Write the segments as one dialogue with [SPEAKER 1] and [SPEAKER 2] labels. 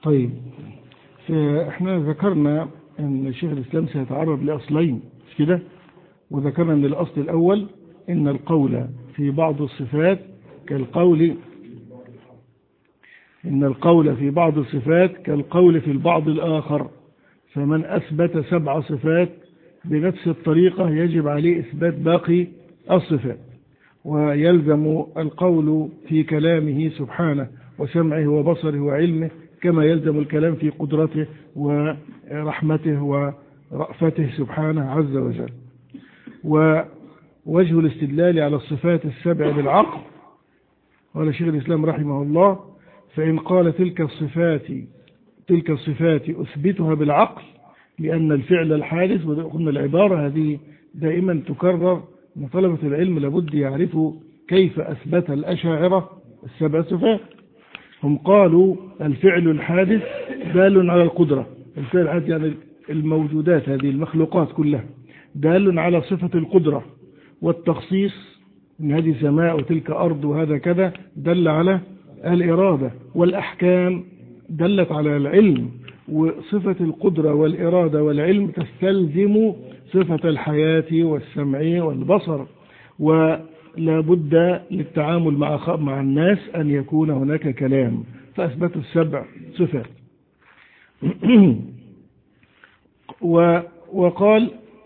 [SPEAKER 1] طيب، احنا ذكرنا ان شيخ الإسلام سيتعرض لأصلين مش كده، وذكرنا ان الأصل الأول ان القول في بعض الصفات كالقول في البعض الآخر، فمن أثبت 7 صفات بنفس الطريقة يجب عليه إثبات باقي الصفات، ويلزم القول في كلامه سبحانه وسمعه وبصره وعلمه كما يلزم الكلام في قدرته ورحمته ورأفته سبحانه عز وجل. ووجه الاستدلال على الصفات ال7 بالعقل، قال شيخ الإسلام رحمه الله: فإن قال تلك الصفات أثبتها بالعقل لأن الفعل الحادث. وقلنا العبارة هذه دائما تكرر، ان طلبة العلم لابد يعرفوا كيف أثبت الأشاعرة ال7 صفات. هم قالوا الفعل الحادث دال على القدرة، الفعل الحادث يعني الموجودات هذه المخلوقات كلها دال على صفة القدرة، والتخصيص ان هذه سماء وتلك أرض وهذا كذا دل على الإرادة، والأحكام دلت على العلم، وصفة القدرة والإرادة والعلم تستلزم صفة الحياة والسمع والبصر، ولا بد للتعامل مع الناس أن يكون هناك كلام، فأثبتوا ال7 صفات. وقال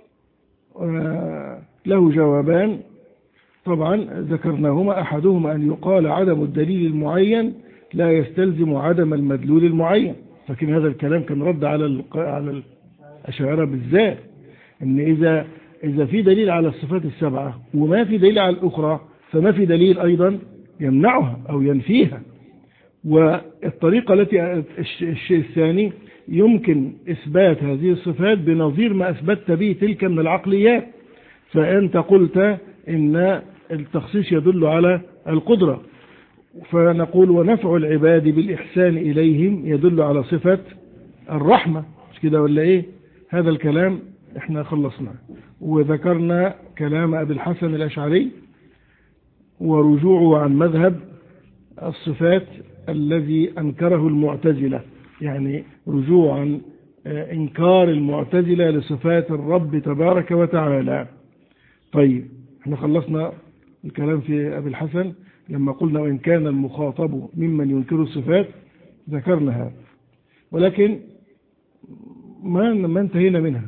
[SPEAKER 1] له جوابان طبعا ذكرناهما، أحدهما أن يقال عدم الدليل المعين لا يستلزم عدم المدلول المعين، لكن هذا الكلام كان رد على الأشاعرة بالذات، ان اذا في دليل على الصفات ال7 وما في دليل على الأخرى فما في دليل أيضا يمنعها أو ينفيها. والطريقة التي الشيء الثاني يمكن إثبات هذه الصفات بنظير ما أثبتت به تلك من العقليات، فأنت قلت إن التخصيص يدل على القدرة، فنقول ونفع العباد بالإحسان إليهم يدل على صفة الرحمة، مش كده ولا إيه؟ هذا الكلام احنا خلصناه، وذكرنا كلام أبي الحسن الأشعري ورجوعه عن مذهب الصفات الذي أنكره المعتزلة، يعني رجوع عن إنكار المعتزلة لصفات الرب تبارك وتعالى. طيب، احنا خلصنا الكلام في أبي الحسن لما قلنا وإن كان المخاطب ممن ينكر الصفات ذكرنا هذا، ولكن ما انتهينا منها.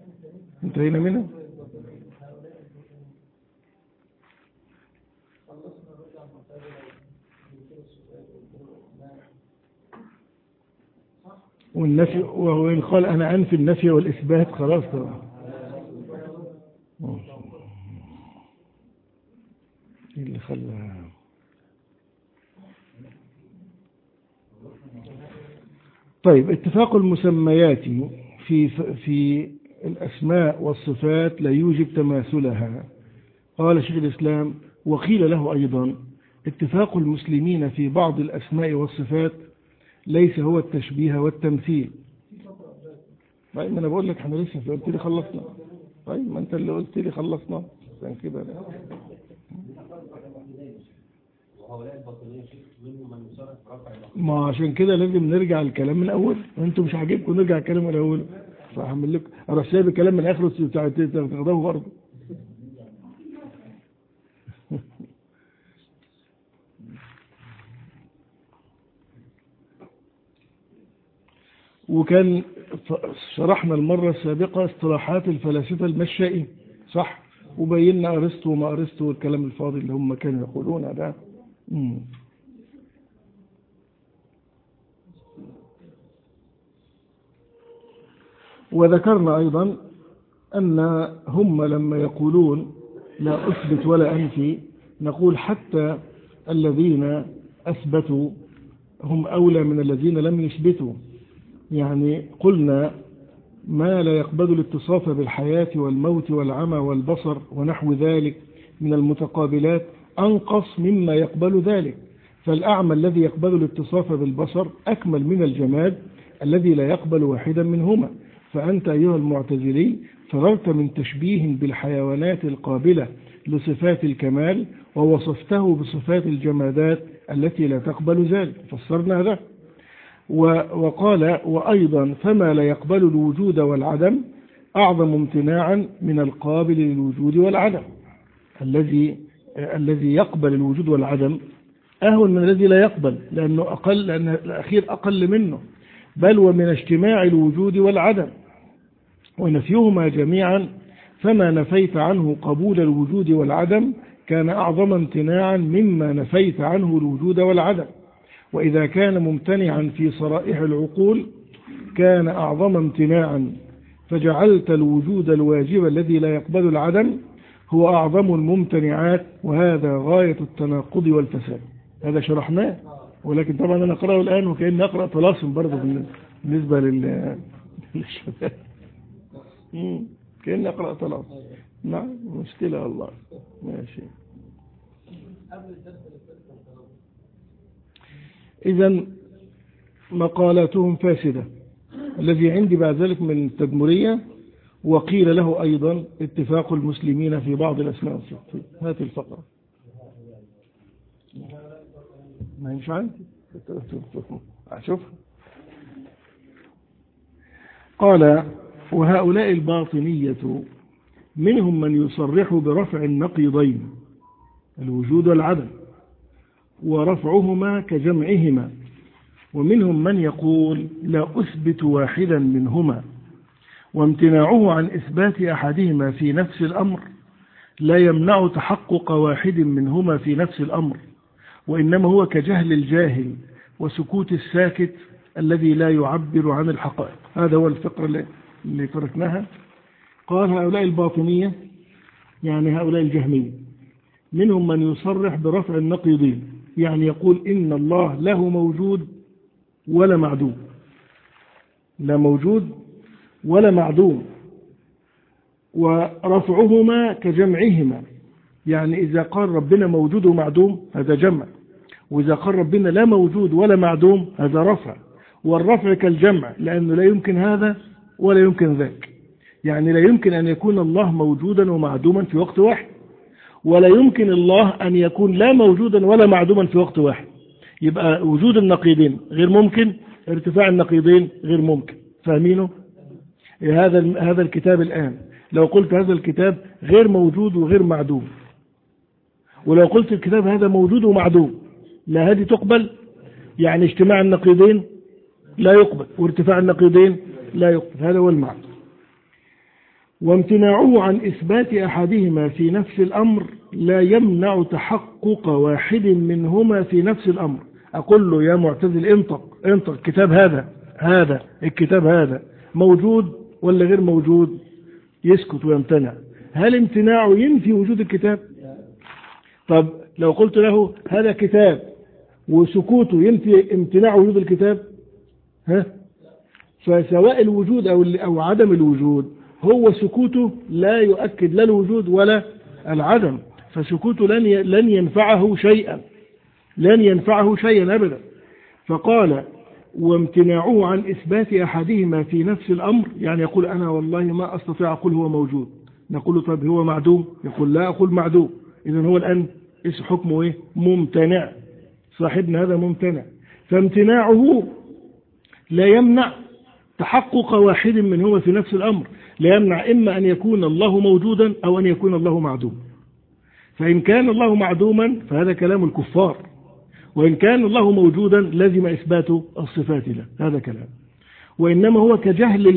[SPEAKER 1] والنفي، وهو إن قال أنا أنفي النفي والإثبات خلاص طبعا. اللي خلى طيب، اتفاق المسميات في الأسماء والصفات لا يوجب تماثلها. قال شيخ الإسلام: وقيل له أيضا اتفاق المسلمين في بعض الأسماء والصفات ليس هو التشبيه والتمثيل. طيب، ما أنا بقول لك احنا لسه قلت لي خلصنا. طيب، ما أنت اللي قلت لي خلصنا عشان كده لا. ما عشان كده لازم نرجع الكلام من أول، وانتم مش عاجبكم نرجع الكلام من أول، فهعمل لكم اروح سايب الكلام من آخره تاخدوه برضه. وكان شرحنا المرة السابقة اصطلاحات الفلاسفة المشائين صح، وبينا أرسطو وما أرسطو والكلام الفاضي اللي هم كانوا يقولون ده. وذكرنا أيضا أن هم لما يقولون لا أثبت ولا أنفي نقول حتى الذين أثبتوا هم أولى من الذين لم يثبتوا، يعني قلنا ما لا يقبل الاتصاف بالحياة والموت والعمى والبصر ونحو ذلك من المتقابلات أنقص مما يقبل ذلك، فالأعمى الذي يقبل الاتصاف بالبصر أكمل من الجماد الذي لا يقبل واحدا منهما. فأنت أيها المعتزلي فررت من تشبيه بالحيوانات القابلة لصفات الكمال ووصفته بصفات الجمادات التي لا تقبل ذلك، فسرنا هذا. وقال وأيضا فما لا يقبل الوجود والعدم أعظم امتناعا من القابل للوجود والعدم. الذي يقبل الوجود والعدم أهون من الذي لا يقبل، لأنه أقل، لأن الأخير أقل منه، بل ومن اجتماع الوجود والعدم ونفيهما جميعا، فما نفيت عنه قبول الوجود والعدم كان أعظم امتناعا مما نفيت عنه الوجود والعدم. وإذا كان ممتنعا في صرائح العقول كان أعظم امتناعا، فجعلت الوجود الواجب الذي لا يقبل العدم هو أعظم الممتنعات، وهذا غاية التناقض والفساد. هذا شرحناه، ولكن طبعا أنا أقرأه الآن وكأني أقرأ طلاسم برضه بالنسبة للشباب. كأني أقرأ طلاسم. نعم مشكلة والله. ماشي. إذن مقالاتهم فاسدة. الذي عندي بعد ذلك من التدمرية، وقيل له أيضا اتفاق المسلمين في بعض الأسماء والصفات. هذه الفقرة ما ينفع عندي أشوف. قال وهؤلاء الباطنية منهم من يصرح برفع النقيضين الوجود والعدم ورفعهما كجمعهما، ومنهم من يقول لا أثبت واحدا منهما، وامتناعه عن إثبات أحدهما في نفس الأمر لا يمنع تحقق واحد منهما في نفس الأمر، وإنما هو كجهل الجاهل وسكوت الساكت الذي لا يعبر عن الحقائق. هذا هو الفقرة اللي تركناها. قال هؤلاء الباطنية يعني هؤلاء الجهمية منهم من يصرح برفع النقيضين، يعني يقول إن الله له موجود ولا معدوم، لا موجود ولا معدوم، ورفعهما كجمعهما، يعني إذا قال ربنا موجود ومعدوم هذا جمع، وإذا قال ربنا لا موجود ولا معدوم هذا رفع، والرفع كالجمع لأنه لا يمكن هذا ولا يمكن ذاك. يعني لا يمكن أن يكون الله موجودا ومعدوما في وقت واحد، ولا يمكن الله أن يكون لا موجودا ولا معدوما في وقت واحد. يبقى وجود النقيضين غير ممكن، ارتفاع النقيضين غير ممكن. فاهمينه؟ هذا الكتاب الآن لو قلت هذا الكتاب غير موجود وغير معدوم، ولو قلت الكتاب هذا موجود ومعدوم، لا هذه تقبل، يعني اجتماع النقيضين لا يقبل وارتفاع النقيضين لا يقبل. هذا هو المعنى. وامتناعه عن إثبات أحدهما في نفس الأمر لا يمنع تحقق واحد منهما في نفس الأمر. أقول له يا معتزل انطق الكتاب هذا الكتاب هذا موجود ولا غير موجود؟ يسكت ويمتنع. هل امتناعه ينفي وجود الكتاب؟ طب لو قلت له هذا كتاب وسكوته ينفي امتناع وجود الكتاب؟ فسواء الوجود أو عدم الوجود، هو سكوته لا يؤكد لا الوجود ولا العدم، فسكوته لن ينفعه شيئا أبدا. فقال وامتناعه عن إثبات أحدهما في نفس الأمر، يعني يقول أنا والله ما أستطيع أقول هو موجود، نقول له طب هو معدوم؟ يقول لا أقول معدوم. إذن هو الآن حكمه إيه؟ ممتنع. صاحبنا هذا ممتنع، فامتناعه لا يمنع تحقق واحد منهما في نفس الأمر، لا يمنع إما أن يكون الله موجودا أو أن يكون الله معدوم. فإن كان الله معدوما فهذا كلام الكفار، وإن كان الله موجودا لازم إثبات الصفات له، هذا كلام. وإنما هو كجهل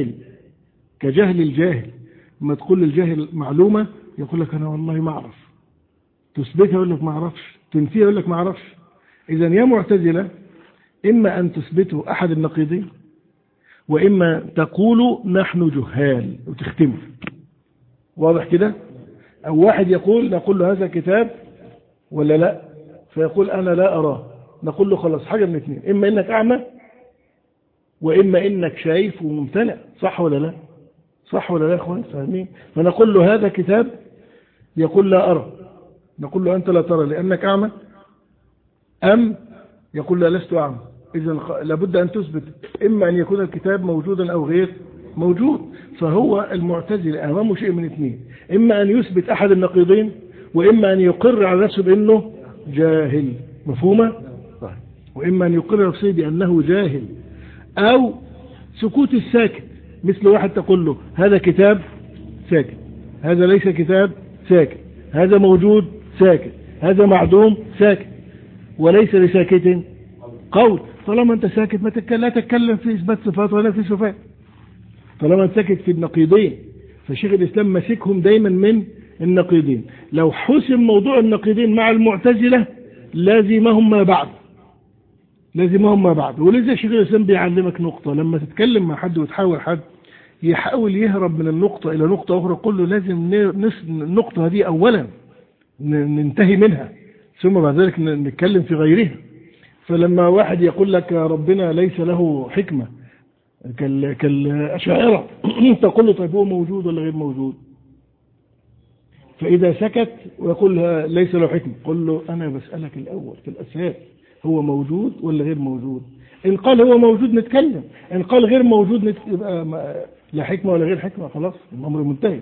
[SPEAKER 1] الجاهل لما تقول للجاهل معلومة يقول لك أنا والله ما أعرف، تثبتها يقول لك ما أعرفش، تنفيها يقول لك ما أعرفش. إذن يا معتزلة إما أن تثبتوا أحد النقيضين، وإما تقولوا نحن جهال وتختموا. واضح كده؟ أو واحد نقول له هذا كتاب ولا لا، فيقول أنا لا أراه، نقول له خلاص حاجة من اثنين، إما إنك أعمى وإما إنك شايف وممتنع. صح ولا لا يا أخوان؟ فاهمين؟ فنقول له هذا كتاب، يقول لا أرى، نقول له أنت لا ترى لأنك أعمى، أم يقول لا لست أعمى. إذن لابد أن تثبت إما أن يكون الكتاب موجودا أو غير موجود. فهو المعتزل أمامه شيء من اثنين، إما أن يثبت أحد النقيضين، وإما أن يقر على نفسه بأنه جاهل. مفهومة؟ طيب وإما أن يقر نفسه بأنه جاهل، أو سكوت الساكت، مثل واحد تقول له هذا كتاب ساكت، هذا ليس كتاب ساكت، هذا موجود ساكت، هذا معدوم ساكت، وليس لساكت قول. طالما أنت ساكت لا تتكلم في إثبات صفات ولا في صفات، طالما أنت ساكت في النقيضين. فشيخ الإسلام مسكهم دايما من النقيضين. لو حسم موضوع النقيضين مع المعتزلة لازمهم ما بعد. ولذا شيخ الإسلام بيعلمك نقطة، لما تتكلم مع حد وتحاول حد يحاول يهرب من النقطة إلى نقطة أخرى، قل له لازم النقطة هذه أولا ننتهي منها، ثم بعد ذلك نتكلم في غيرها. فلما واحد يقول لك ربنا ليس له حكمة كالأشاعرة تقول له طيب هو موجود ولا غير موجود؟ فإذا سكت ويقول ليس له حكمة، قل له أنا بسألك الأول في الأساس هو موجود ولا غير موجود؟ إن قال هو موجود نتكلم، إن قال غير موجود يبقى لا حكمة ولا غير حكمة، خلاص الأمر منتهي.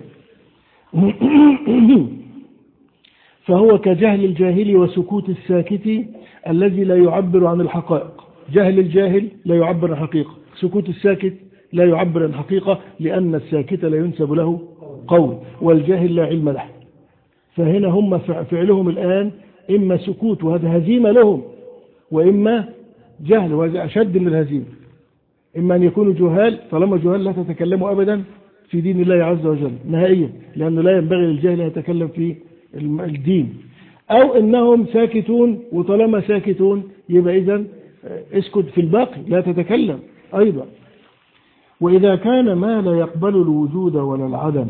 [SPEAKER 1] فهو كجهل الجاهل وسكوت الساكت الذي لا يعبر عن الحقائق. جهل الجاهل لا يعبر عن الحقيقة، سكوت الساكت لا يعبر عن الحقيقة، لأن الساكت لا ينسب له قول والجاهل لا علم له. فهنا هم فعلهم الآن إما سكوت وهذا هزيمة لهم، وإما جهل وهذا أشد من الهزيمة. إما أن يكونوا جهال، طالما جهال لا تتكلموا أبدا في دين الله عز وجل نهائيا، لأنه لا ينبغي للجاهل أن يتكلم في الدين، أو إنهم ساكتون، وطالما ساكتون يبقى إذن اسكت في الباقي لا تتكلم أيضا. وإذا كان ما لا يقبل الوجود ولا العدم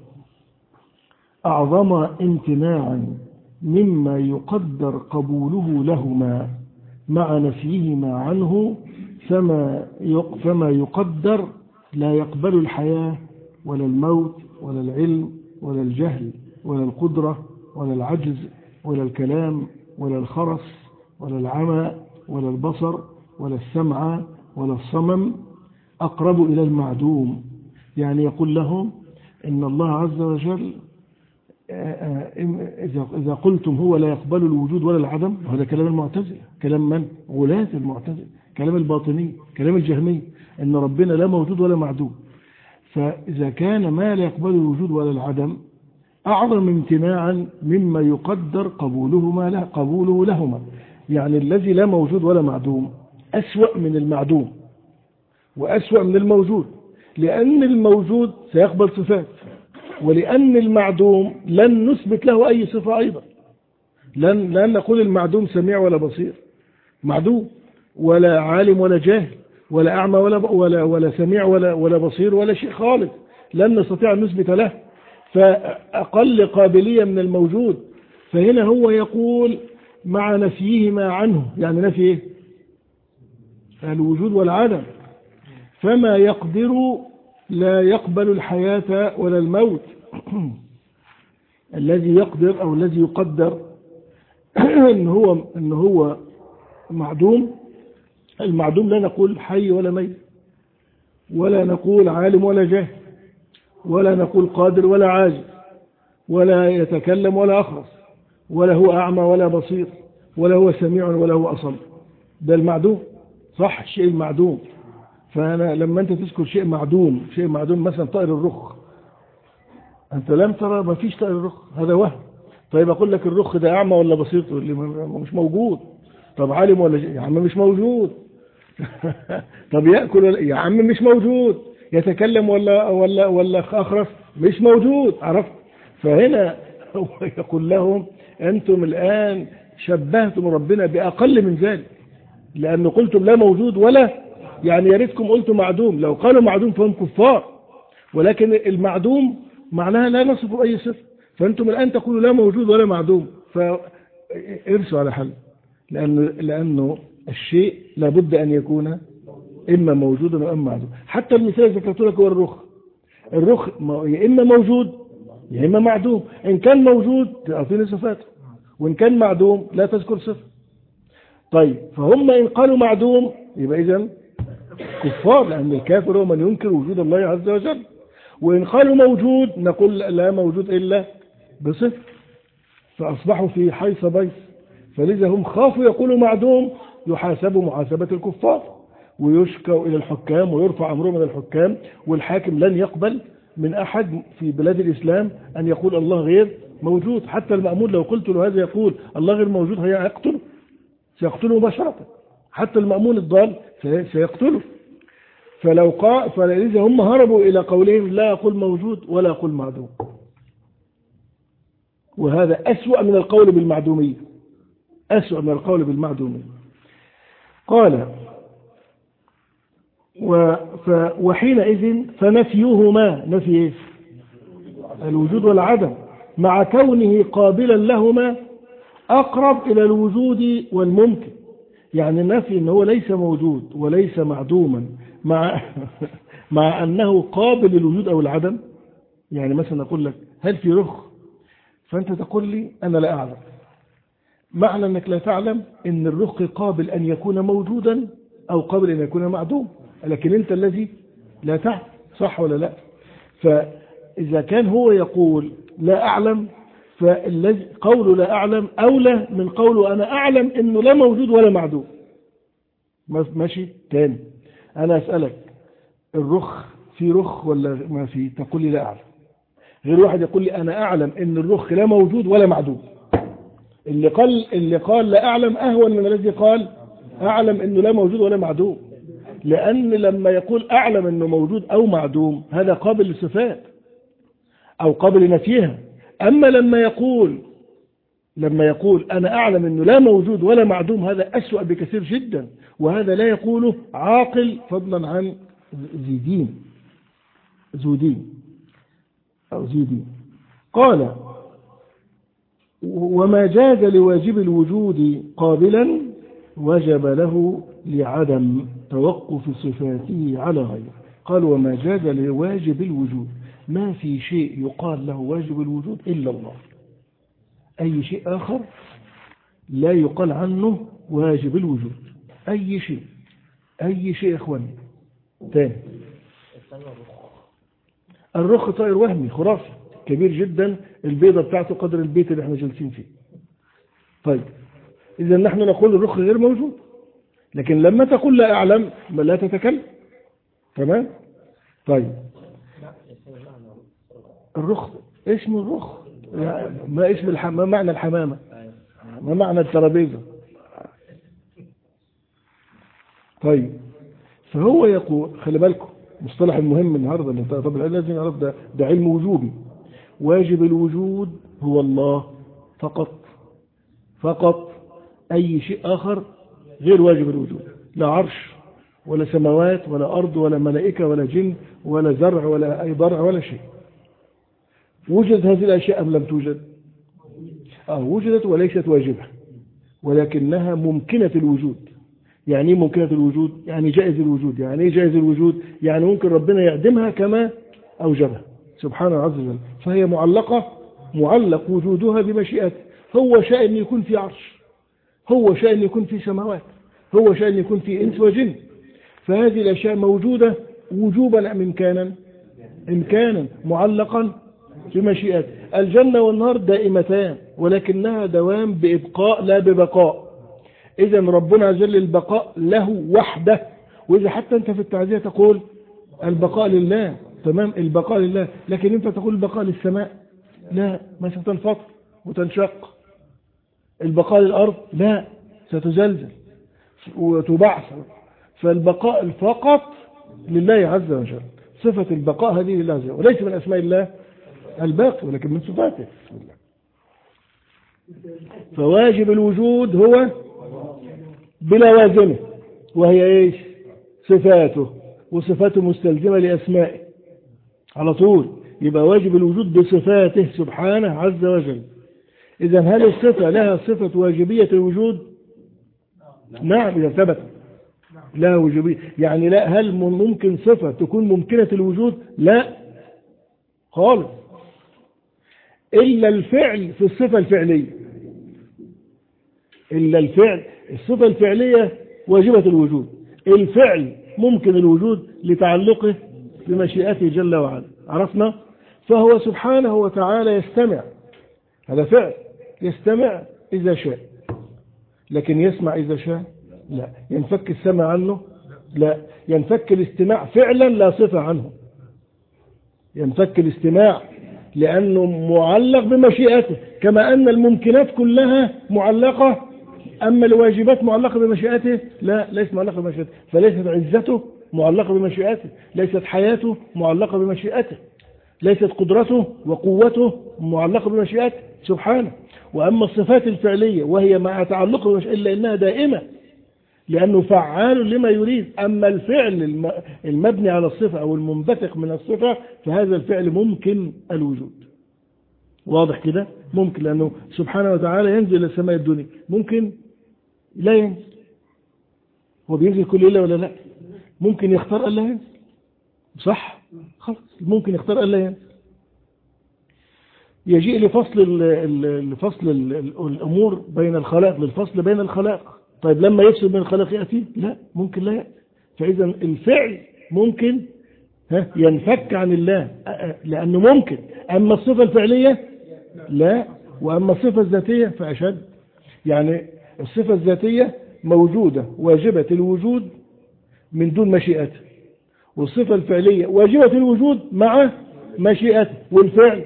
[SPEAKER 1] أعظم امتناعا مما يقدر قبوله لهما مع نفيهما عنه، فما يقدر لا يقبل الحياة ولا الموت ولا العلم ولا الجهل ولا القدرة ولا العجز ولا الكلام ولا الخرس ولا العمى ولا البصر ولا السمع ولا الصمم أقرب إلى المعدوم. يعني يقول لهم إن الله عز وجل إذا قلتم هو لا يقبل الوجود ولا العدم، وهذا كلام المعتزلة، كلام من؟ غلاة المعتزلة، كلام الباطني، كلام الجهمي، إن ربنا لا موجود ولا معدوم. فإذا كان ما لا يقبل الوجود ولا العدم أعظم امتناعا مما يقدر قبوله لهما، يعني الذي لا موجود ولا معدوم أسوأ من المعدوم وأسوأ من الموجود، لأن الموجود سيقبل صفات، ولأن المعدوم لن نثبت له أي صفة أيضا. لن نقول المعدوم سميع ولا بصير، معدوم، ولا عالم ولا جاهل ولا أعمى ولا سميع ولا بصير ولا شيء خالص، لن نستطيع أن نثبت له، فأقل قابلية من الموجود. فهنا هو يقول مع نفيهما عنه، يعني نفي الوجود والعدم، فما يقدر لا يقبل الحياة ولا الموت. الذي يقدر أو الذي يقدر إن هو معدوم، المعدوم لا نقول حي ولا ميت، ولا نقول عالم ولا جاهل، ولا نقول قادر ولا عاجز، ولا يتكلم ولا أخرس، ولا هو أعمى ولا بصير، ولا هو سميع ولا هو أصم. ده المعدوم، صح، الشيء المعدوم. فأنا لما أنت تذكر شيء معدوم مثلا طائر الرخ، أنت لم ترى، ما فيش طائر الرخ، هذا وهم. طيب أقول لك الرخ ده أعمى ولا بصير؟ تقول لي مش موجود. طب عالم ولا يا عم مش موجود. طب يأكل يا عم مش موجود. يتكلم ولا أخرس؟ مش موجود. عرفت؟ فهنا هو يقول لهم أنتم الآن شبهتم ربنا بأقل من ذلك، لأنه قلتم لا موجود ولا، يعني يا ريتكم قلتم معدوم. لو قالوا معدوم فهم كفار، ولكن المعدوم معناها لا نصف أي صفة. فأنتم الآن تقولوا لا موجود ولا معدوم، فارسوا على حل، لأنه الشيء لابد أن يكون إما موجودا وإما معدوم. حتى المثال ذكرت لك هو الرخ يا إما موجود يا إما معدوم. إن كان موجود تعطيني صفاته، وإن كان معدوم لا تذكر صفة. طيب فهم إن قالوا معدوم يبقى إذن كفار، لأن الكافر هو من ينكر وجود الله عز وجل. وإن قالوا موجود نقول لا موجود إلا بصفة، فأصبحوا في حيص بيص. فلذا هم خافوا يقولوا معدوم يحاسب محاسبة الكفار ويشكوا إلى الحكام ويرفع أمرهم إلى الحكام، والحاكم لن يقبل من أحد في بلاد الإسلام أن يقول الله غير موجود. حتى المأمون لو قلت له هذا يقول الله غير موجود هيقتله، سيقتله مباشرة. حتى المأمون الضال سيقتله. فإذا هم هربوا إلى قولهم لا يقول موجود ولا يقول معدوم، وهذا أسوأ من القول بالمعدومية، أسوأ من القول بالمعدومية. قال وحينئذ فنفيهما، نفي الوجود والعدم مع كونه قابلا لهما أقرب إلى الوجود والممكن. يعني النفي أنه ليس موجود وليس معدوما مع أنه قابل للوجود أو العدم. يعني مثلا أقول لك هل في رخ، فأنت تقول لي أنا لا أعلم. معنى أنك لا تعلم أن الرخ قابل أن يكون موجودا أو قابل أن يكون معدوم، لكن أنت الذي لا تعلم، صح ولا لا؟ فإذا كان هو يقول لا أعلم، فالذي قوله لا أعلم أولى من قوله أنا أعلم أنه لا موجود ولا معدوم. ماشي. تاني أنا أسألك الرخ في رخ ولا ما في؟ تقول لي لا أعلم. غير واحد يقول لي أنا أعلم أن الرخ لا موجود ولا معدوم. اللي قال لا أعلم أهون من الذي قال أعلم أنه لا موجود ولا معدوم، لأن لما يقول أعلم أنه موجود أو معدوم هذا قابل للصفات أو قابل لنفيها. أما لما يقول أنا أعلم أنه لا موجود ولا معدوم، هذا أسوأ بكثير جدا، وهذا لا يقوله عاقل فضلا عن ذو دين. قال وما جاز لواجب الوجود قابلا وجب له لعدم توقف صفاته على غيره. قال وما جاز لواجب الوجود، ما في شيء يقال له واجب الوجود إلا الله. أي شيء آخر لا يقال عنه واجب الوجود. أي شيء يا إخواني. تاني الرخ طائر وهمي خرافي كبير جدا، البيضة بتاعته قدر البيت اللي احنا جالسين فيه. طيب إذا نحن نقول الرخ غير موجود، لكن لما تقول لا أعلم لا تتكلم. تمام. طيب الرخ اسم الرخ، ما اسم ما معنى الحمامة، ما معنى الترابيزة. طيب فهو يقول خلي بالكم مصطلح المهم النهارده اللي طبعا لازم نعرف ده علم وجوبي. واجب الوجود هو الله فقط. أي شيء آخر غير واجب الوجود، لا عرش ولا سماوات ولا أرض ولا ملائكة ولا جن ولا زرع ولا أي ضرع ولا شيء. وجد هذه الأشياء أم لم توجد؟ وجدت وليست واجبة، ولكنها ممكنة الوجود. يعني ايه ممكنة الوجود؟ يعني جائز الوجود. يعني ايه جائز الوجود؟ يعني ممكن ربنا يعدمها كما أوجبها سبحانه عز وجل، فهي معلق وجودها بمشيئته. هو شاء أن يكون في عرش، هو شاء أن يكون في سماوات، هو شاء أن يكون في إنس وجن. فهذه الأشياء موجودة وجوبا أم إمكانا معلقا بمشيئته. الجنة والنار دائمتان، ولكنها دوام بإبقاء لا ببقاء. إذا ربنا عز وجل البقاء له وحده. وإذا حتى أنت في التعزية تقول البقاء لله، تمام، البقاء لله، لكن أنت تقول البقاء للسماء، لا، ما ستنفطر وتنشق. البقاء للأرض، لا، ستزلزل وتبعثر. فالبقاء فقط لله عز وجل. صفة البقاء هذه لله عز وجل، وليس من أسماء الله الباقي ولكن من صفاته. فواجب الوجود هو بلوازمه، وهي ايش؟ صفاته، وصفاته مستلزمة لأسمائه على طول. يبقى واجب الوجود بصفاته سبحانه عز وجل. إذا هل الصفة لها صفة واجبية الوجود؟ نعم إذا ثبت لا وجوبية. يعني لا، هل ممكن صفة تكون ممكنة الوجود؟ لا خالص، إلا الفعل في الصفة الفعلية. إلا الفعل، الصفة الفعلية واجبة الوجود، الفعل ممكن الوجود لتعلقه بمشيئته جل وعلا. عرفنا؟ فهو سبحانه وتعالى يستمع، هذا فعل، يستمع إذا شاء، لكن يسمع إذا شاء لا. ينفك السمع عنه؟ لا. ينفك الاستماع فعلا لا صفة عنه. ينفك الاستماع لأنه معلق بمشيئته، كما أن الممكنات كلها معلقة، أما الواجبات معلقة بمشيئته لا، ليس معلقة بمشيئته. فليست عزته معلقة بمشيئته، ليست حياته معلقة بمشيئته، ليست قدرته وقوته معلقة بمشيئته سبحانه. وأما الصفات الفعلية وهي مع تعلقه بمشيئته إلا إنها دائمة، لأنه فعال لما يريد. أما الفعل المبني على الصفة أو المنبثق من الصفة فهذا الفعل ممكن الوجود. واضح كده؟ ممكن، لأنه سبحانه وتعالى ينزل إلى السماء الدنيا، ممكن لا ينزل. هو بينزل كل ليلة ولا لا؟ ممكن يختار ألا ينزل، صح؟ خلاص ممكن يختار ألا ينزل. يجيء لفصل الأمور بين الخلائق، للفصل بين الخلائق. طيب لما يفصل بين الخلائق يأتي؟ لا، ممكن لا يأتي. فإذا الفعل ممكن ينفك عن الله لأنه ممكن. أما الصفة الفعلية لا، وأما الصفة الذاتية فأشد. يعني الصفة الذاتية موجودة واجبة الوجود من دون مشيئته، والصفة الفعلية واجبة الوجود مع مشيئته، والفعل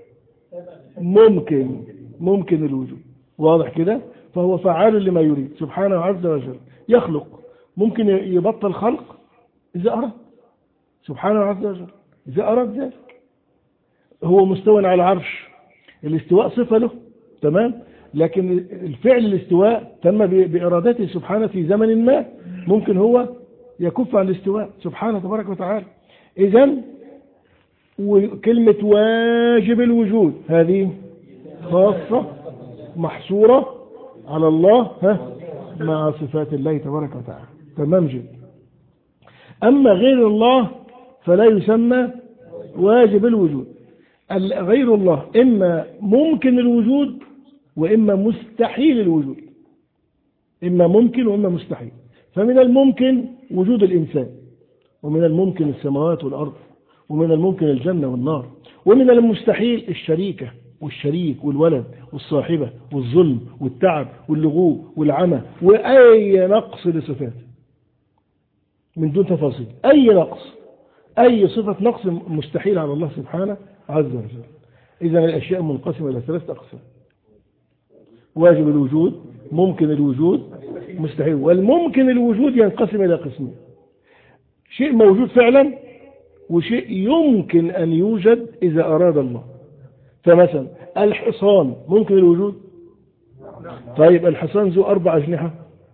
[SPEAKER 1] ممكن الوجود. واضح كده؟ فهو فعال لما يريد سبحانه عز وجل. يخلق، ممكن يبطل خلق إذا أراد سبحانه عز وجل، إذا أراد ذلك. هو مستوى على العرش، الاستواء صفة له، تمام، لكن الفعل الاستواء تم بإرادته سبحانه في زمن ما، ممكن هو يكف عن الاستواء سبحانه تبارك وتعالى. إذن وكلمة واجب الوجود هذه خاصة محصورة على الله مع صفات الله تبارك وتعالى، تمام جدا. أما غير الله فلا يسمى واجب الوجود. غير الله إما ممكن الوجود وإما مستحيل الوجود، إما ممكن وإما مستحيل. فمن الممكن وجود الإنسان، ومن الممكن السماوات والأرض، ومن الممكن الجنة والنار، ومن المستحيل الشريكة والشريك والولد والصاحبة والظلم والتعب واللغو والعمى وأي نقص لصفاته من دون تفاصيل. أي نقص، أي صفة نقص مستحيل على الله سبحانه عز وجل. إذن الأشياء منقسمة إلى ثلاثة أقسام: واجب الوجود، ممكن الوجود، مستحيل. والممكن الوجود ينقسم إلى قسمين: شيء موجود فعلا، وشيء يمكن أن يوجد إذا أراد الله. فمثلا الحصان ممكن الوجود. طيب الحصان ذو 4 أجنحة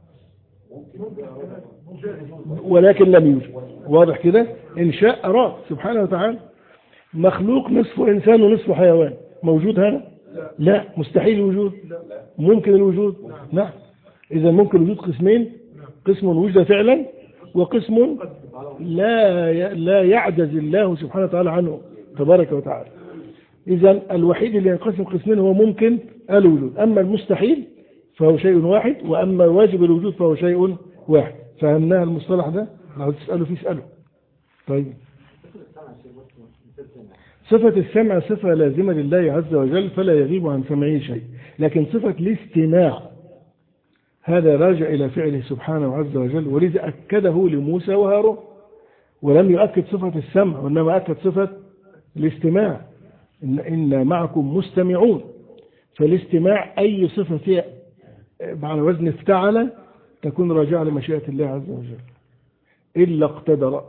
[SPEAKER 1] ولكن لم يوجد. واضح كده؟ إن شاء أراد سبحانه وتعالى. مخلوق نصف إنسان ونصف حيوان، موجود هذا؟ لا. مستحيل الوجود؟ ممكن الوجود؟ نعم. إذا ممكن الوجود قسمين: قسم وجد فعلا، وقسم لا يعجز الله سبحانه وتعالى عنه تبارك وتعالى. إذا الوحيد اللي ينقسم قسمين هو ممكن الوجود. أما المستحيل فهو شيء واحد، وأما واجب الوجود فهو شيء واحد. فهمناها المصطلح ده؟ لو تسألوا فيه اسألوا. طيب، صفة السمع صفة لازمة لله عز وجل فلا يغيب عن سمعه شيء، لكن صفة الاستماع هذا راجع إلى فعله سبحانه عز وجل، ولذا أكده لموسى وهارون، ولم يؤكد صفة السمع وإنما أكد صفة الاستماع: إن معكم مستمعون. فالاستماع أي صفة فيها على وزن افتعل تكون راجعة لمشيئة الله عز وجل. إلا اقتدر،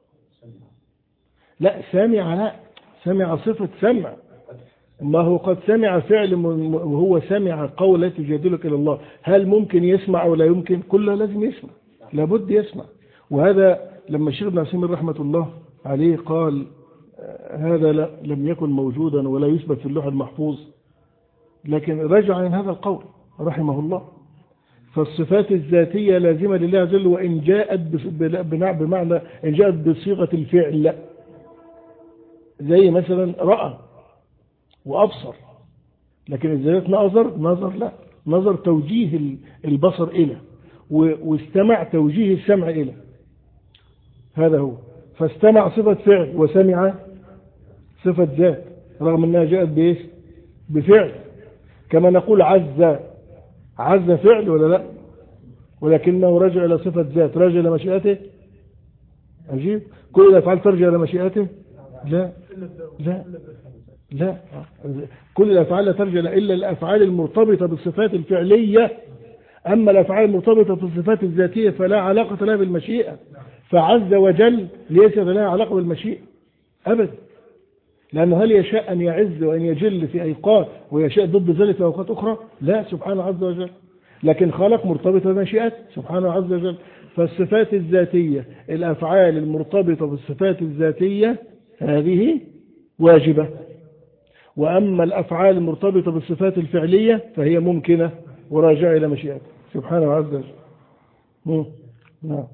[SPEAKER 1] لا سامع، لا سمع صفة سمع. ما هو قد سمع فعل وهو سمع قول التي تجادلك إلى الله. هل ممكن يسمع ولا يمكن؟ كله لازم يسمع، لابد يسمع. وهذا لما الشيخ ابن عثيمين رحمة الله عليه قال هذا لم يكن موجودا ولا يثبت في اللوح المحفوظ، لكن رجع عن هذا القول رحمه الله. فالصفات الذاتية لازمة لله عز وجل، وإن جاءت بمعنى إن جاءت بصيغة الفعل، لا. زي مثلا رأى وأبصر، لكن إذا جاءت نظر لا، نظر توجيه البصر إلى، واستمع توجيه السمع إلى. هذا هو. فاستمع صفة فعل وسمع صفة ذات، رغم أنها جاءت بفعل. كما نقول عز فعل ولا لا؟ ولكنه رجع إلى صفة ذات، رجع إلى مشيئته. عجيب. كل الأفعال ترجع إلى مشيئته؟ لا لا لا، كل الأفعال لا ترجع إلا الأفعال المرتبطة بالصفات الفعلية. أما الأفعال المرتبطة بالصفات الذاتية فلا علاقة لها بالمشيئة، فعز وجل ليس لها علاقة بالمشيئة أبدا، لأنه هل يشاء أن يعز وأن يجل في أوقات ويشاء ضد ذلك في أوقات أخرى؟ لا، سبحانه عز وجل. لكن خلق مرتبطة بمشيئته سبحانه عز وجل. فالصفات الذاتية، الأفعال المرتبطة بالصفات الذاتية هذه واجبة، وأما الأفعال المرتبطة بالصفات الفعلية فهي ممكنة وراجعة إلى مشيئته سبحانه عز وجل. نعم.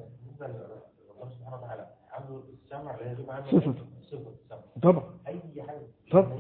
[SPEAKER 1] صفة طبعا. طبعا.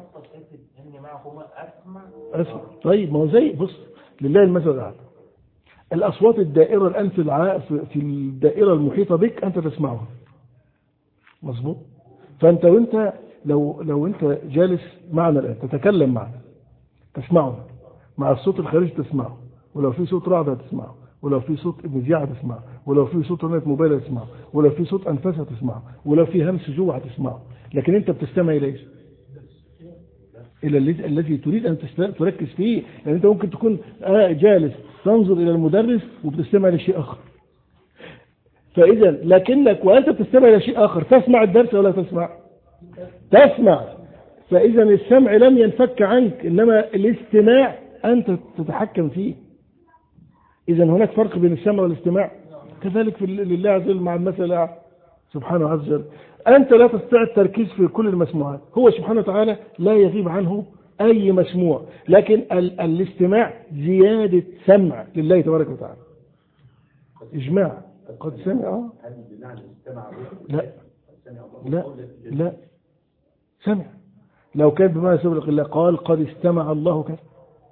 [SPEAKER 1] أسمع. طيب ما هو زي بص، لله المثل الأعلى. الأصوات الدائرة الآن في الدائرة المحيطة بك أنت تسمعها، مظبوط؟ فأنت وأنت لو أنت جالس معنا الآن تتكلم معنا تسمعه، مع الصوت الخارجي تسمعه، ولو في صوت رعد هتسمعه، ولو في صوت مذياع هتسمعه، ولو في صوت رنة موبايل هتسمعه، ولو في صوت أنفاس هتسمعه، ولو في همس جوع هتسمعه. لكن أنت بتستمع إلى إيش؟ إلى الذي تريد أن تركز فيه. يعني أنت ممكن تكون جالس تنظر إلى المدرس وبتستمع لشيء آخر. فإذا لكنك وأنت بتستمع إلى شيء آخر تسمع الدرس ولا تسمع؟ تسمع. فإذا السمع لم ينفك عنك، إنما الاستماع أنت تتحكم فيه. إذا هناك فرق بين السمع والاستماع. كذلك في لله عز وجل مع المثل الأعلى سبحانه عز وجل. أنت لا تستطيع التركيز في كل المسموعات، هو سبحانه وتعالى لا يغيب عنه أي مسموع، لكن الاستماع زيادة سمع لله تبارك وتعالى. إجماع قد سمع. لا لا لا، سمع. لو كان بما سبق الله قال قد استمع الله كذا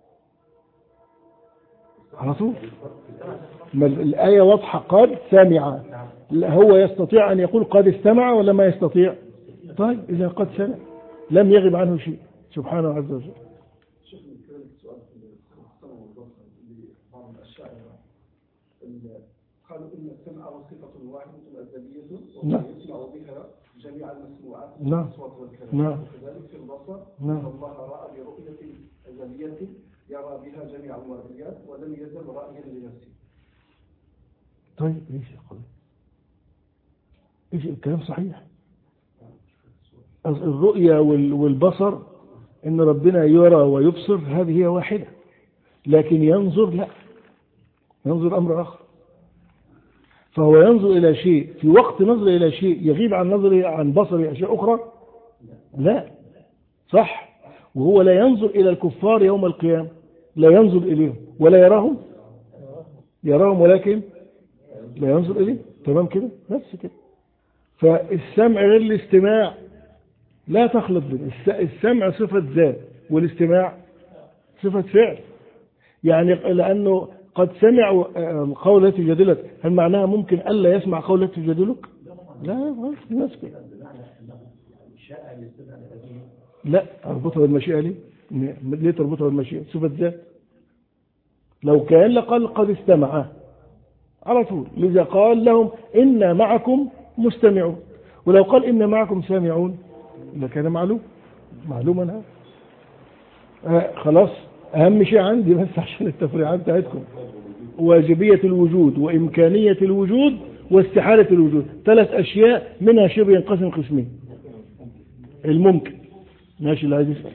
[SPEAKER 1] على طول. الآية واضحة، قد سمع. هو يستطيع أن يقول قد استمع ولا ما يستطيع؟ طيب إذا قد سمع لم يغب عنه شيء سبحانه عز وجل.
[SPEAKER 2] قالوا إن السمع صفة واحدة أزلية ويسمع بها جميع المسموعات من الأصوات والكلام. وكذلك في البصر إن الله رأى برؤية أزلية يرى بها جميع المرئيات ولم يزل رأيا لنفسه.
[SPEAKER 1] طيب ايش يقول؟ ايش الكلام صحيح؟ الرؤية والبصر ان ربنا يرى ويبصر هذه هي واحدة، لكن ينظر لا، ينظر امر اخر. فهو ينظر الى شيء في وقت نظر الى شيء يغيب عن نظره عن بصره اشياء اخرى؟ لا، صح. وهو لا ينظر الى الكفار يوم القيامة، لا ينظر اليهم ولا يراهم، يراهم ولكن لا ينظر إليه. تمام كده؟ نفس كده. فالسمع غير الاستماع، لا تخلط بين السمع صفة ذات والاستماع صفة فعل. يعني لأنه قد سمع قول التي تجادلك، هل معناها ممكن ألا يسمع قول التي تجادلك؟ لا، ما في ناس كده. لا، أربطها بالمشيئة ليه؟ ليه تربطها بالمشيئة؟ صفة ذات. لو كان لقال قد استمع على طول، لذا قال لهم إنا معكم مستمعون. ولو قال إنا معكم سامعون لكان معلوما هذا. خلاص، أهم شيء عندي بس عشان التفريعات بتاعتكم واجبية الوجود وإمكانية الوجود واستحالة الوجود، 3 أشياء منها شبه ينقسم قسمين. الممكن ماشي اللي عايز يسأل.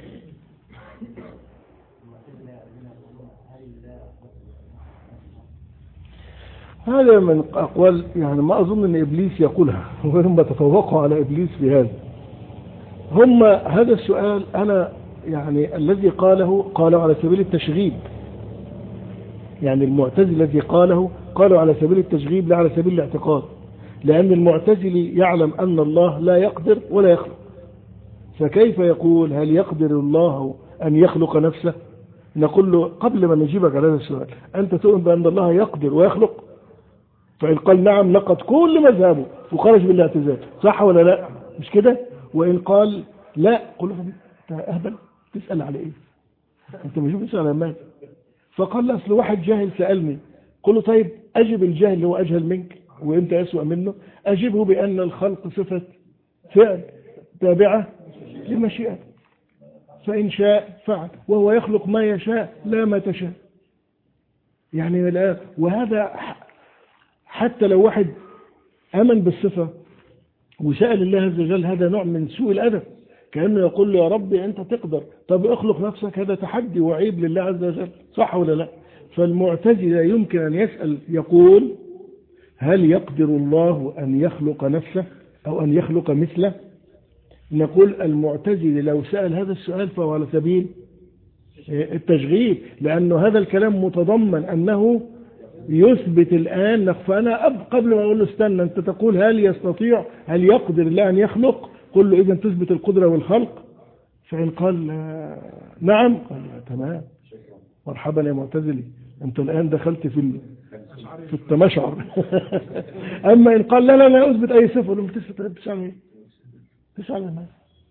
[SPEAKER 1] هذا من أقوال يعني ما أظن أن إبليس يقولها، وهم تفوقوا على إبليس بهذا. هذا السؤال أنا يعني الذي قاله على سبيل التشغيب، يعني المعتزلي الذي قالوا على سبيل التشغيب لا على سبيل الاعتقاد، لأن المعتزلي يعلم أن الله لا يقدر ولا يخلق، فكيف يقول هل يقدر الله أن يخلق نفسه؟ نقول له قبل ما نجيبك على هذا السؤال أنت تؤمن بأن الله يقدر ويخلق؟ فإن قال نعم لقد كل مذهبه وخرج بالاعتزال، صح ولا لا؟ مش كده؟ وإن قال لا قل له انت أهبل تسأل على إيه؟ أنت مش بتسأل على ماذا؟ فقال لا أصل واحد جاهل سألني قل له طيب أجب الجاهل اللي هو أجهل منك وأنت أسوأ منه، أجبه بأن الخلق صفة فعل تابعة لمشيئته، فإن شاء فعل وهو يخلق ما يشاء لا ما تشاء. يعني لا، وهذا حتى لو واحد آمن بالصفة وسأل الله عز وجل، هذا نوع من سوء الأدب، كأنه يقول له يا ربي أنت تقدر، طب اخلق نفسك، هذا تحدي وعيب لله عز وجل، صح ولا لا؟ فالمعتزلة يمكن أن يسأل يقول هل يقدر الله أن يخلق نفسه أو أن يخلق مثله؟ نقول المعتزلة لو سأل هذا السؤال فهو على سبيل التشغيب، لأنه هذا الكلام متضمن أنه يثبت الآن. فأنا قبل ما أقول له استنى، أنت تقول هل يستطيع، هل يقدر الله أن يخلق؟ قل له إذا تثبت القدرة والخلق. فإن قال نعم، قال تمام، مرحبا يا معتزلي، أنت الآن دخلت في التمشعر. أما إن قال لا لا لا أثبت أي صفة، لم تثبت تسأل ما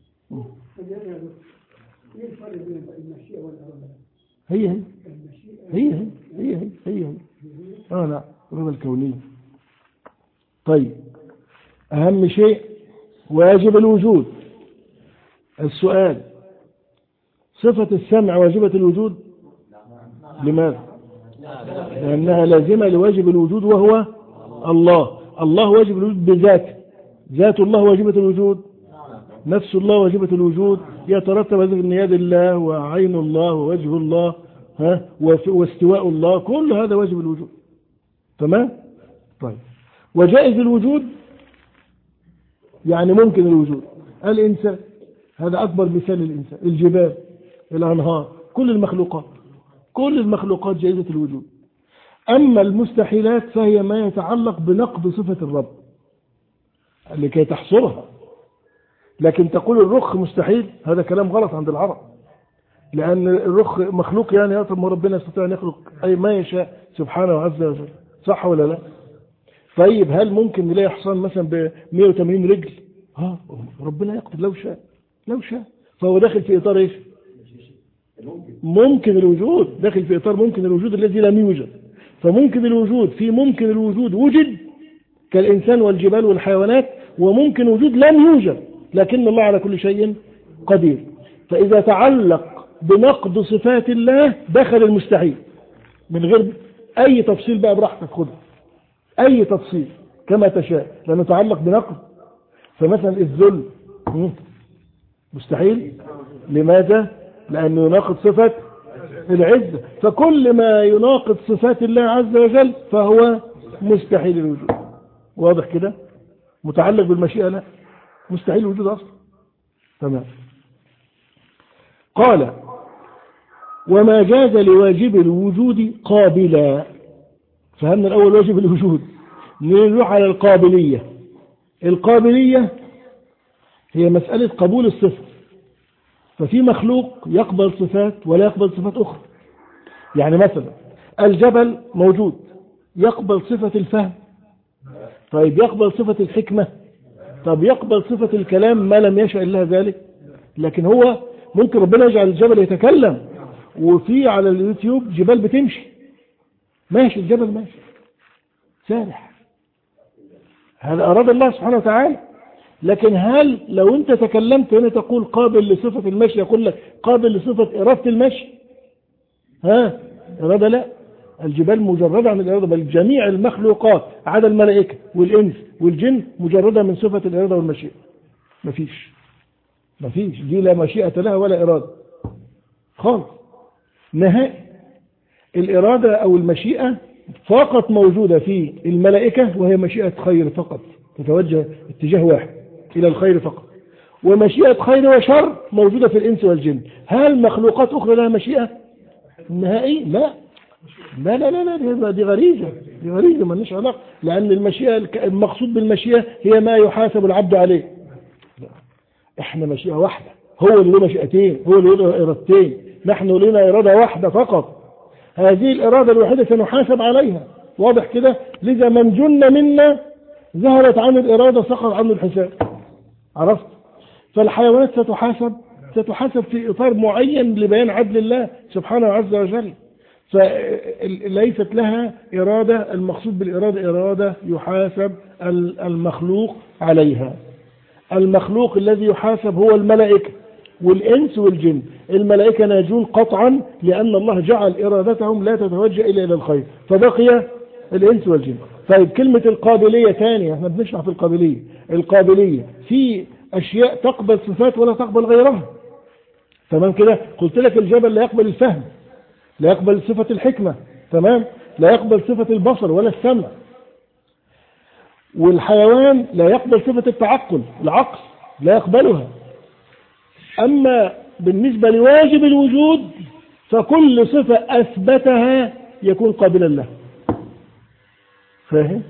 [SPEAKER 1] هي نعم، الإرادة الكونية. طيب أهم شيء واجب الوجود. السؤال صفة السمع واجبة الوجود؟ لماذا؟ لأنها لازمة لواجب الوجود وهو الله. الله واجب الوجود بذاته، ذات الله واجبة الوجود، نفس الله واجبة الوجود، يترتب هذا من يد الله وعين الله ووجه الله واستواء الله، كل هذا واجب الوجود. تمام؟ طيب وجائز الوجود يعني ممكن الوجود. الإنسان هذا أكبر مثال للإنسان، الجبال، الأنهار، كل المخلوقات جائزة الوجود. أما المستحيلات فهي ما يتعلق بنقض صفة الرب لكي تحصرها. لكن تقول الرخ مستحيل، هذا كلام غلط عند العرب، لأن الرخ مخلوق، يعني طب ربنا يستطيع أن يخلق أي ما يشاء سبحانه عز وجل، صح ولا لا؟ طيب هل ممكن نلاقي حصان مثلا ب 180 رجل؟ ربنا يقدر لو شاء، فهو داخل في إطار إيش؟ ممكن الوجود، داخل في إطار ممكن الوجود الذي لم يوجد. فممكن الوجود في ممكن الوجود وجد كالإنسان والجبال والحيوانات، وممكن وجود لم يوجد لكن الله على كل شيء قدير. فإذا تعلق بنقض صفات الله دخل المستحيل من غير أي تفصيل، بقى براحتك خذ أي تفصيل كما تشاء، لأنه يتعلق بنقض. فمثلا الذل مستحيل، لماذا؟ لأنه يناقض صفة العزة، فكل ما يناقض صفات الله عز وجل فهو مستحيل الوجود. واضح كده؟ متعلق بالمشيئة لا، مستحيل الوجود أصلا. تمام. قال وما جاز لواجب الوجود قابلا. فهمنا الأول واجب الوجود، نروح على القابلية. القابلية هي مسألة قبول الصفة. ففي مخلوق يقبل صفات ولا يقبل صفات أخرى. يعني مثلا الجبل موجود يقبل صفة الفهم، طيب يقبل صفة الحكمة، طب يقبل صفة الكلام ما لم يشاء الله ذلك. لكن هو ممكن ربنا يجعل الجبل يتكلم، وفي على اليوتيوب جبال بتمشي ماشي، الجبل ماشي سارح، هذا أراد الله سبحانه وتعالى. لكن هل لو أنت تكلمت هنا تقول قابل لصفة المشي، يقول لك قابل لصفة إرادة المشي؟ إرادة لا، الجبال مجردة عن الإرادة، بل جميع المخلوقات عدا الملائكة والإنس والجن مجردة من صفة الإرادة والمشيئة. مفيش دي لا مشيئة لها ولا إرادة خالص نهائي. الإرادة أو المشيئة فقط موجودة في الملائكة، وهي مشيئة خير فقط، تتوجه اتجاه واحد إلى الخير فقط. ومشيئة خير وشر موجودة في الإنس والجن. هل مخلوقات أخرى لها مشيئة نهائي؟ لا لا لا لا، دي غريزة ما لناش علاقة، لأن المشيئة المقصود بالمشيئة هي ما يحاسب العبد عليه. لا. احنا مشيئة واحدة، هو اللي له مشيئتين، هو اللي له إرادتين، نحن لنا إرادة واحدة فقط، هذه الإرادة الوحيدة سنحاسب عليها. واضح كده؟ لذا من جن منا ذهبت عن الإرادة سقط عنه الحساب. عرفت؟ فالحيوانات ستحاسب في إطار معين لبيان عدل الله سبحانه عز وجل. فليست لها إرادة. المقصود بالإرادة إرادة يحاسب المخلوق عليها. المخلوق الذي يحاسب هو الملائكة والإنس والجن. الملائكة ناجون قطعا لأن الله جعل إرادتهم لا تتوجه إلا إلى الخير، فبقي الإنس والجن. طيب كلمة القابلية ثانية، احنا بنشرح في القابلية. القابلية في أشياء تقبل صفات ولا تقبل غيرها. تمام كده؟ قلت لك الجبل لا يقبل الفهم، لا يقبل صفة الحكمة، تمام، لا يقبل صفة البصر ولا السمع. والحيوان لا يقبل صفة التعقل، العقل لا يقبلها. أما بالنسبة لواجب الوجود فكل صفة أثبتها يكون قابلا له. فاهم؟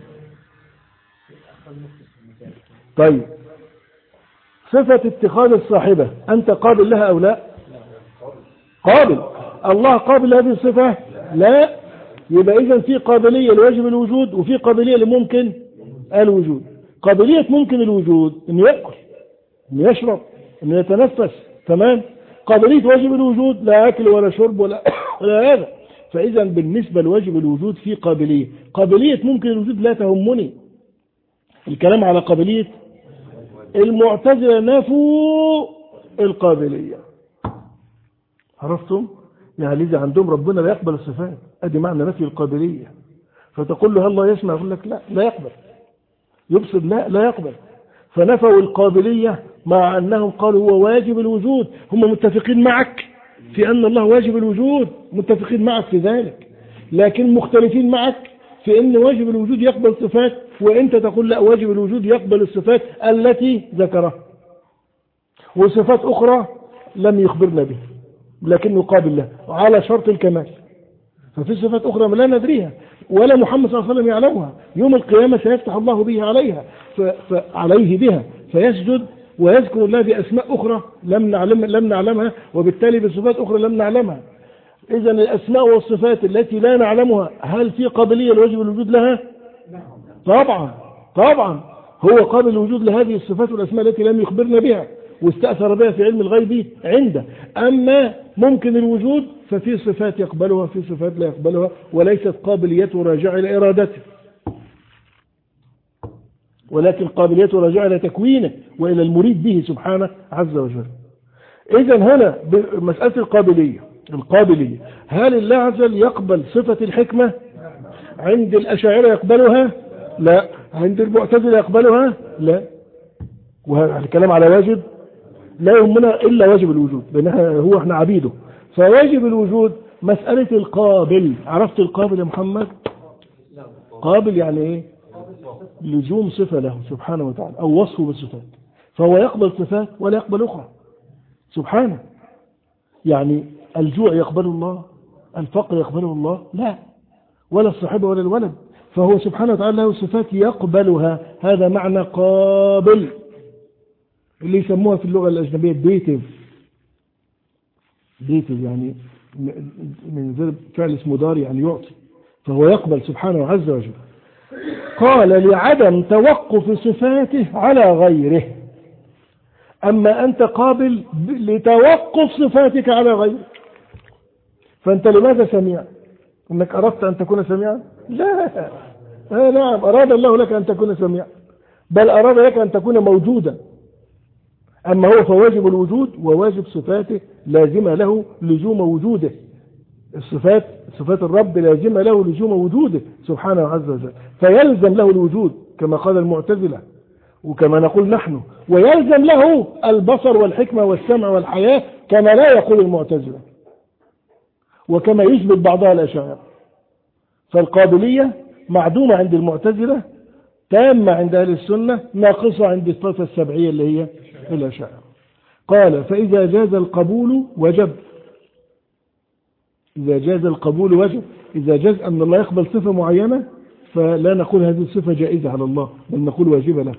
[SPEAKER 1] طيب صفة اتخاذ الصاحبة أنت قابل لها أو لا؟ قابل. الله قابل هذه الصفة؟ لا. يبقى إذن في قابلية لواجب الوجود وفي قابلية لممكن الوجود. قابلية ممكن الوجود إنه يأكل، إنه يشرب، إنه يتنفس، تمام. قابلية واجب الوجود لا أكل ولا شرب ولا هذا. فإذا بالنسبة لواجب الوجود في قابلية. قابلية ممكن الوجود لا تهمني. الكلام على قابلية المعتزلة نفوا القابلية. عرفتم؟ يعني لذا عندهم ربنا لا يقبل الصفات، ادي معنى نفي القابلية. فتقول له الله يسمع، يقول لك لا يقبل. يبصر لا يقبل. فنفوا القابلية مع أنهم قالوا هو واجب الوجود. هم متفقين معك في أن الله واجب الوجود، متفقين معك في ذلك، لكن مختلفين معك في أن واجب الوجود يقبل صفات، وأنت تقول لا، واجب الوجود يقبل الصفات التي ذكرها، وصفات أخرى لم يخبرنا بها لكنه قابل له على شرط الكمال. ففي صفات أخرى لا ندريها ولا محمد صلى الله عليه وسلم يعلمها. يوم القيامة سيفتح الله به عليه بها فيسجد ويذكر الله بأسماء أخرى لم نعلمها، وبالتالي بصفات أخرى لم نعلمها. إذا الأسماء والصفات التي لا نعلمها هل في قابلية لواجب الوجود لها؟ طبعا هو قابل الوجود لهذه الصفات والأسماء التي لم يخبرنا بها واستأثر بها في علم الغيب عنده. أما ممكن الوجود ففي صفات يقبلها في صفات لا يقبلها، وليست قابليته راجعة إلى إرادته، ولكن قابليته راجعة إلى تكوينه وإلى المريد به سبحانه عز وجل. إذن هنا مسألة القابلية هل الله عز وجل يقبل صفة الحكمة؟ عند الأشاعرة يقبلها؟ لا. عند المعتزلة يقبلها؟ لا. والكلام على واجب لا يهمنا إلا واجب الوجود، لأن هو احنا عبيده. فواجب الوجود مسألة القابل. عرفت القابل يا محمد؟ قابل يعني ايه؟ لزوم صفة له سبحانه وتعالى أو وصفه بالصفات، فهو يقبل صفات ولا يقبل أخرى سبحانه. يعني الجوع يقبله الله، الفقر يقبله الله؟ لا، ولا الصحابة ولا الولد. فهو سبحانه وتعالى له صفات يقبلها. هذا معنى قابل، اللي يسموها في اللغة الأجنبية ديتيف يعني من فعل اسمه دار يعني يعطي. فهو يقبل سبحانه عز وجل. قال لعدم توقف صفاته على غيره. أما أنت قابل لتوقف صفاتك على غيرك. فأنت لماذا سميع؟ أنك أردت أن تكون سميعا؟ لا. نعم، أراد الله لك أن تكون سميعا، بل أراد لك أن تكون موجودا. أما هو فواجب الوجود وواجب صفاته لازمة له لزوم وجوده. صفات الرب لازمة له لزوم وجوده سبحانه عز وجل، فيلزم له الوجود كما قال المعتزلة وكما نقول نحن، ويلزم له البصر والحكمة والسمع والحياة كما لا يقول المعتزلة وكما يثبت بعضها الأشاعرة. فالقابلية معدومة عند المعتزلة، تامة عند أهل السنة، ناقصة عند الطائفة السبعية اللي هي الأشاعرة. قال فإذا جاز القبول وجب. إذا جاز القبول وجب. إذا جاز أن الله يقبل صفة معينة فلا نقول هذه الصفة جائزة على الله، بل نقول واجبة له.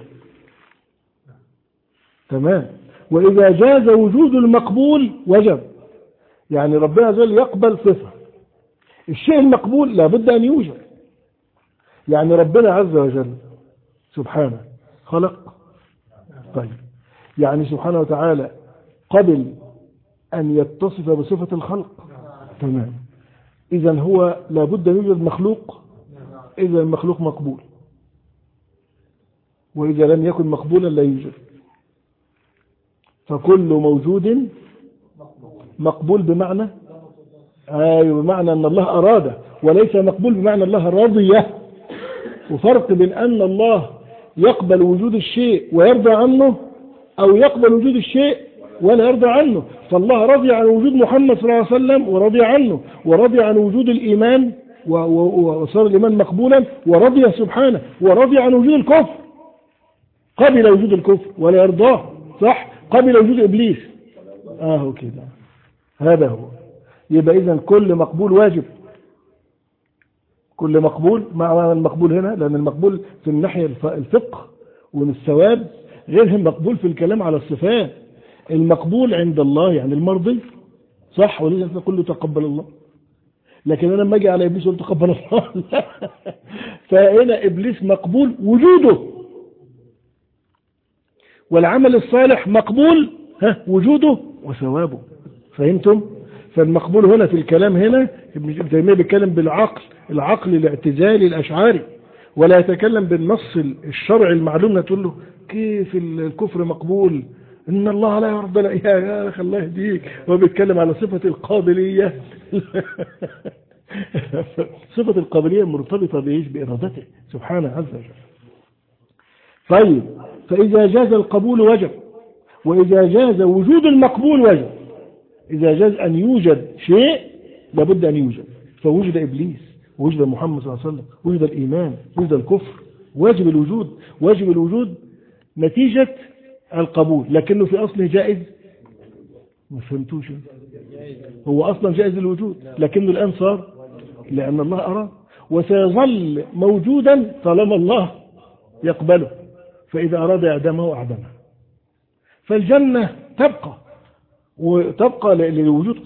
[SPEAKER 1] تمام. وإذا جاز وجود المقبول وجب. يعني ربنا عز وجل يقبل صفة، الشيء المقبول لابد أن يوجد. يعني ربنا عز وجل سبحانه خلق، طيب يعني سبحانه وتعالى قبل أن يتصف بصفة الخلق، تمام. إذا هو لابد أن يوجد مخلوق، إذا المخلوق مقبول، وإذا لم يكن مقبولا لا يوجد. فكل موجود مقبول بمعنى بمعنى أن الله أراد، وليس مقبول بمعنى الله رضي. وفرق بين أن الله يقبل وجود الشيء ويرضى عنه، أو يقبل وجود الشيء ولا يرضى عنه. فالله رضي عن وجود محمد صلى الله عليه وسلم ورضي عنه، ورضي عن وجود الإيمان وصار الإيمان مقبولا، ورضي سبحانه ورضي عن وجود الكفر، قبل وجود الكفر ولا يرضاه، صح؟ قبل وجود إبليس. كده، هذا هو. يبقى إذن كل مقبول واجب، كل مقبول. مع المقبول هنا، لأن المقبول في الناحية الفقه والثواب غير المقبول في الكلام على الصفات. المقبول عند الله يعني المرضي، صح؟ ولذلك نقول له تقبل الله. لكن أنا لما أجي على إبليس قلت تقبل الله فهنا إبليس مقبول وجوده، والعمل الصالح مقبول وجوده وثوابه. فهمتم؟ فالمقبول هنا في الكلام هنا ابن تيمية بيتكلم بالعقل، العقل الاعتزالي الأشعاري، ولا يتكلم بالنص الشرعي المعلوم. تقول له كيف الكفر مقبول؟ إن الله لا يرضى. يا أخي الله يهديك، هو بيتكلم على صفة القابلية صفة القابلية مرتبطة بإيش؟ بإرادته سبحانه عز وجل. طيب، فإذا جاز القبول وجب، وإذا جاز وجود المقبول وجب. إذا جاز أن يوجد شيء لابد أن يوجد، فوجد إبليس، وجد محمد صلى الله عليه وسلم، وجد الإيمان، وجد الكفر، واجب الوجود. واجب الوجود نتيجة القبول، لكنه في أصله جائز. ما فهمتوش؟ هو أصلا جائز الوجود، لكنه الآن صار لأن الله أراد، وسيظل موجودا طالما الله يقبله، فإذا أراد إعدامه أعدمه. فالجنة تبقى، وتبقى للوجود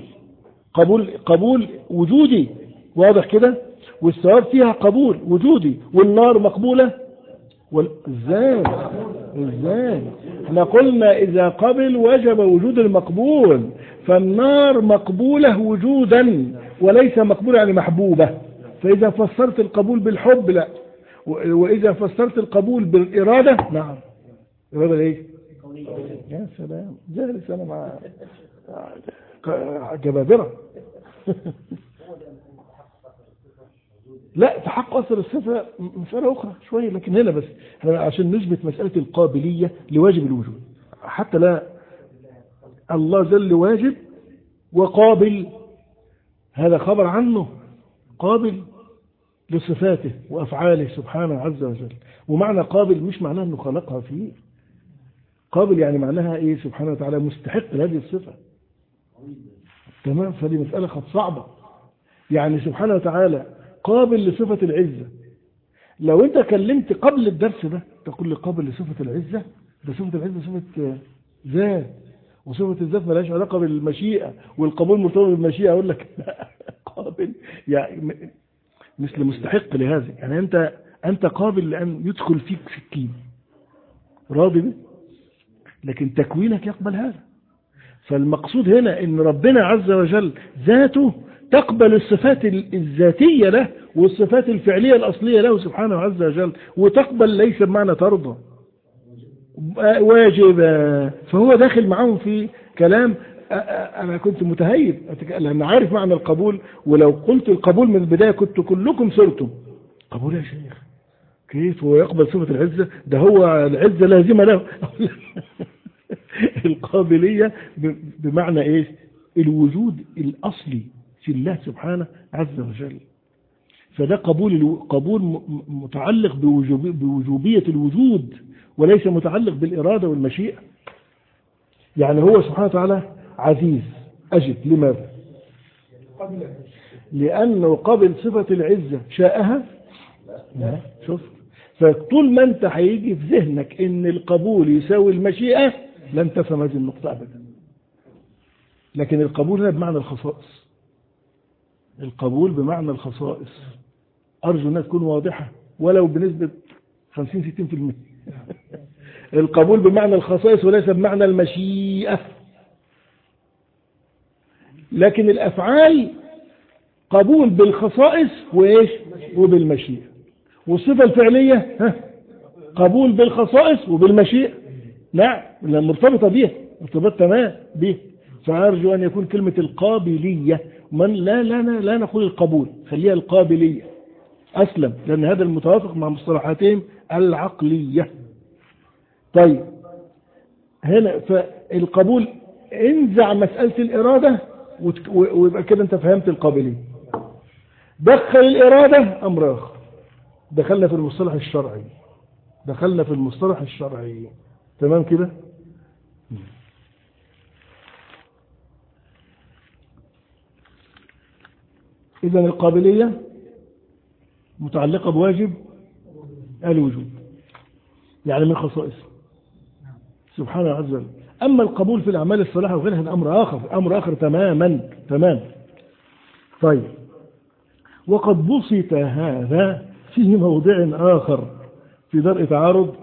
[SPEAKER 1] قبول وجودي، واضح كده؟ والثواب فيها قبول وجودي. والنار مقبولة. ازاي احنا قلنا إذا قبل وجب وجود المقبول، فالنار مقبولة وجودا وليس مقبولة يعني محبوبة. فإذا فسرت القبول بالحب لا، وإذا فسرت القبول بالإرادة نعم. إرادة ايه؟ يا سلام، جالس أنا مع جبابرة لا، تحقق أثر الصفة مسألة أخرى شوية، لكن هنا بس عشان نثبت مسألة القابلية لواجب الوجود. حتى لا، الله جل واجب وقابل، هذا خبر عنه، قابل لصفاته وأفعاله سبحانه عز وجل. ومعنى قابل مش معناه أنه خلقها فيه، قابل يعني معناها إيه؟ سبحانه وتعالى مستحق لهذه الصفة. تمام؟ فدي مسألة خط صعبة. يعني سبحانه وتعالى قابل لصفة العزة. لو انت كلمت قبل الدرس ده تقول لي قابل لصفة العزة، ده صفة العزة صفة ذات، وصفة الذات ملهاش علاقة بالمشيئة، والقبول مرتبط بالمشيئة. اقول لك لا، قابل يعني مثل مستحق لهذا. يعني انت قابل لأن يدخل فيك سكين، راضي به، لكن تكوينك يقبل هذا. فالمقصود هنا ان ربنا عز وجل ذاته تقبل الصفات الذاتية له والصفات الفعلية الأصلية له سبحانه عز وجل، وتقبل ليس بمعنى ترضى، واجب. فهو داخل معهم في كلام. أنا كنت متهيب لأن عارف معنى القبول، ولو قلت القبول من البداية كنت كلكم صرتم قبول يا شيخ. كيف هو يقبل صفة العزة؟ ده هو العزة لازمة له القابلية بمعنى إيه؟ الوجود الأصلي في الله سبحانه عز وجل. فده قبول متعلق بوجوبية الوجود، وليس متعلق بالإرادة والمشيئة. يعني هو سبحانه وتعالى عزيز. أجد لماذا؟ لأنه قبل صفة العزة شاءها. شوف، فطول ما انت هيجي في ذهنك ان القبول يساوي المشيئة لن تفهم هذه النقطة أبدا. لكن القبول هنا بمعنى الخصائص، القبول بمعنى الخصائص. أرجو أنها تكون واضحة ولو بنسبة 50-60%. القبول بمعنى الخصائص وليس بمعنى المشيئة. لكن الأفعال قبول بالخصائص وإيش وبالمشيئة. والصفة الفعلية قبول بالخصائص وبالمشيئة. نعم مرتبطة بها ارتباط تمام به. فأرجو أن يكون كلمة القابلية من لا نقول القبول، خليها القابلية أسلم، لأن هذا المتوافق مع مصطلحاتهم العقلية. طيب هنا فالقبول انزع مسألة الإرادة ويبقى كده انت فهمت القابلية. دخل الإرادة أمر آخر، دخلنا في المصطلح الشرعي. تمام كده. إذا القابلية متعلقة بواجب الوجود، يعني من خصائصه سبحانه عز وجل. أما القبول في الأعمال الصالحة وغيرها هذا أمر آخر تمام. طيب وقد بسط هذا في موضع آخر في درء تعارض،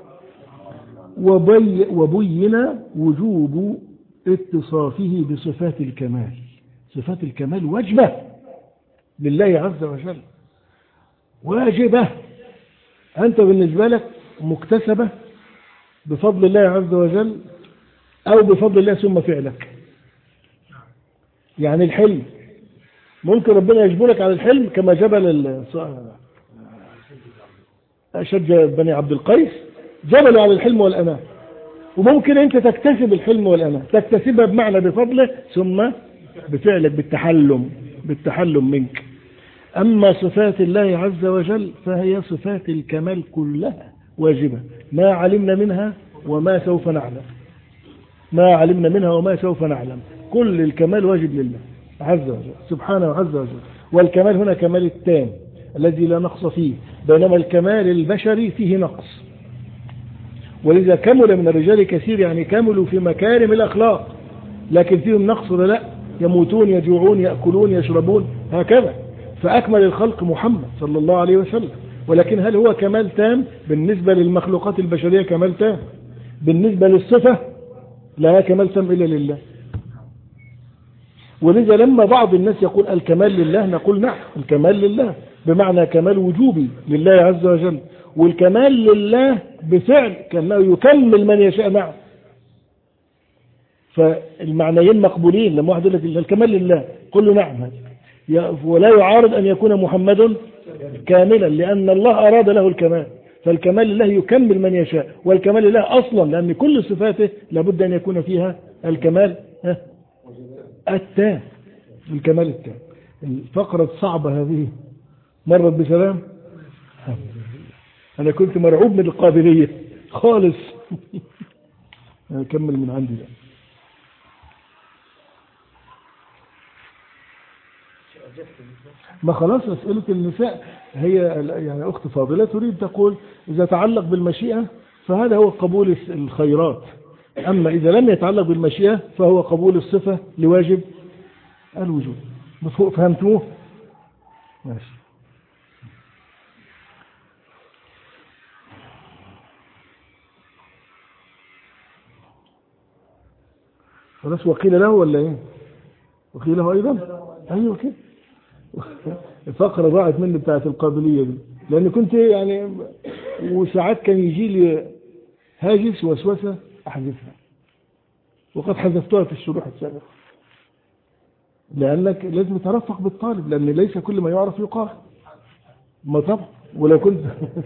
[SPEAKER 1] وبين وجوب اتصافه بصفات الكمال. صفات الكمال واجبة لله عز وجل، واجبة. أنت بالنسبة لك مكتسبة بفضل الله عز وجل أو بفضل الله ثم فعلك. يعني الحلم ممكن ربنا يجبرك على الحلم كما جبل أشج بني عبد القيس جبلوا على الحلم والأناة، وممكن أنت تكتسب الحلم والأناة، تكتسبها بمعنى بفضله ثم بفعلك بالتحلم منك. أما صفات الله عز وجل فهي صفات الكمال كلها واجبة، ما علمنا منها وما سوف نعلم. كل الكمال واجب لله عز وجل سبحانه عز وجل. والكمال هنا كمال التام الذي لا نقص فيه، بينما الكمال البشري فيه نقص. ولذا كمل من الرجال كثير، يعني كملوا في مكارم الأخلاق لكن فيهم نقص ولا لا؟ يموتون يجوعون يأكلون يشربون هكذا. فأكمل الخلق محمد صلى الله عليه وسلم، ولكن هل هو كمال تام؟ بالنسبة للمخلوقات البشرية كمال تام، بالنسبة للصفة لا كمال تام إلا لله. ولذا لما بعض الناس يقول الكمال لله نقول نعم الكمال لله بمعنى كمال وجوبي لله عز وجل، والكمال لله بفعل كأنه يكمل من يشاء معه. فالمعنيين مقبولين. لما واحد يقول لك الكمال لله قل له نعم هذا، ولا يعارض أن يكون محمد كاملا لأن الله أراد له الكمال. فالكمال لله يكمل من يشاء، والكمال لله أصلا لأن كل صفاته لابد أن يكون فيها الكمال التام، الكمال التام. الفقرة الصعبة هذه مرت بسلام. أنا كنت مرعوب من القابلية خالص. أكمل من عندي بقى. ما خلاص أسئلة النساء هي يعني أخت فاضلة تريد تقول إذا تعلق بالمشيئة فهذا هو قبول الخيرات، أما إذا لم يتعلق بالمشيئة فهو قبول الصفة لواجب الوجود. فهمتوه؟ ماشي. خلاص وقيل له ولا ايه؟ وقيل له ايضا؟ ايوه كده. الفقرة ضاعت مني بتاعت القابلية دي، لان كنت يعني وساعات كان يجي لي هاجس وسوسة احذفها، وقد حذفتها في الشروح السابقة، لانك لازم ترفق بالطالب لان ليس كل ما يعرف يقال. ما طبعا ولو كنت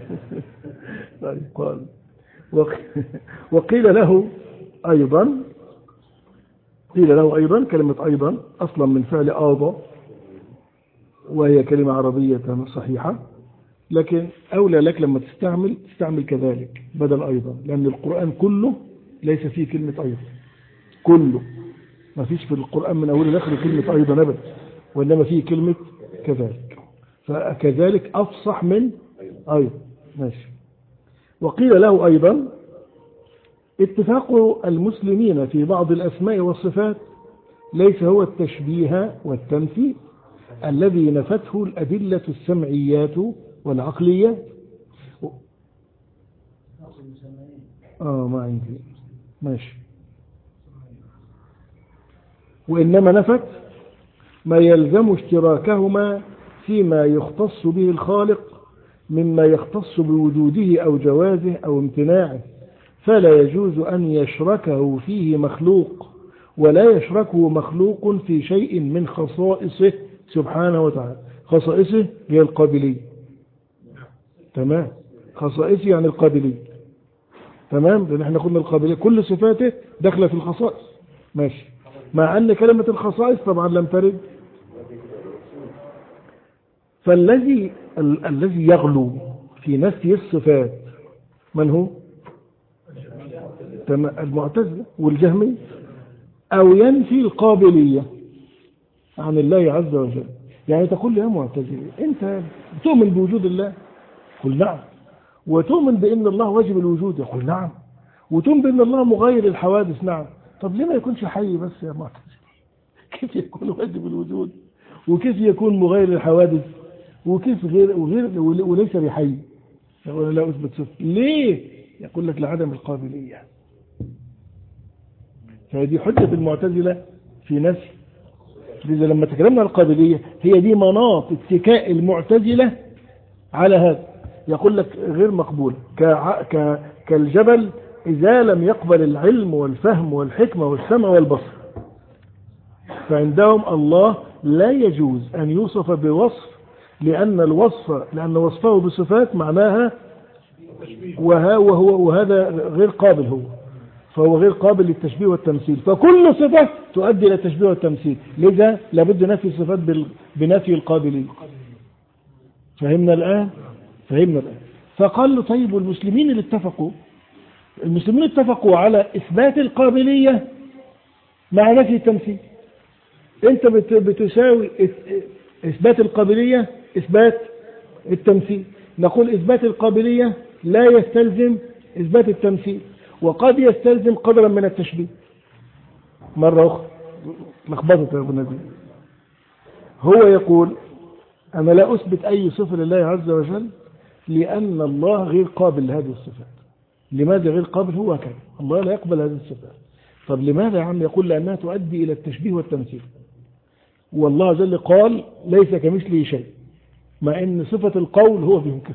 [SPEAKER 1] قال وقيل له ايضا، قيل له أيضا. كلمة أيضا أصلا من فعل آضى، وهي كلمة عربية صحيحة، لكن أولى لك لما تستعمل كذلك بدل أيضا، لأن القرآن كله ليس فيه كلمة أيضا، كله ما فيش في القرآن من أوله لآخره كلمة أيضا أبدا، وإنما فيه كلمة كذلك، فكذلك أفصح من أيضا. ماشي. وقيل له أيضا اتفاق المسلمين في بعض الأسماء والصفات ليس هو التشبيه والتمثيل الذي نفته الأدلة السمعيات والعقليات. ما عندي. ماشي. وإنما نفت ما يلزم اشتراكهما فيما يختص به الخالق مما يختص بوجوده أو جوازه أو امتناعه، فلا يجوز أن يشركه فيه مخلوق، ولا يشركه مخلوق في شيء من خصائصه سبحانه وتعالى. خصائصه هي القابلية، تمام، خصائصه يعني القابلية، تمام، لأن احنا قلنا القابلية كل صفاته داخلة في الخصائص، ماشي، مع أن كلمة الخصائص طبعا لم ترد. فالذي يغلو في نفي الصفات من هو؟ المعتزلة والجهمية، أو ينفي القابلية عن الله عز وجل. يعني تقول يا معتزلي أنت تؤمن بوجود الله؟ قل نعم. وتؤمن بأن الله واجب الوجود؟ يقول نعم. وتؤمن بأن الله مغير الحوادث؟ نعم. طب ليه ما يكونش حي بس يا معتزلي؟ كيف يكون واجب الوجود وكيف يكون مغير الحوادث وكيف غير وليس بحي؟ يقول لا أثبت صفة. ليه؟ يقول لك لعدم القابلية. فهذه حجة المعتزلة في نفي. لذا لما تكلمنا عن القابلية هي دي مناط اتكاء المعتزلة على هذا. يقول لك غير مقبول كالجبل إذا لم يقبل العلم والفهم والحكمة والسمع والبصر. فعندهم الله لا يجوز أن يوصف بوصف لأن وصفه بصفات معناها وهذا غير قابل، فهو غير قابل للتشبيه والتمثيل. فكل صفة تؤدي إلى التشبيه والتمثيل، لذا لابد نفي الصفات بنفي القابلية. فهمنا الآن؟ فقال له طيب والمسلمين اللي اتفقوا على إثبات القابلية مع نفي التمثيل. أنت بتساوي إثبات القابلية إثبات التمثيل. نقول إثبات القابلية لا يستلزم إثبات التمثيل، وقد يستلزم قدرا من التشبيه. مرة أخرى لخبطت يا ابو نبيل. هو يقول أنا لا أثبت أي صفة لله عز وجل لأن الله غير قابل لهذه الصفات. لماذا غير قابل؟ هو كذا، الله لا يقبل هذه الصفات. طب لماذا يا عم؟ يقول لأنها تؤدي إلى التشبيه والتمثيل، والله جل قال ليس كمثله شيء، مع ان صفة القول هو بيمكن.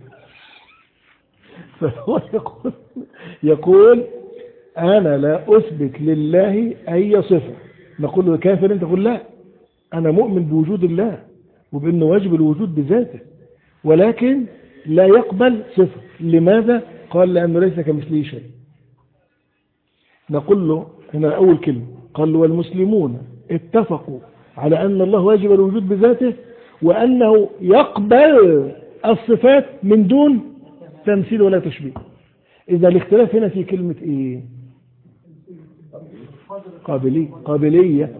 [SPEAKER 1] فهو يقول انا لا اثبت لله اي صفة. نقول له كافر انت؟ تقول لا، انا مؤمن بوجود الله وبانه واجب الوجود بذاته، ولكن لا يقبل صفة. لماذا؟ قال لانه ليس كمثله شيء. نقول له هنا اول كلمة، قال له والمسلمون اتفقوا على أن الله واجب الوجود بذاته وأنه يقبل الصفات من دون تمثيل ولا تشبيه. إذا الاختلاف هنا في كلمة إيه؟ قابلية.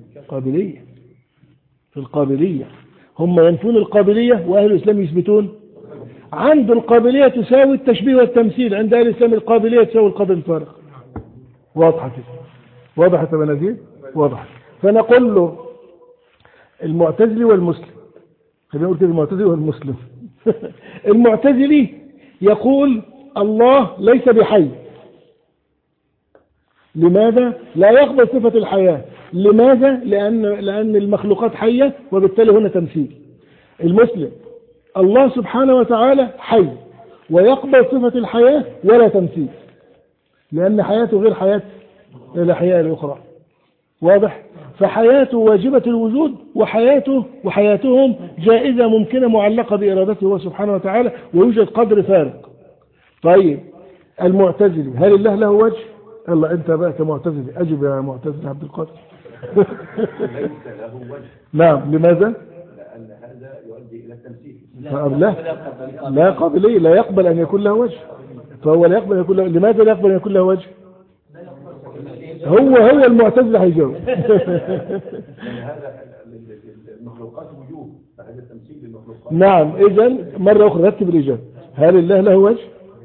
[SPEAKER 1] في القابلية هم ينفون القابلية وأهل الإسلام يثبتون. عند القابلية تساوي التشبيه والتمثيل، عند أهل الإسلام القابلية تساوي القدر الفارق. واضحة كده؟ واضحة يا بنادير؟ واضحة. فنقول له المعتزلي والمسلم، خلينا نقول كده المعتزلي والمسلم. المعتزلي يقول الله ليس بحي. لماذا؟ لا يقبل صفة الحياة. لماذا؟ لأن المخلوقات حية وبالتالي هنا تمثيل. المسلم الله سبحانه وتعالى حي ويقبل صفة الحياة ولا تمثيل، لأن حياته غير حياة الأحياء الأخرى. واضح؟ فحياته واجبة الوجود وحياتهم جائزة ممكنة معلقة بإرادته هو سبحانه وتعالى، ويوجد قدر فارق. طيب المعتزلي هل الله له وجه؟ الله أنت بقى كمعتزلي أجب يا معتزلي عبد القادر.
[SPEAKER 3] ليس له وجه.
[SPEAKER 1] نعم. لماذا؟
[SPEAKER 3] لأن هذا يؤدي إلى التمثيل.
[SPEAKER 1] لا قابلية، لا يقبل أن يكون له وجه، فهو لا يقبل أن يكون له. لماذا لا يقبل أن يكون له وجه؟ هو المعتزلة هيجاوب.
[SPEAKER 3] هذا المخلوقات وجوه، فهذا تمثيل للمخلوقات.
[SPEAKER 1] نعم. إذن مرة أخرى رتب الإجابة. هل الله له وجه؟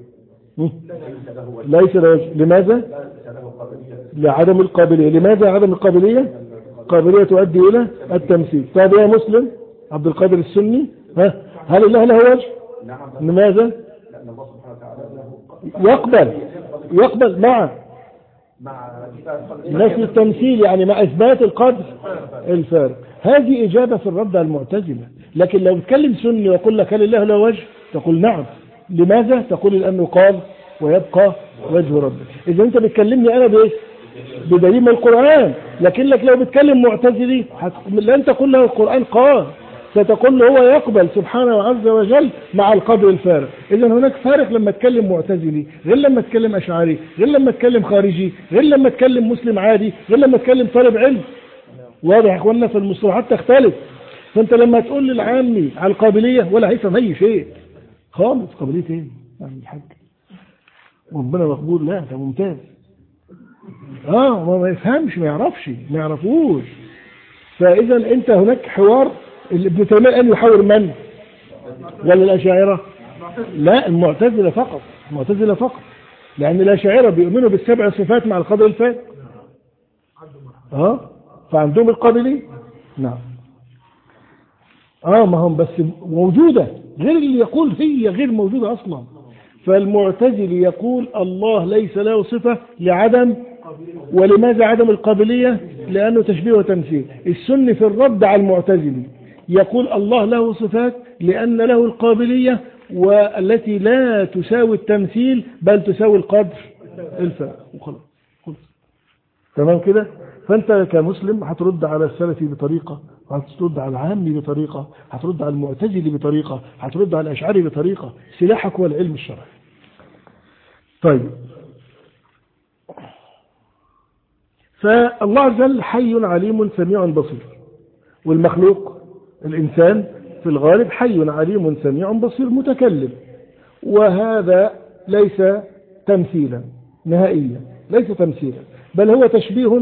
[SPEAKER 1] ليس له وجه. لماذا؟ لعدم القابلية. لماذا عدم القابلية؟ القابلية تؤدي إلى التمثيل. طيب يا مسلم عبد القادر السني، هل الله له وجه؟ لماذا؟
[SPEAKER 3] لأن الله سبحانه وتعالى
[SPEAKER 1] يقبل مع نفي التمثيل، يعني مع إثبات القدر الفارق. هذه إجابة في الرد على المعتزلة. لكن لو بتكلم سني ويقول لك هل الله له وجه تقول نعم. لماذا؟ تقول لأنه قال ويبقى وجه ربه. إذا أنت بتكلمني أنا بإيه؟ بدليل من القرآن. لكن لك لو بتكلم معتزلي لن تقول له القرآن قال، ستقول له هو يقبل سبحانه عز وجل مع القدر الفارق. إذا هناك فارق لما تكلم معتزلي غير لما تكلم أشعري غير لما تكلم خارجي غير لما تكلم مسلم عادي غير لما تكلم طالب علم. واضح يا اخوانا؟ في المصطلحات تختلف. فانت لما تقول للعامي على القابلية ولا هيفهم اي شيء خالص. قابلية ايه يعني الحاج ربنا مقبول؟ لا ده ممتاز. ما يفهمش ما يعرفوش. فاذا انت هناك حوار. ابن تيمية قال يحاور من؟ ولا الاشاعرة؟ لا المعتزلة فقط. لان الاشاعرة بيؤمنوا بالسبع صفات مع القدر الفارق. فعندهم القابلية. نعم. ما هم بس موجودة غير اللي يقول هي غير موجودة أصلا. فالمعتزلي يقول الله ليس له صفة لعدم. ولماذا عدم القابلية؟ لأنه تشبيه وتمثيل. السني في الرد على المعتزلي يقول الله له صفات لأن له القابلية والتي لا تساوي التمثيل بل تساوي القدر الفارق. وخلاص تمام كده. فأنت كمسلم هترد على السلفي بطريقة، هترد على العامي بطريقة، هترد على المعتزلي بطريقة، هترد على الأشعري بطريقة. سلاحك هو العلم الشرعي. طيب فالله عز وجل حي عليم سميع بصير، والمخلوق الإنسان في الغالب حي عليم سميع بصير متكلم. وهذا ليس تمثيلا نهائيا، ليس تمثيلا، بل هو تشبيه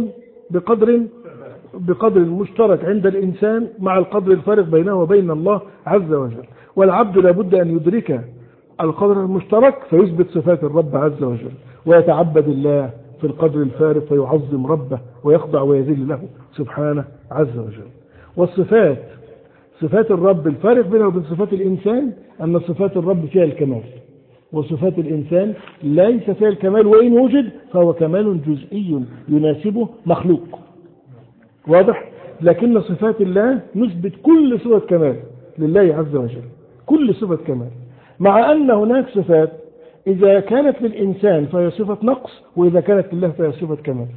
[SPEAKER 1] بقدر مشترك عند الإنسان مع القدر الفارق بينه وبين الله عز وجل. والعبد لابد أن يدرك القدر المشترك فيثبت صفات الرب عز وجل، ويتعبد الله في القدر الفارق فيعظم ربه ويخضع ويذل له سبحانه عز وجل. والصفات صفات الرب الفارق بينه وبين صفات الإنسان أن صفات الرب فيها الكمال، وصفات الإنسان ليس فيها الكمال، وإن وجد فهو كمال جزئي يناسبه مخلوق. واضح؟ لكن صفات الله نثبت كل صفة كمال لله عز وجل، كل صفة كمال، مع أن هناك صفات إذا كانت للإنسان فهي صفة نقص، وإذا كانت لله فهي صفة كمال.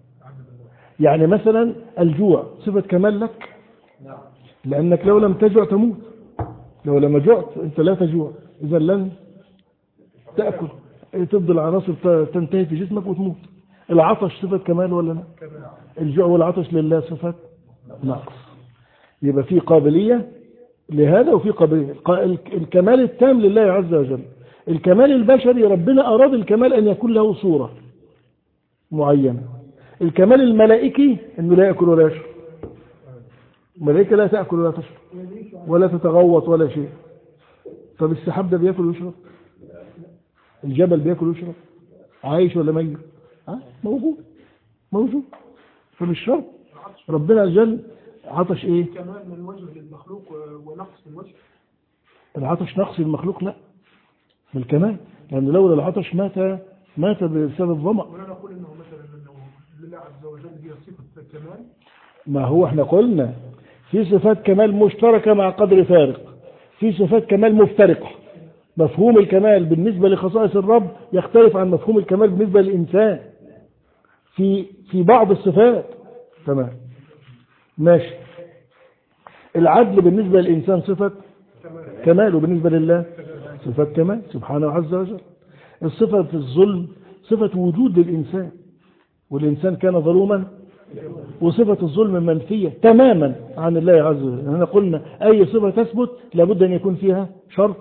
[SPEAKER 1] يعني مثلا الجوع صفة كمال لك، لأنك لو لم تجوع تموت. لو لم جعت أنت لا تجوع، إذا لن تأكل، تفضل العناصر تنتهي في جسمك وتموت. العطش صفة كمال ولا لا؟ الجوع والعطش لله صفة نقص. يبقى في قابلية لهذا وفي قابلية. الكمال التام لله عز وجل. الكمال البشري ربنا أراد الكمال أن يكون له صورة معينة. الكمال الملائكي أنه لا يأكل ولا يشرب. الملائكة لا تأكل ولا تشرب ولا تتغوط ولا شيء. طب السحاب ده بيأكل ويشرب؟ الجبل بيأكل ويشرب؟ عايش ولا ميت؟ موجود. فمش شرط. ربنا عز وجل عطش ايه؟
[SPEAKER 2] كمال من وجه للمخلوق ونقص من وجه.
[SPEAKER 1] العطش نقص المخلوق؟ لا، من الكمال، لأن لولا العطش مات بسبب ظمأ.
[SPEAKER 2] ولا نقول انه مثلا انه لله عز وجل هي صفة كمال.
[SPEAKER 1] ما هو احنا قلنا في صفات كمال مشتركة مع قدر فارق، في صفات كمال مفترقة. مفهوم الكمال بالنسبة لخصائص الرب يختلف عن مفهوم الكمال بالنسبة للإنسان في بعض الصفات. تمام ماشي. العدل بالنسبة للإنسان صفة كمال، وبالنسبة لله صفة كمال سبحانه عز وجل. الصفة في الظلم صفة وجود للإنسان، والإنسان كان ظلوما، وصفة الظلم منفية تماما عن الله عز وجل. احنا قلنا أي صفة تثبت لابد أن يكون فيها شرط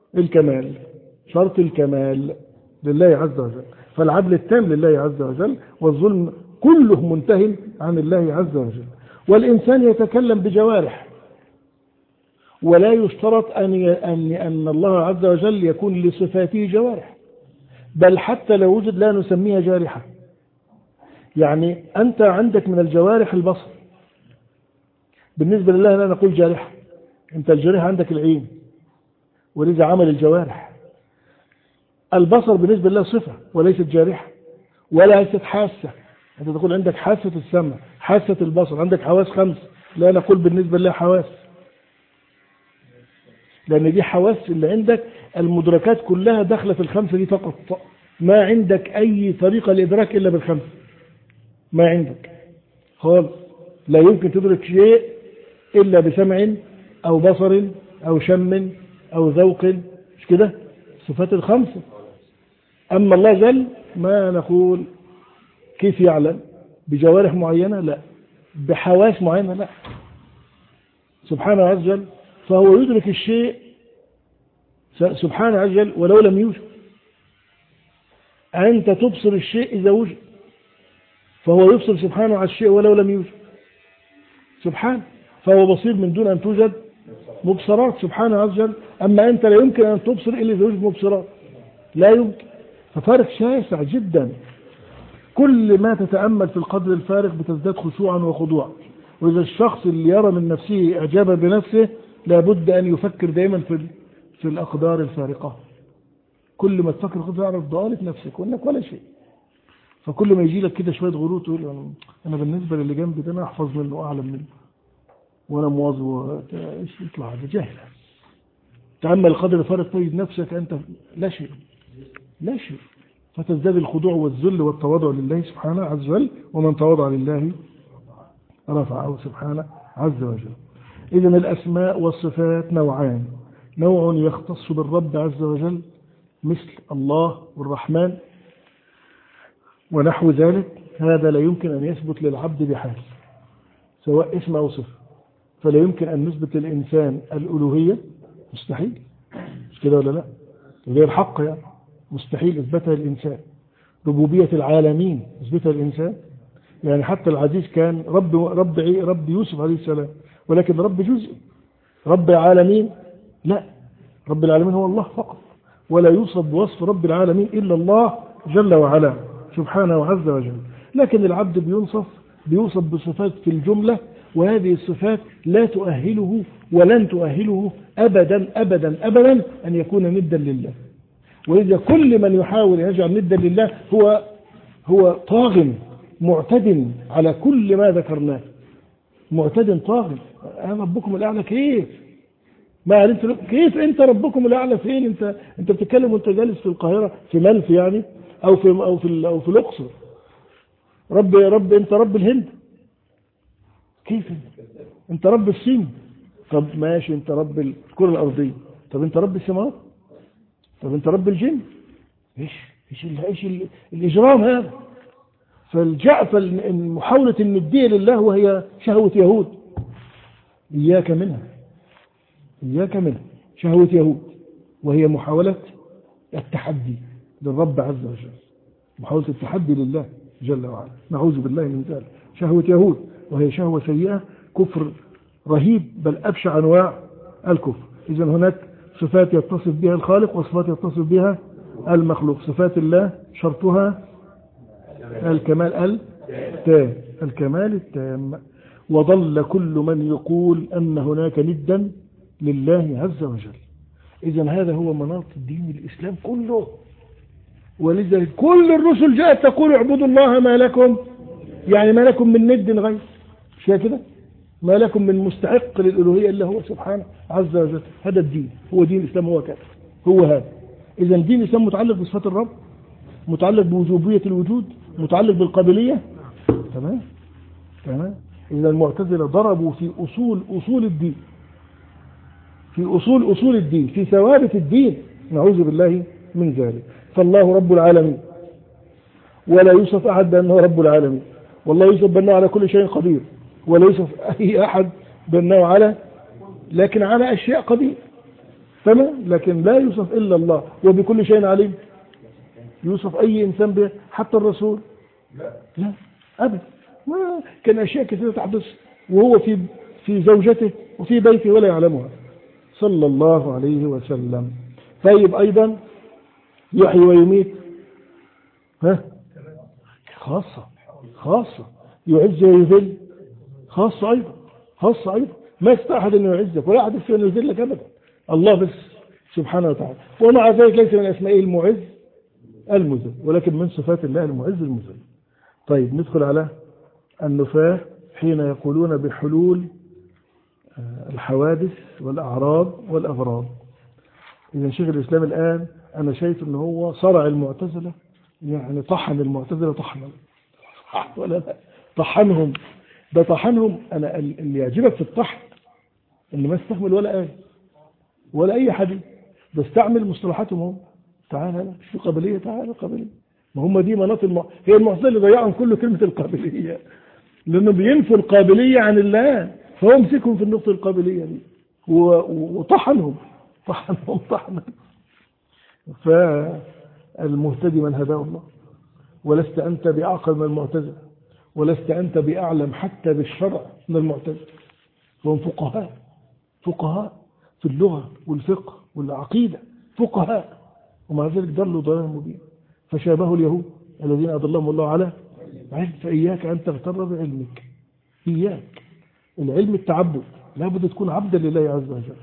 [SPEAKER 1] الكمال لله عز وجل. فالعدل التام لله عز وجل، والظلم كله منتهي عن الله عز وجل. والإنسان يتكلم بجوارح، ولا يشترط أن الله عز وجل يكون لصفاته جوارح، بل حتى لو وجد لا نسميها جارحة. يعني أنت عندك من الجوارح البصر، بالنسبة لله لا نقول جارحة. أنت الجارحة عندك العين، ولذا عمل الجوارح. البصر بالنسبة لله صفة وليست جارحة، ولا ليست حاسة. أنت تقول عندك حاسة السمع، حاسة البصر، عندك حواس 5، لا نقول بالنسبة لله حواس. لأن دي حواس اللي عندك المدركات كلها داخلة في الخمسة دي فقط. ما عندك أي طريقة لإدراك إلا بالخمسة، ما عندك خالص. لا يمكن تدرك شيء إلا بسمع أو بصر أو شم أو ذوق، مش كده؟ صفات الخمسة. أما الله جل ما نقول كيف يعلم، بجوارح معينة لا، بحواس معينة لا، سبحانه عز وجل. فهو يدرك الشيء سبحانه عز وجل ولو لم يوجد. أنت تبصر الشيء إذا وجد، فهو يبصر سبحانه على الشيء ولو لم يوجد سبحانه. فهو بصير من دون أن توجد مبصرات سبحانه عز وجل. أما أنت لا يمكن أن تبصر إلا إذا وجد مبصرات، لا يمكن. ففارق شاسع جدا. كل ما تتأمل في القدر الفارق بتزداد خشوعا وخضوعا. وإذا الشخص اللي يرى من نفسه إعجابا بنفسه لابد أن يفكر دائما في الأقدار الفارقة. كل ما تفكر خذ تعرف ضالة نفسك وإنك ولا شيء. فكل ما يجي لك كده شوية غرور تقول أنا بالنسبة للي جنبي ده أنا أحفظ منه أعلم منه وأنا مواظب، إيش يطلع هذا جاهل. تأمل القدر الفارق تجد نفسك أنت لا شيء، لا شيء. فتزداد الخضوع والذل والتواضع لله سبحانه عز وجل. ومن تواضع لله رفعه سبحانه عز وجل. إذن الأسماء والصفات نوعان: نوع يختص بالرب عز وجل مثل الله والرحمن ونحو ذلك، هذا لا يمكن أن يثبت للعبد بحال سواء اسم أو صفة. فلا يمكن أن نثبت للإنسان الألوهية، مستحيل، مش كده ولا لا؟ وهي الحق يعني مستحيل إثباتها للإنسان. ربوبية العالمين إثباتها للإنسان، يعني حتى العزيز كان رب يوسف عليه السلام، ولكن رب جزء. رب العالمين لا، رب العالمين هو الله فقط، ولا يوصف بوصف رب العالمين إلا الله جل وعلا سبحانه عز وجل. لكن العبد بيوصف بصفات في الجملة، وهذه الصفات لا تؤهله ولن تؤهله أبدا أبدا أبدا أن يكون ندا لله. وإذا كل من يحاول أن يجعل ندا لله هو طاغ معتد على كل ما ذكرناه، معتد طاغ. أنا ربكم الأعلى كيف؟ ما علمت كيف أنت ربكم الأعلى فين؟ أنت بتتكلم وأنت جالس في القاهرة في منف يعني أو في الأقصر. رب أنت رب الهند كيف؟ أنت رب الصين. طب ماشي، أنت رب الكرة الأرضية. طب أنت رب السماوات. طب أنت رب الجن. إيش الإجرام هذا؟ فالمحاولة الندية لله وهي شهوة يهود، إياك منها شهوة يهود، وهي محاولة التحدي للرب عز وجل، محاولة التحدي لله جل وعلا، نعوذ بالله من ذلك. شهوة يهود وهي شهوة سيئة، كفر رهيب، بل أبشع أنواع الكفر. إذن هناك صفات يتصف بها الخالق وصفات يتصف بها المخلوق. صفات الله شرطها الكمال التام. وضل كل من يقول أن هناك ندا لله عز وجل. إذن هذا هو مناط الدين الإسلام كله. ولذلك كل الرسل جاءت تقول اعبدوا الله ما لكم، يعني ما لكم من ند غير، مش كده؟ ما لكم من مستحق للألوهية إلا هو سبحانه عز وجل. هذا الدين، هو دين الإسلام، هو كذا، هو هذا. إذا دين الإسلام متعلق بصفات الرب، متعلق بوجوبية الوجود، متعلق بالقابلية. تمام. إذا المعتزلة ضربوا في أصول الدين، في أصول الدين، في ثوابت الدين، نعوذ بالله من ذلك. فالله رب العالمين، ولا يوصف أحد بأنه رب العالمين، والله يوصف بأنه على كل شيء قدير، ولا يوصف أي أحد بأنه لكن على أشياء قدير. تمام. لكن لا يوصف إلا الله، وبكل شيء عليم. يوصف أي إنسان به، حتى الرسول لا أبدا. ما كان أشياء كثيرة تحدث وهو في زوجته وفي بيته ولا يعلمها صلى الله عليه وسلم. طيب أيضا يحيي ويميت، خاصة يعز ويذل، خاصة أيضا ما يستطيع أحد أن يعزك ولا أحد أن يذلك أبدا، الله بس سبحانه وتعالى. ومع ذلك ليس من أسمائه المعز المذل، ولكن من صفات الله المعز المذل. طيب ندخل على النفاة حين يقولون بحلول الحوادث والأعراض والأغراض. إذا شيخ الإسلام الآن أنا شايف أنه هو صرع المعتزلة، يعني طحن المعتزلة طحنا ولا لا؟ طحنهم، ده طحنهم. أنا اللي يعجبك في الطحن إن ما استعمل ولا آية ولا أي حديث، بستعمل مصطلحاتهم هم. تعالى لا في قابلية، تعالى قابلية. ما هم دي مناط هي المعتزلة اللي ضيعهم كل كلمة القابلية، لأنه بينفوا القابلية عن الله، فهو مسكهم في النقطة القابلية دي وطحنهم طحنا. فالمهتدي من هداه الله، ولست أنت بأعقل من المعتزلة، ولست أنت بأعلم حتى بالشرع من المعتزلة. فهم فقهاء في اللغة والفقه والعقيدة، فقهاء، ومع ذلك ضلوا ضلالا مبين. فشابهوا اليهود الذين أضلهم الله على علم. فإياك أن تغتر بعلمك، إياك. العلم التعبد، لابد تكون عبدا لله عز وجل.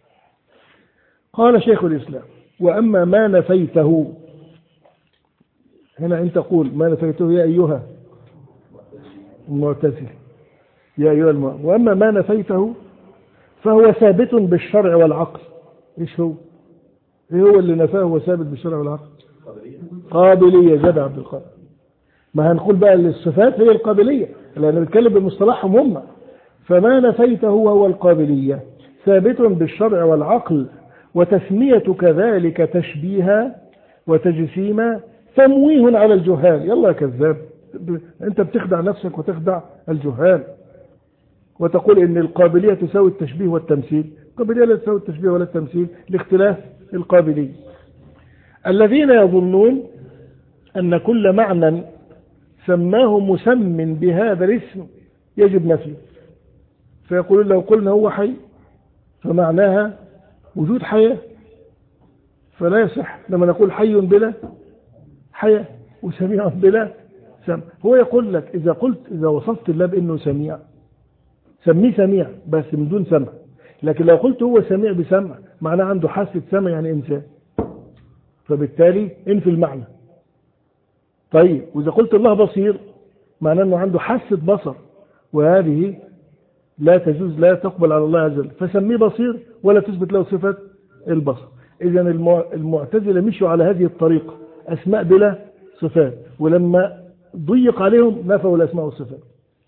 [SPEAKER 1] قال شيخ الإسلام: وأما ما نفيته، هنا أنت تقول ما نفيته يا أيها المعتزلة، يا أيها وأما ما نفيته فهو ثابت بالشرع والعقل. إيش هو؟ إيه هو اللي نفاه هو ثابت بالشرع والعقل؟ قابلية. جدع عبد القادر. ما هنقول بقى الصفات هي القابلية، لأن بنتكلم بمصطلحهم هم. فما نفيته هو القابلية، ثابت بالشرع والعقل، وتسمية كذلك تشبيها وتجسيما تمويه على الجهال. يلا يا كذاب، أنت بتخدع نفسك وتخدع الجهال، وتقول إن القابلية تساوي التشبيه والتمثيل. القابلية لا تساوي التشبيه ولا التمثيل لاختلاف القابلية. الذين يظنون أن كل معنى سماه مسمٍ بهذا الاسم يجب نفيه، فيقولون لو قلنا هو حي فمعناها وجود حياة، فلا يصح لما نقول حي بلا حياة وسميع بلا سمع. هو يقول لك إذا وصفت الله بأنه سميع، سميه سميع بس من دون سمع. لكن لو قلت هو سميع بسمع، معناه عنده حاسة سمع، يعني إنسان، فبالتالي انفي المعنى. طيب وإذا قلت الله بصير، معناه أنه عنده حاسة بصر، وهذه لا تجوز، لا تقبل على الله عز وجل، فسميه بصير ولا تثبت له صفة البصر. إذا المعتزلة مشوا على هذه الطريقة، أسماء بلا صفات، ولما ضيق عليهم نفوا الأسماء والصفات.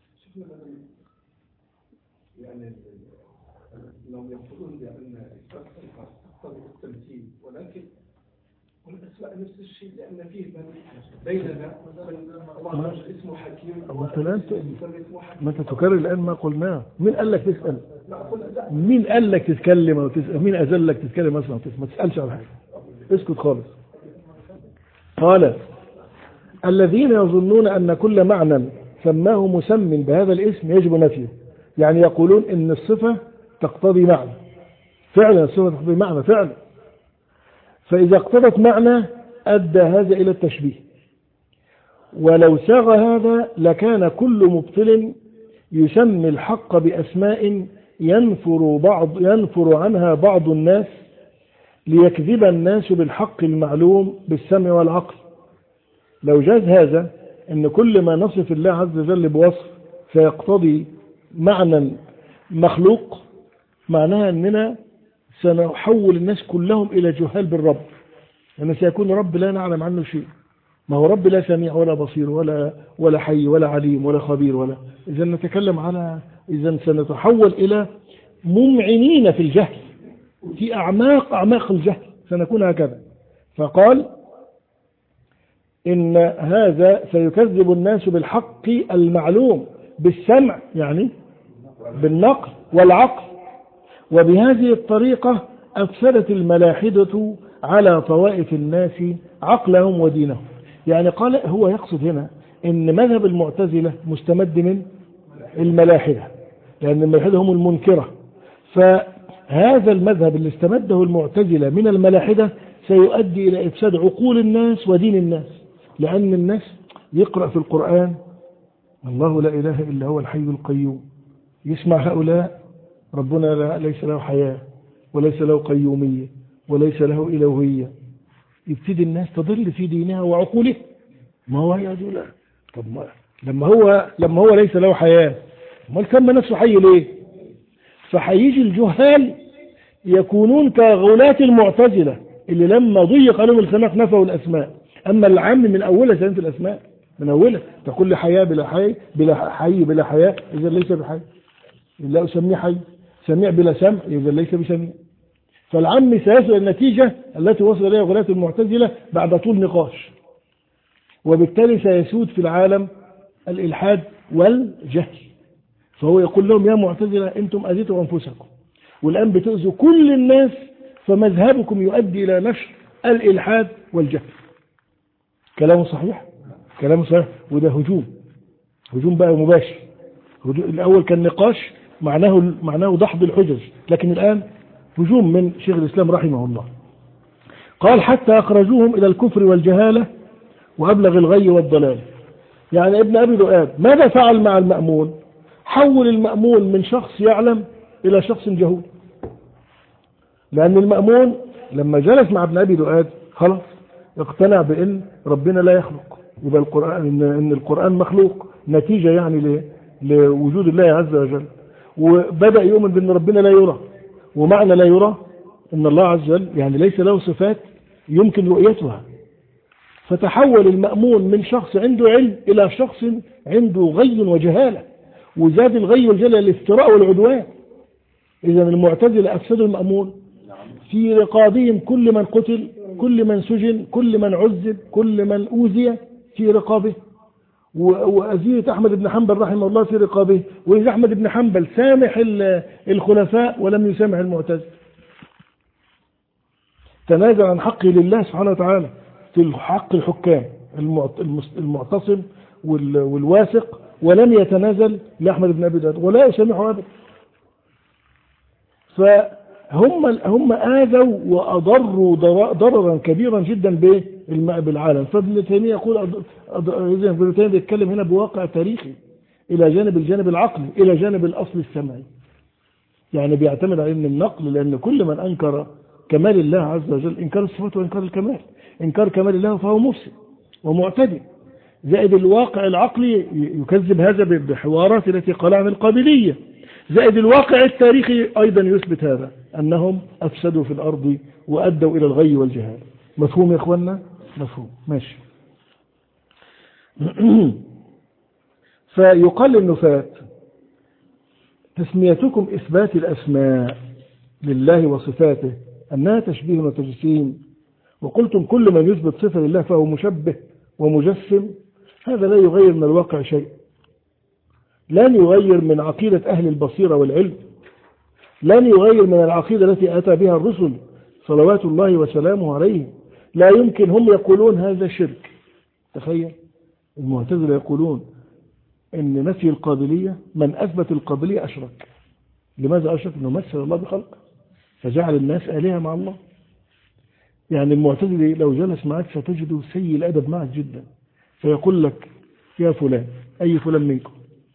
[SPEAKER 2] يعني لو يقولون بأن تقتضي التمثيل، ولكن والأسماء نفس الشيء، لأن فيه بيننا الله اسمه حكيم،
[SPEAKER 1] ما أنت تكرر الآن ما قلناه. مين قال لك تسأل؟ مين قال لك تتكلم أو تسأل؟ مين أذل لك تتكلم أصلا؟ ما تسألش على حاجة، اسكت خالص. قال: الذين يظنون أن كل معنى سماه مسمٍ بهذا الاسم يجب نفيه، يعني يقولون إن الصفة تقتضي معنى، فعلا الصفة تقتضي معنى فعلا، فإذا اقتضت معنى أدى هذا إلى التشبيه. ولو ساغ هذا لكان كل مبطل يسمي الحق بأسماء ينفر عنها بعض الناس ليكذب الناس بالحق المعلوم بالسمع والعقل. لو جاز هذا، أن كل ما نصف الله عز وجل بوصف فيقتضي معنى مخلوق، معناها أننا سنحول الناس كلهم إلى جهال بالرب، لأنه سيكون رب لا نعلم عنه شيء. ما هو رب لا سميع ولا بصير ولا حي ولا عليم ولا خبير ولا. إذا نتكلم على، إذا سنتحول إلى ممعنين في الجهل، في أعماق الجهل سنكون هكذا. فقال إن هذا سيكذب الناس بالحق المعلوم بالسمع، يعني بالنقل والعقل، وبهذه الطريقة أفسدت الملاحدة على طوائف الناس عقلهم ودينهم. يعني قال هو يقصد هنا إن مذهب المعتزلة مستمد من الملاحدة، لأن الملاحدة هم المنكرة، فهذا المذهب اللي استمده المعتزلة من الملاحدة سيؤدي إلى إفساد عقول الناس ودين الناس، لأن الناس يقرأ في القرآن الله لا إله إلا هو الحي القيوم، يسمع هؤلاء ربنا ليس له حياة وليس له قيومية وليس له إلوهية، يبتدي الناس تضل في دينها وعقوله. ما هو يقول طب لما هو ليس له حياة، ما سمى نفسه حي ليه؟ فهيجي الجهال يكونون كغلاة المعتزلة اللي لما ضيق عليهم الخناق نفوا الأسماء. أما العام من أولها سنة الأسماء من أولها تقول لي حياة بلا حي بلا حي بلا حياة إذا ليس بحي، لا أسميه حي. سميع بلا سمع إذا ليس بسميع. فالعم سيصل النتيجة التي وصل إليها غلاة المعتزلة بعد طول نقاش، وبالتالي سيسود في العالم الإلحاد والجهل. فهو يقول لهم يا معتزلة أنتم أذيتوا أنفسكم والآن بتؤذوا كل الناس، فمذهبكم يؤدي إلى نشر الإلحاد والجهل. كلامه صحيح، كلامه صحيح، وده هجوم بقى مباشر. الأول كان نقاش معناه دحض الحجج، لكن الآن هجوم من شيخ الإسلام رحمه الله. قال حتى أخرجوهم إلى الكفر والجهالة وأبلغ الغي والضلال. يعني ابن أبي ذؤاب ماذا فعل مع المأمون؟ حول المأمون من شخص يعلم إلى شخص جهول. لأن المأمون لما جلس مع ابن أبي ذؤاب خلاص اقتنع بأن ربنا لا يخلق، يبقى القرآن إن القرآن مخلوق نتيجة يعني لوجود الله عز وجل، وبدأ يؤمن بأن ربنا لا يرى، ومعنى لا يرى أن الله عز وجل يعني ليس له صفات يمكن رؤيتها. فتحول المأمون من شخص عنده علم إلى شخص عنده غي وجهالة، وزاد الغي والجهالة الافتراء والعدوان. إذا المعتزلة أفسدوا المأمون في رقابهم، كل من قتل، كل من سجن، كل من عذب، كل من أوذي في رقابه. وأذية أحمد بن حنبل رحمه الله في رقابه، وإذا أحمد بن حنبل سامح الخلفاء ولم يسامح المعتزلة. تنازل عن حقه لله سبحانه وتعالى في حق الحكام المعتصم والواثق، ولم يتنازل لأحمد بن أبي ذؤاب ولا يسامحه أبدا. فهم آذوا وأضروا ضررا كبيرا جدا بالعالم. فابن تيمية يقول ابن تيمية يتكلم هنا بواقع تاريخي إلى جانب الجانب العقلي، إلى جانب الأصل السمعي. يعني بيعتمد على النقل، لأن كل من أنكر كمال الله عز وجل إنكار الصفات وإنكار الكمال. إنكار كمال الله فهو مفسد ومعتدي، زائد الواقع العقلي يكذب هذا بحوارات التي قالها عن القابلية، زائد الواقع التاريخي أيضا يثبت هذا، أنهم أفسدوا في الأرض وأدوا إلى الغي والجهال. مفهوم يا إخواننا؟ مفهوم، ماشي. فيقال للنفاة تسميتكم إثبات الأسماء لله وصفاته أنها تشبيه وتجسيم، وقلتم كل من يثبت صفة لله فهو مشبه ومجسم، هذا لا يغير من الواقع شيء، لن يغير من عقيدة أهل البصيرة والعلم، لن يغير من العقيدة التي أتى بها الرسل صلوات الله وسلامه عليهم. لا يمكن. هم يقولون هذا شرك. تخيل المعتزلة يقولون إن نفي القابلية، من أثبت القابلية أشرك. لماذا أشرك؟ إنه مثل الله بخلق فجعل الناس آلهة مع الله. يعني المعتزلي لو جلس معك ستجده سيء الأدب معك جدا، فيقول لك يا فلان، أي فلان منكم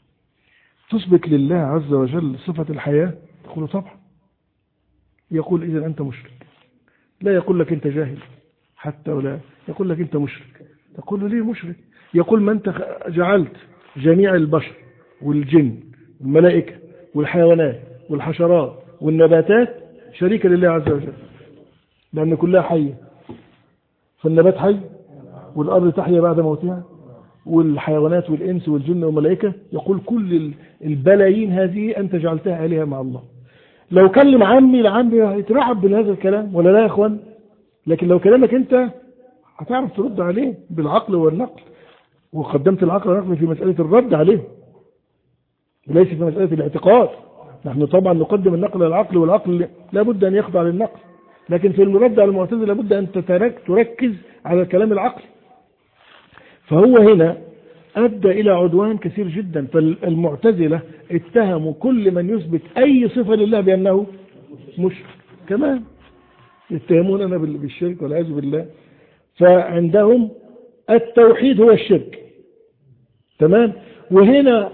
[SPEAKER 1] تثبت لله عز وجل صفة الحياة؟ تقول طبعا. يقول إذن أنت مشرك. لا يقول لك أنت جاهل حتى، ولا يقول لك أنت مشرك. تقول له ليه مشرك؟ يقول ما أنت جعلت جميع البشر والجن والملائكة والحيوانات والحشرات والنباتات شريكة لله عز وجل، لأن كلها حية. فالنبات حي، والأرض تحيا بعد موتها، والحيوانات والإنس والجن والملائكة. يقول كل البلايين هذه أنت جعلتها آلهة مع الله. لو كلم عمي العمي يترعب بهذا الكلام ولا لا يا أخوان؟ لكن لو كلامك أنت هتعرف ترد عليه بالعقل والنقل، وقدمت العقل والنقل في مسألة الرد عليه وليس في مسألة الاعتقاد. نحن طبعا نقدم النقل للعقل، والعقل لابد أن يخضع للنقل، لكن في المرد على المعتزلة لابد أن تركز على الكلام العقلي. فهو هنا أدى إلى عدوان كثير جدا. فالمعتزلة اتهموا كل من يثبت أي صفة لله بأنه مشرك، كمان يتهموننا بالشرك والعياذ بالله. فعندهم التوحيد هو الشرك، تمام. وهنا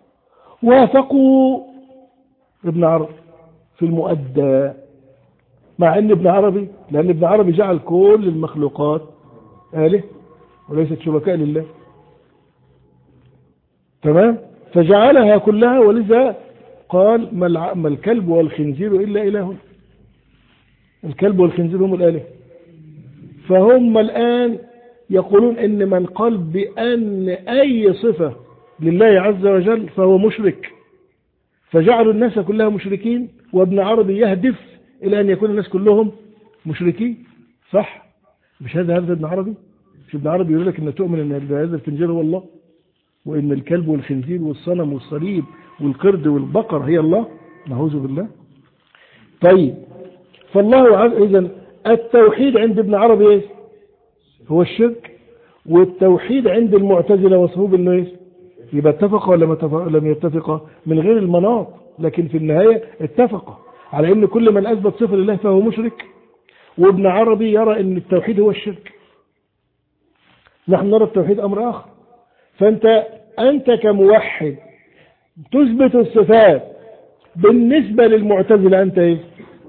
[SPEAKER 1] وافقوا ابن عربي في المؤدى، مع ان ابن عربي، لان ابن عربي جعل كل المخلوقات آله وليست شركاء لله، تمام. فجعلها كلها، ولذا قال ما الكلب والخنزير إلا إله. الكلب والخنزير هم الآلهة. فهم الآن يقولون إن من قال بأن أي صفة لله عز وجل فهو مشرك، فجعلوا الناس كلها مشركين، وابن عربي يهدف إلى أن يكون الناس كلهم مشركين. صح؟ مش هذا ابن عربي؟ مش ابن عربي يقول لك إن تؤمن أن هذا الخنزير هو الله، وإن الكلب والخنزير والصنم والصليب والقرد والبقر هي الله؟ نعوذ بالله. طيب، فالله إذن التوحيد عند ابن عربي إيه؟ هو الشرك. والتوحيد عند المعتزلة وصفوه بالنه إيه؟ يبقى اتفق ولا لم يتفق من غير المناط، لكن في النهاية اتفق على ان كل من اثبت صفة لله فهو مشرك. وابن عربي يرى ان التوحيد هو الشرك، نحن نرى التوحيد امر اخر. فانت كموحد تثبت الصفات، بالنسبة للمعتزلة انت ايه؟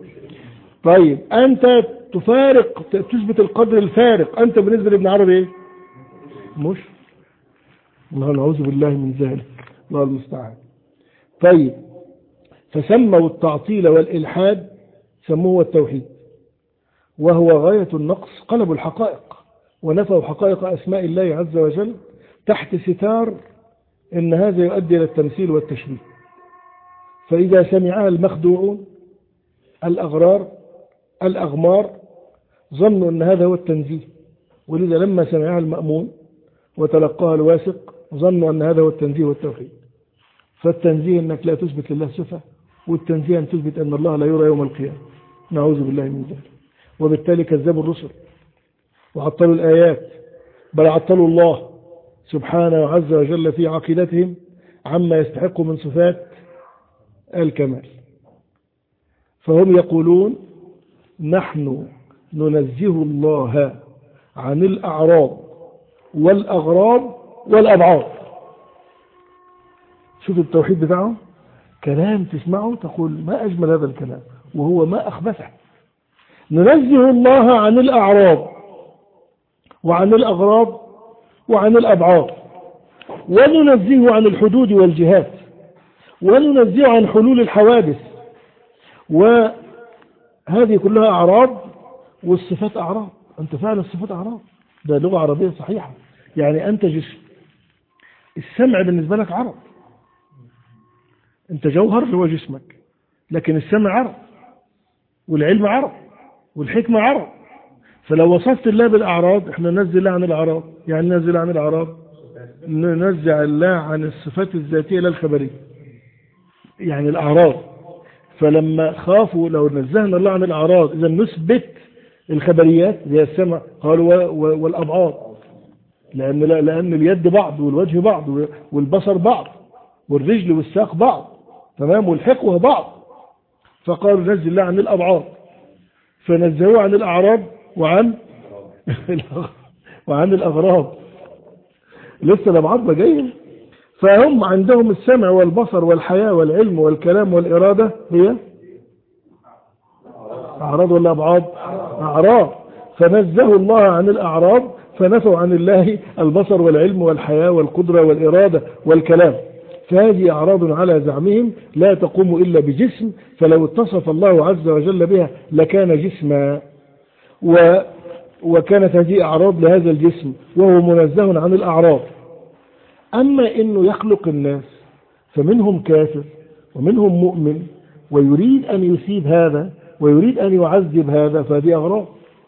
[SPEAKER 1] طيب انت تثبت القدر الفارق، انت بالنسبة لابن عربي ايه؟ مش الله، نعوذ بالله من ذلك، الله المستعان. طيب، فسموا التعطيل والإلحاد سموه التوحيد، وهو غاية النقص. قلبوا الحقائق ونفوا حقائق أسماء الله عز وجل تحت ستار إن هذا يؤدي إلى التمثيل والتشبيه. فإذا سمعها المخدوعون الأغرار الأغمار ظنوا أن هذا هو التنزيه، ولذا لما سمعها المأمون وتلقاها الواثق ظنوا أن هذا هو التنزيه والتوحيد. فالتنزيه أنك لا تثبت لله صفة، والتنزيه أن تثبت أن الله لا يرى يوم القيامة، نعوذ بالله من ذلك. وبالتالي كذبوا الرسل وعطلوا الآيات، بل عطلوا الله سبحانه عز وجل في عقيدتهم عما يستحق من صفات الكمال. فهم يقولون نحن ننزه الله عن الأعراض والأغراض والأبعاد. شوف التوحيد بتاعه، كلام تسمعه تقول ما أجمل هذا الكلام، وهو ما أخبثه. ننزه الله عن الأعراض وعن الأغراض وعن الأبعاد، وننزه عن الحدود والجهات، وننزه عن حلول الحوادث. وهذه كلها أعراض، والصفات أعراض. أنت فعلا الصفات أعراض، ده لغة عربية صحيحة. يعني أنت جسم، السمع بالنسبة لك عرض، أنت جوهر هو جسمك، لكن السمع عرض، والعلم عرض، والحكمة عرض. فلو وصفت الله بالأعراض، احنا ننزل الله عن الأعراض. يعني ننزل عن الأعراض، ننزع الله عن الصفات الذاتية لا الخبرية، يعني الأعراض. فلما خافوا لو نزهنا الله عن الأعراض إذا نثبت الخبريات زي السمع، قالوا والأبعاد، لأن اليد بعض، والوجه بعض، والبصر بعض، والرجل والساق بعض، تمام، والحقوة بعض. فقالوا نزل الله عن الأبعاد، فنزهوا عن الأعراض وعن الأغراض. لسه الأبعاد ما جايه. فهم عندهم السمع والبصر والحياة والعلم والكلام والإرادة هي أعراض ولا أبعاد؟ أعراض. فنزهوا الله عن الأعراض، فنفوا عن الله البصر والعلم والحياة والقدرة والإرادة والكلام. فهذه أعراض على زعمهم لا تقوم إلا بجسم، فلو اتصف الله عز وجل بها لكان جسما، وكانت هذه أعراض لهذا الجسم، وهو منزه عن الأعراض. أما إنه يخلق الناس فمنهم كافر ومنهم مؤمن، ويريد أن يثيب هذا ويريد أن يعذب هذا، فهذه أغراض.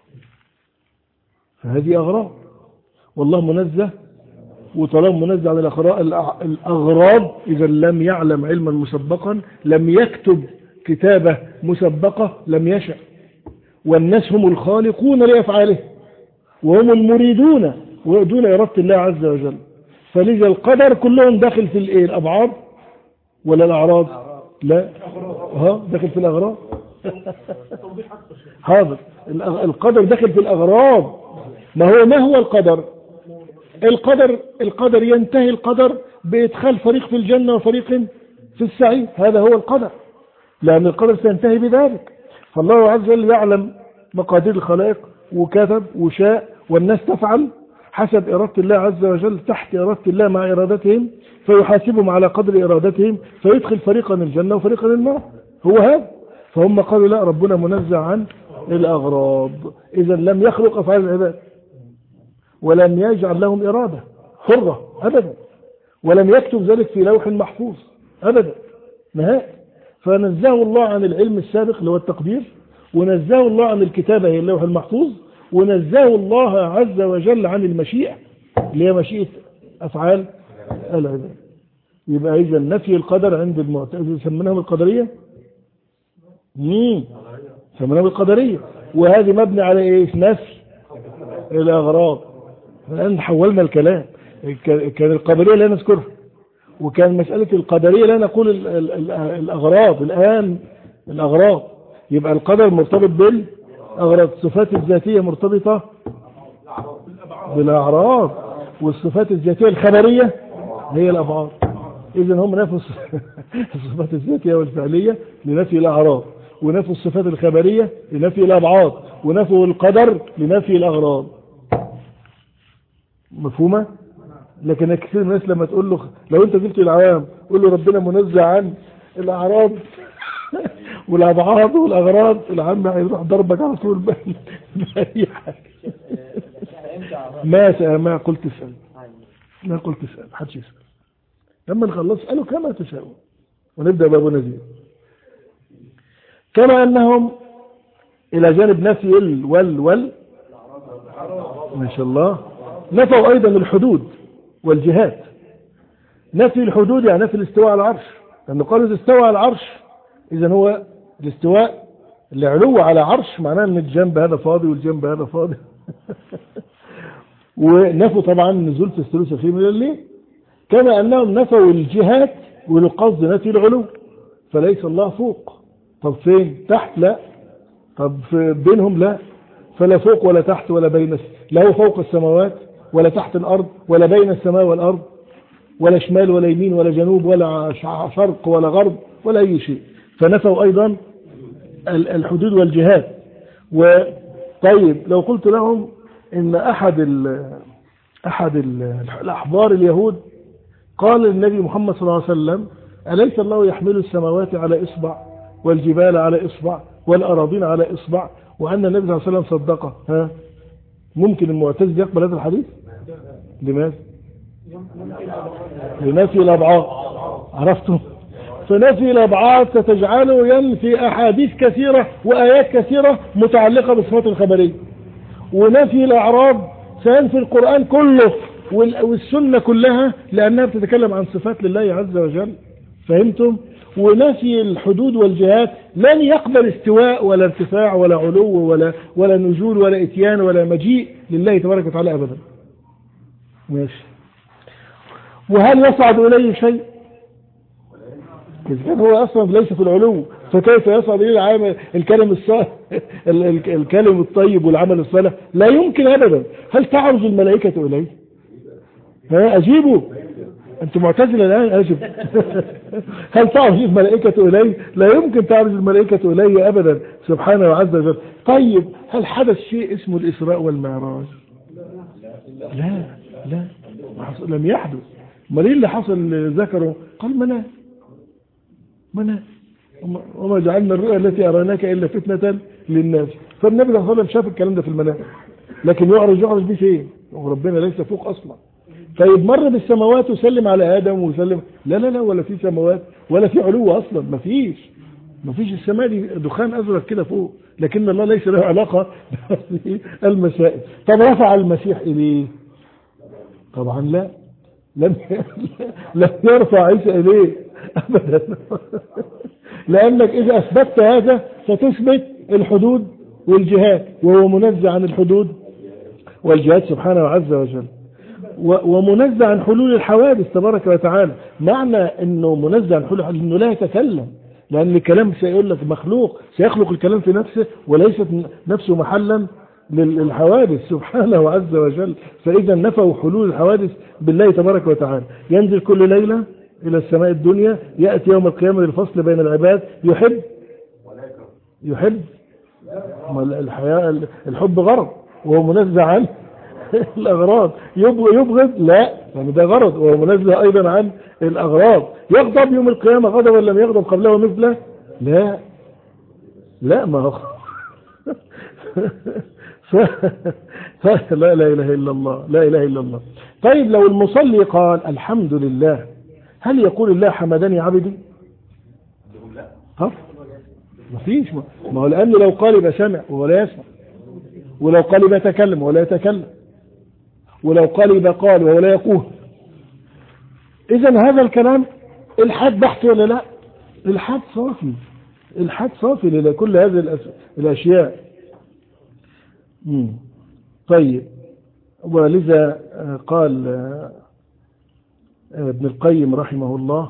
[SPEAKER 1] والله منزه، وطالما منزه عن الأغراض إذا لم يعلم علما مسبقا، لم يكتب كتابة مسبقة، لم يشأ. والناس هم الخالقون لأفعاله، وهم المريدون دون إرادة الله عز وجل. فلذا القدر كلهم داخل في الأبعاد ولا الأعراض؟ لا، داخل في الأغراض. حاضر، القدر داخل في الأغراض. ما هو القدر؟ القدر ينتهي القدر بإدخال فريق في الجنة وفريق في السعير، هذا هو القدر، لأن القدر سينتهي بذلك. فالله عز وجل يعلم مقادير الخلائق وكتب وشاء، والناس تفعل حسب إرادة الله عز وجل تحت إرادة الله مع إرادتهم، فيحاسبهم على قدر إرادتهم، فيدخل فريقا الجنة وفريقا النار. هو هذا. فهم قالوا لا، ربنا منزع عن الأغراض، إذا لم يخلق أفعال العباد ولم يجعل لهم إرادة حرة أبدا، ولم يكتب ذلك في لوح محفوظ أبدا نهائي. فنزه الله عن العلم السابق اللي هو التقدير، ونزه الله عن الكتابة هي اللوح المحفوظ، ونزه الله عز وجل عن المشيئة اللي هي مشيئة أفعال العباد. يبقى إذا نفي القدر عند المعتزلة سميناهم القدرية، سميناهم القدرية، وهذه مبني على إيه؟ نفي الأغراض. الآن حولنا الكلام، كان القدرية لا نذكرها، وكان مسألة القدرية لا نقول الأغراض. الآن الأغراض يبقى القدر مرتبط بالأغراض، الصفات الذاتية مرتبطة بالأعراض، والصفات الذاتية الخبرية هي الأفعال. إذن هم نفوا الصفات الذاتية والفعلية لنفي الأعراض، ونفوا الصفات الخبرية لنفي الأبعاد، ونفوا القدر لنفي الأغراض. مفهومة؟ لكن كثير من الناس لما تقول له، لو انت قلت العوام قول له ربنا منزع عن الأعراض والأبعاد والأغراض، العام هيروح ضربك على طول بأي حاجة. ما قلت اسأل، ما قلت اسأل، حدش يسأل. لما نخلص قالوا كما تشاءون، ونبدأ بأبو نزيل. كما أنهم إلى جانب نفي وال ما شاء الله نفوا أيضا الحدود والجهات. نفي الحدود يعني نفي الاستواء على العرش، لأنه قالوا استوى على العرش، إذا هو الاستواء العلو على عرش معناه أن الجنب هذا فاضي والجنب هذا فاضي. ونفوا طبعا النزول في الثلث الأخير من الليل. كما أنهم نفوا الجهات والقصد نفي العلو، فليس الله فوق. طب فين؟ تحت؟ لا. طب بينهم؟ لا. فلا فوق ولا تحت ولا بين، لا هو فوق السماوات ولا تحت الأرض ولا بين السماء والأرض، ولا شمال ولا يمين ولا جنوب ولا شرق ولا غرب ولا أي شيء. فنفوا أيضا الحدود والجهات. وطيب لو قلت لهم إن أحد الأحبار اليهود قال للنبي محمد صلى الله عليه وسلم: أليس الله يحمل السماوات على إصبع والجبال على إصبع والأراضين على إصبع، وأن النبي صلى الله عليه وسلم صدقه؟ ها، ممكن المعتزل يقبل هذا الحديث؟ لماذا؟ لنفي الأبعاد. عرفتم؟ فنفي الأبعاد ستجعله ينفي أحاديث كثيرة وآيات كثيرة متعلقة بالصفات الخبرية، ونفي الأعراض سينفي القرآن كله والسنة كلها، لأنها بتتكلم عن صفات لله عز وجل. فهمتم؟ ونفي الحدود والجهات لن يقبل استواء ولا ارتفاع ولا علو ولا نزول ولا اتيان ولا مجيء لله تبارك وتعالى أبدا. ماشي. وهل يصعد إليه شيء؟ إذا كان هو أصلا ليس في العلو، فكيف يصعد إليه العام الكلم الصالح الكلم الطيب والعمل الصالح؟ لا يمكن أبدا. هل تعرج الملائكة إليه؟ ها، أجيبوا. أنتم معتزلة الآن، أجب. هل تعرج الملائكة إليه؟ لا يمكن تعرج الملائكة إليه أبدا سبحانه وعز وجل. طيب هل حدث شيء اسمه الإسراء والمعراج؟ لا لا، لم يحدث. ما اللي حصل ذكره؟ قال منام وما جعلنا الرؤيا التي أريناك إلا فتنة للناس. فالنبي صلى الله عليه وسلم شاف الكلام ده في المنام، لكن يعرج به فين؟ وربنا ليس فوق أصلا. طيب مر بالسماوات وسلم على آدم وسلم، لا ولا في سماوات ولا في علو أصلا، ما فيش. السماء دي دخان أزرق كده فوق، لكن الله ليس له علاقة بالمسائل. طب رفع المسيح إليه؟ طبعا لا، لم يرفع عيسى إليه أبدا. لأنك إذا أثبتت هذا ستثبت الحدود والجهات، وهو منزع عن الحدود والجهات سبحانه عز وجل، ومنزع عن حلول الحوادث تبارك وتعالى. معنى أنه منزع عن حلول أنه لا يتكلم، لأن الكلام سيقول لك مخلوق، سيخلق الكلام في نفسه وليست نفسه محلا للحوادث سبحانه عز وجل. فإذا نفوا حلول الحوادث بالله تبارك وتعالى. ينزل كل ليلة إلى السماء الدنيا، يأتي يوم القيامة للفصل بين العباد. يحب الحياة، الحب غرض، وهو منزع عنه الأغراض. يبغض لا، يعني ده غرض وهو منزه أيضا عن الأغراض. يغضب يوم القيامة غضبا لم يغضب قبله مثله؟ لا ما هو لا إله إلا الله، لا إله إلا الله. طيب لو المصلي قال الحمد لله، هل يقول الله حمدني عبدي؟ ما فيش، ما هو لأنه لو قال يبقى سمع ولا يسمع، ولو قال يبقى يتكلم ولا يتكلم، ولو قال يبقى قال ولا يقول. إذن هذا الكلام الحاد بحث ولا لا؟ الحاد صافي، الحاد صافي لكل هذه الأشياء. طيب، ولذا قال ابن القيم رحمه الله،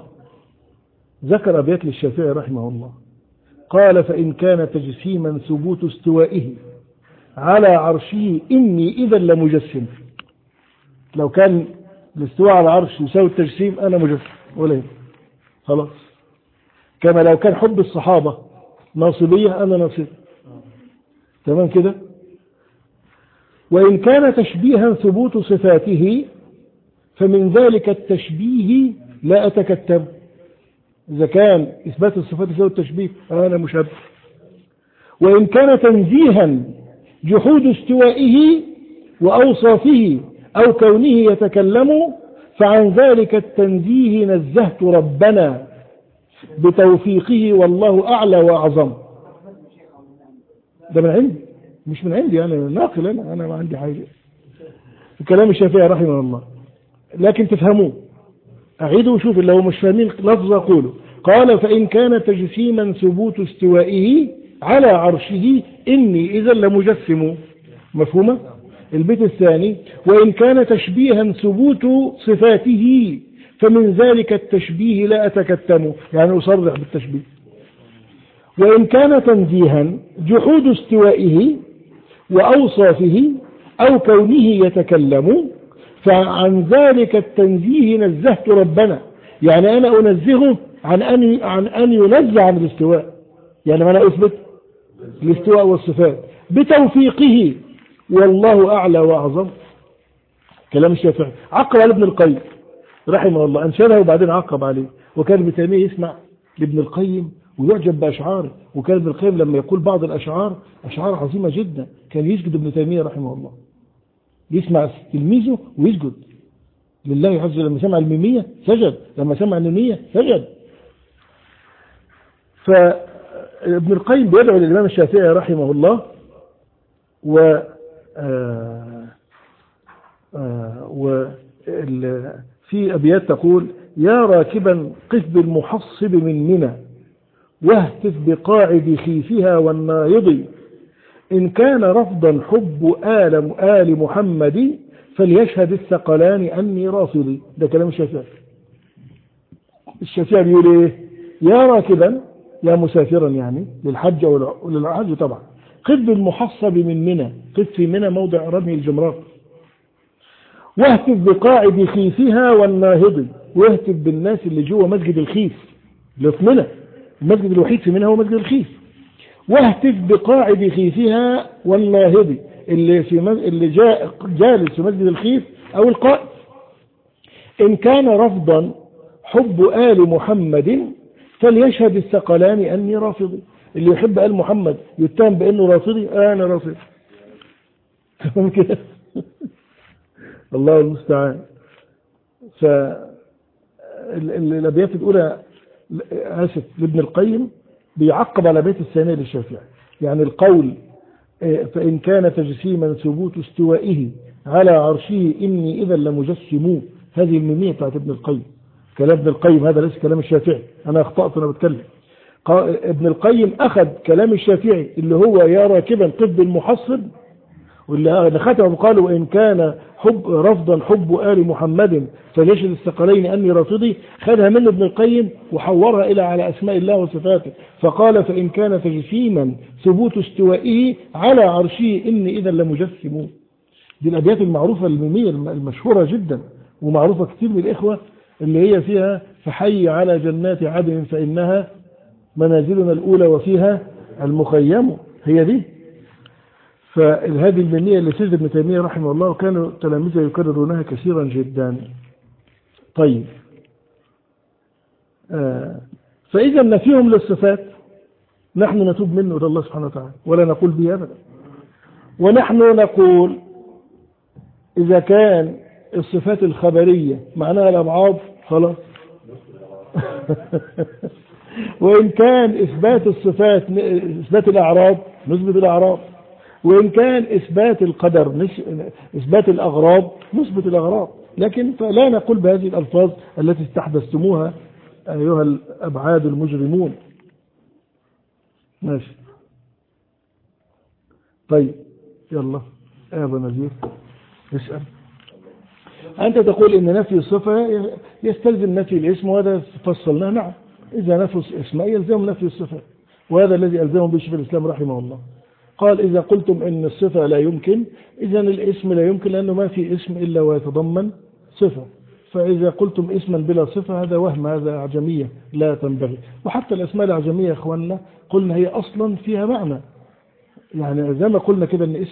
[SPEAKER 1] ذكر أبيات للشافعي رحمه الله، قال فإن كان تجسيما ثبوت استوائه على عرشه إني إذا لمجسم. لو كان الاستواء على العرش يساوي التجسيم أنا مجسم ولا يهم، خلاص. كما لو كان حب الصحابة ناصبية أنا ناصب، تمام كده. وإن كان تشبيها ثبوت صفاته فمن ذلك التشبيه لا أتكتم. إذا كان إثبات الصفات يساوي التشبيه أنا مشبه. وإن كان تنزيها جحود استوائه وأوصافه أو كونه يتكلم فعن ذلك التنزيه نزهت ربنا بتوفيقه والله أعلى وأعظم. ده من عندي، مش من عندي أنا ناقل، أنا ما عندي حاجة في كلام الشافعي رحمه الله، لكن تفهموه. أعيدوا وشوف اللي هو مش فاهمين لفظ أقوله. قال فإن كان تجسيما ثبوت استوائه على عرشه إني إذا لمجسم. مفهومة؟ البيت الثاني وإن كان تشبيها ثبوت صفاته فمن ذلك التشبيه لا أتكتم، يعني أصرح بالتشبيه. وإن كان تنزيها جحود استوائه وأوصافه أو كونه يتكلم فعن ذلك التنزيه نزهت ربنا، يعني أنا أنزهه عن أن ينزه عن الاستواء، يعني أنا أثبت الاستواء والصفات بتوفيقه والله أعلى وأعظم. كلام الشافعي. عقب على ابن القيم رحمه الله، أنشده وبعدين عقب عليه. وكان ابن تيمية يسمع لابن القيم ويعجب بأشعاره، وكان ابن القيم لما يقول بعض الأشعار أشعار عظيمة جدا كان يسجد ابن تيمية رحمه الله، يسمع تلميذه ويسجد لله عز وجل. لما سمع الميمية سجد، لما سمع النونية سجد. فابن القيم بيدعو للإمام الشافعي رحمه الله في أبيات تقول يا راكبا قف بالمحصب من منى واهتف بقاعد خيفها والنايض إن كان رفضا حب آل محمد فليشهد الثقلان أني راصدي. ده كلام الشافعي. الشافعي بيقول ايه؟ يا راكبا، يا مسافرا يعني للحج أو للحج طبعا، قف بالمحصب من منى، قف في منى موضع رمي الجمرات، واهتف بقاعد خيفها والناهض، واهتف بالناس اللي جوه مسجد الخيف اللي في منى، المسجد الوحيد في منى هو مسجد الخيف. واهتف بقاعد خيفها والناهض اللي جالس في مسجد الخيف أو القائد. إن كان رفضا حب آل محمد فليشهد الثقلان أني رافضي. اللي يحب آل محمد يتهم بأنه رافضي، أنا رافضي. تمام كده؟ الله المستعان. فالأبيات الأولى آسف لابن القيم بيعقب على بيت الثانية للشافعي، يعني القول فإن كان تجسيما ثبوت استوائه على عرشه إني إذا لمجسم، هذه الميمية بتاعت ابن القيم. كلام ابن القيم هذا ليس كلام الشافعي، أنا أخطأت أنا بتكلم. ابن القيم أخذ كلام الشافعي اللي هو يا راكبا قف بالمحصب، واللي ختمه قالوا وإن كان رفضا حب آل محمد فليشهد الثقلين أني رافضي، خذها من ابن القيم وحورها إلى على أسماء الله وصفاته، فقال فإن كان تجسيما ثبوت استوائه على عرشه إني إذا لمجسم. دي الأبيات المعروفة الميمية المشهورة جدا ومعروفة كثير من الإخوة، اللي هي فيها فحي على جنات عدن فإنها منازلنا الأولى وفيها المخيم، هي دي. فهذه المنية اللي سيد ابن تيمية رحمه الله وكانوا تلاميذه يكررونها كثيرا جدا. طيب فإذا نفيهم للصفات نحن نتوب منه إلى الله سبحانه وتعالى ولا نقول به أبدا. ونحن نقول إذا كان الصفات الخبرية معناها الأبعاد خلاص وإن كان إثبات الصفات إثبات الأعراض نثبت الأعراض، وإن كان إثبات القدر إثبات الأغراض نثبت الأغراض، لكن فلا نقول بهذه الألفاظ التي استحدثتموها أيها الأبعاد المجرمون. ماشي. طيب يلا يا أبو نزير اسأل. أنت تقول إن نفي الصفة يستلزم نفي الاسم، وهذا فصلناه. نعم، إذا نفي الاسم يلزم نفي الصفة، وهذا الذي ألزمه به شيخ الإسلام رحمه الله. قال إذا قلتم إن الصفة لا يمكن، إذا الاسم لا يمكن، لأنه ما في اسم إلا ويتضمن صفة. فإذا قلتم اسما بلا صفة هذا وهم، هذا أعجمية لا تنبغي. وحتى الأسماء الأعجمية يا إخواننا قلنا هي أصلا فيها معنى، يعني زي ما قلنا كده إن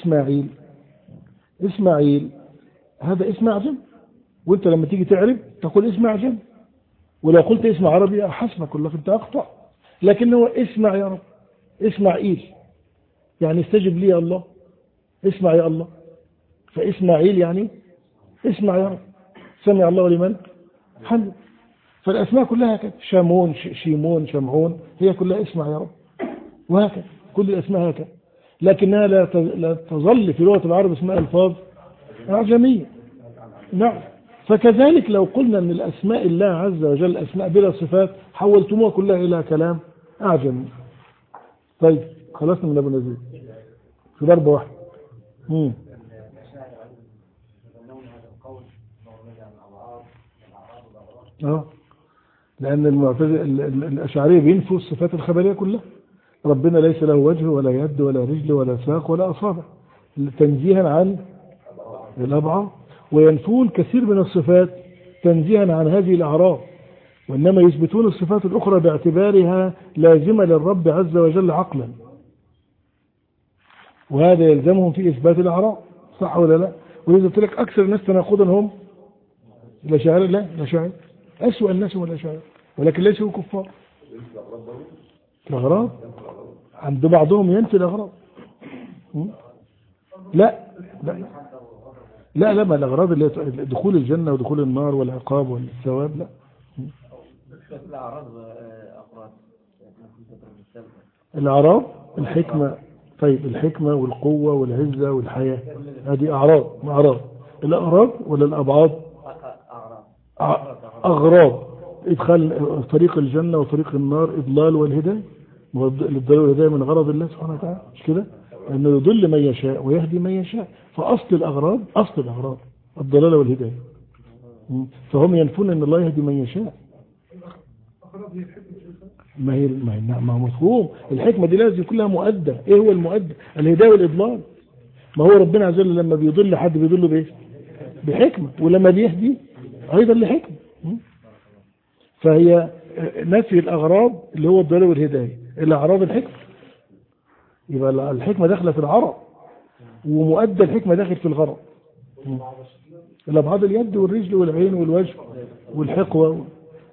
[SPEAKER 1] إسماعيل هذا اسم أعجم، وانت لما تيجي تعرب تقول اسم أعجم، ولو قلت اسم عربي حسبك كلك انت أخطأ. لكن هو اسمع يا رب، إسماعيل يعني استجب لي يا الله، اسمع يا الله، فإسماعيل يعني اسمع يا رب، سمع الله لمن حمد. فالأسماء كلها كده، شامون شيمون شمعون، هي كلها اسمع يا رب، وهكذا كل الأسماء هكذا. لكنها لا تظل في لغة العرب اسماء ألفاظ أعجمية. نعم. فكذلك لو قلنا أن الأسماء الله عز وجل أسماء بلا صفات حولتموها كلها إلى كلام أعجمي. طيب خلصنا من أبو نزيل في ضربة واحدة. لأن الأشعرية بينفوا الصفات الخبرية كلها. ربنا ليس له وجه ولا يد ولا رجل ولا ساق ولا أصابع، تنزيها عن الأبعاد، وينفون كثير من الصفات تنزيها عن هذه الأعراض، وإنما يثبتون الصفات الأخرى باعتبارها لازمة للرب عز وجل عقلا، وهذا يلزمهم في إثبات الأعراض. صح ولا لا؟ ولذا قلت لك أكثر الناس تناقضا هم الأشاعرة. لا، الأشاعرة أسوأ الناس هم الأشاعرة، ولكن ليسوا كفار. الأغراض عند بعضهم ينفي الأغراض. لا ما الأغراض اللي دخول الجنة ودخول النار والعقاب والثواب لا. الأعراض الحكمة. طيب الحكمة والقوة والعزة والحياة هذه أعراض. الأغراض ولا الأبعاد؟ أغراض. إدخال طريق الجنة وطريق النار، إضلال والهداية. الإضلال والهداية من غرض الله سبحانه وتعالى، مش كده؟ أنه يضل من يشاء ويهدي من يشاء. فأصل الأغراض الضلال والهداية. فهم ينفون أن الله يهدي من يشاء. ما هي مفهوم الحكمة دي لازم كلها مؤدى. ايه هو المؤدى؟ الهداية والإضلال. ما هو ربنا عز وجل لما بيضل حد بيضله بايه؟ بحكمة، ولما بيهدي ايضا لحكمة. فهي نفي الأغراض اللي هو الضلال والهداية، الأعراض الحكمة. يبقى الحكمة داخلة في العرض، ومؤدى الحكمة داخل في الغرض. الأبعاد اليد والرجل والعين والوجه والحقوة.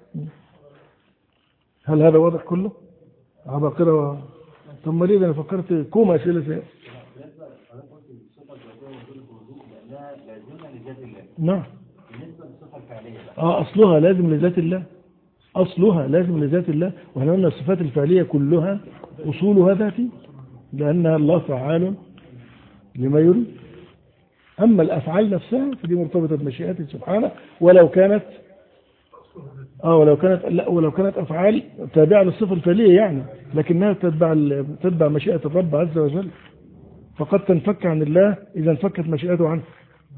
[SPEAKER 1] هل هذا واضح كله؟ عباقرة طب ما ليه؟ أنا فكرت كوم أسئلة فيها. نعم. أصلها لازم لذات الله. وإحنا قلنا الصفات الفعلية كلها أصولها ذاتي، لأنها الله فعال لما يريد. أما الأفعال نفسها فدي مرتبطة بمشيئته سبحانه، ولو كانت أفعال تابعة للصفة الفعلية يعني، لكنها تتبع مشيئة الرب عز وجل، فقد تنفك عن الله إذا انفكت مشيئته عنه.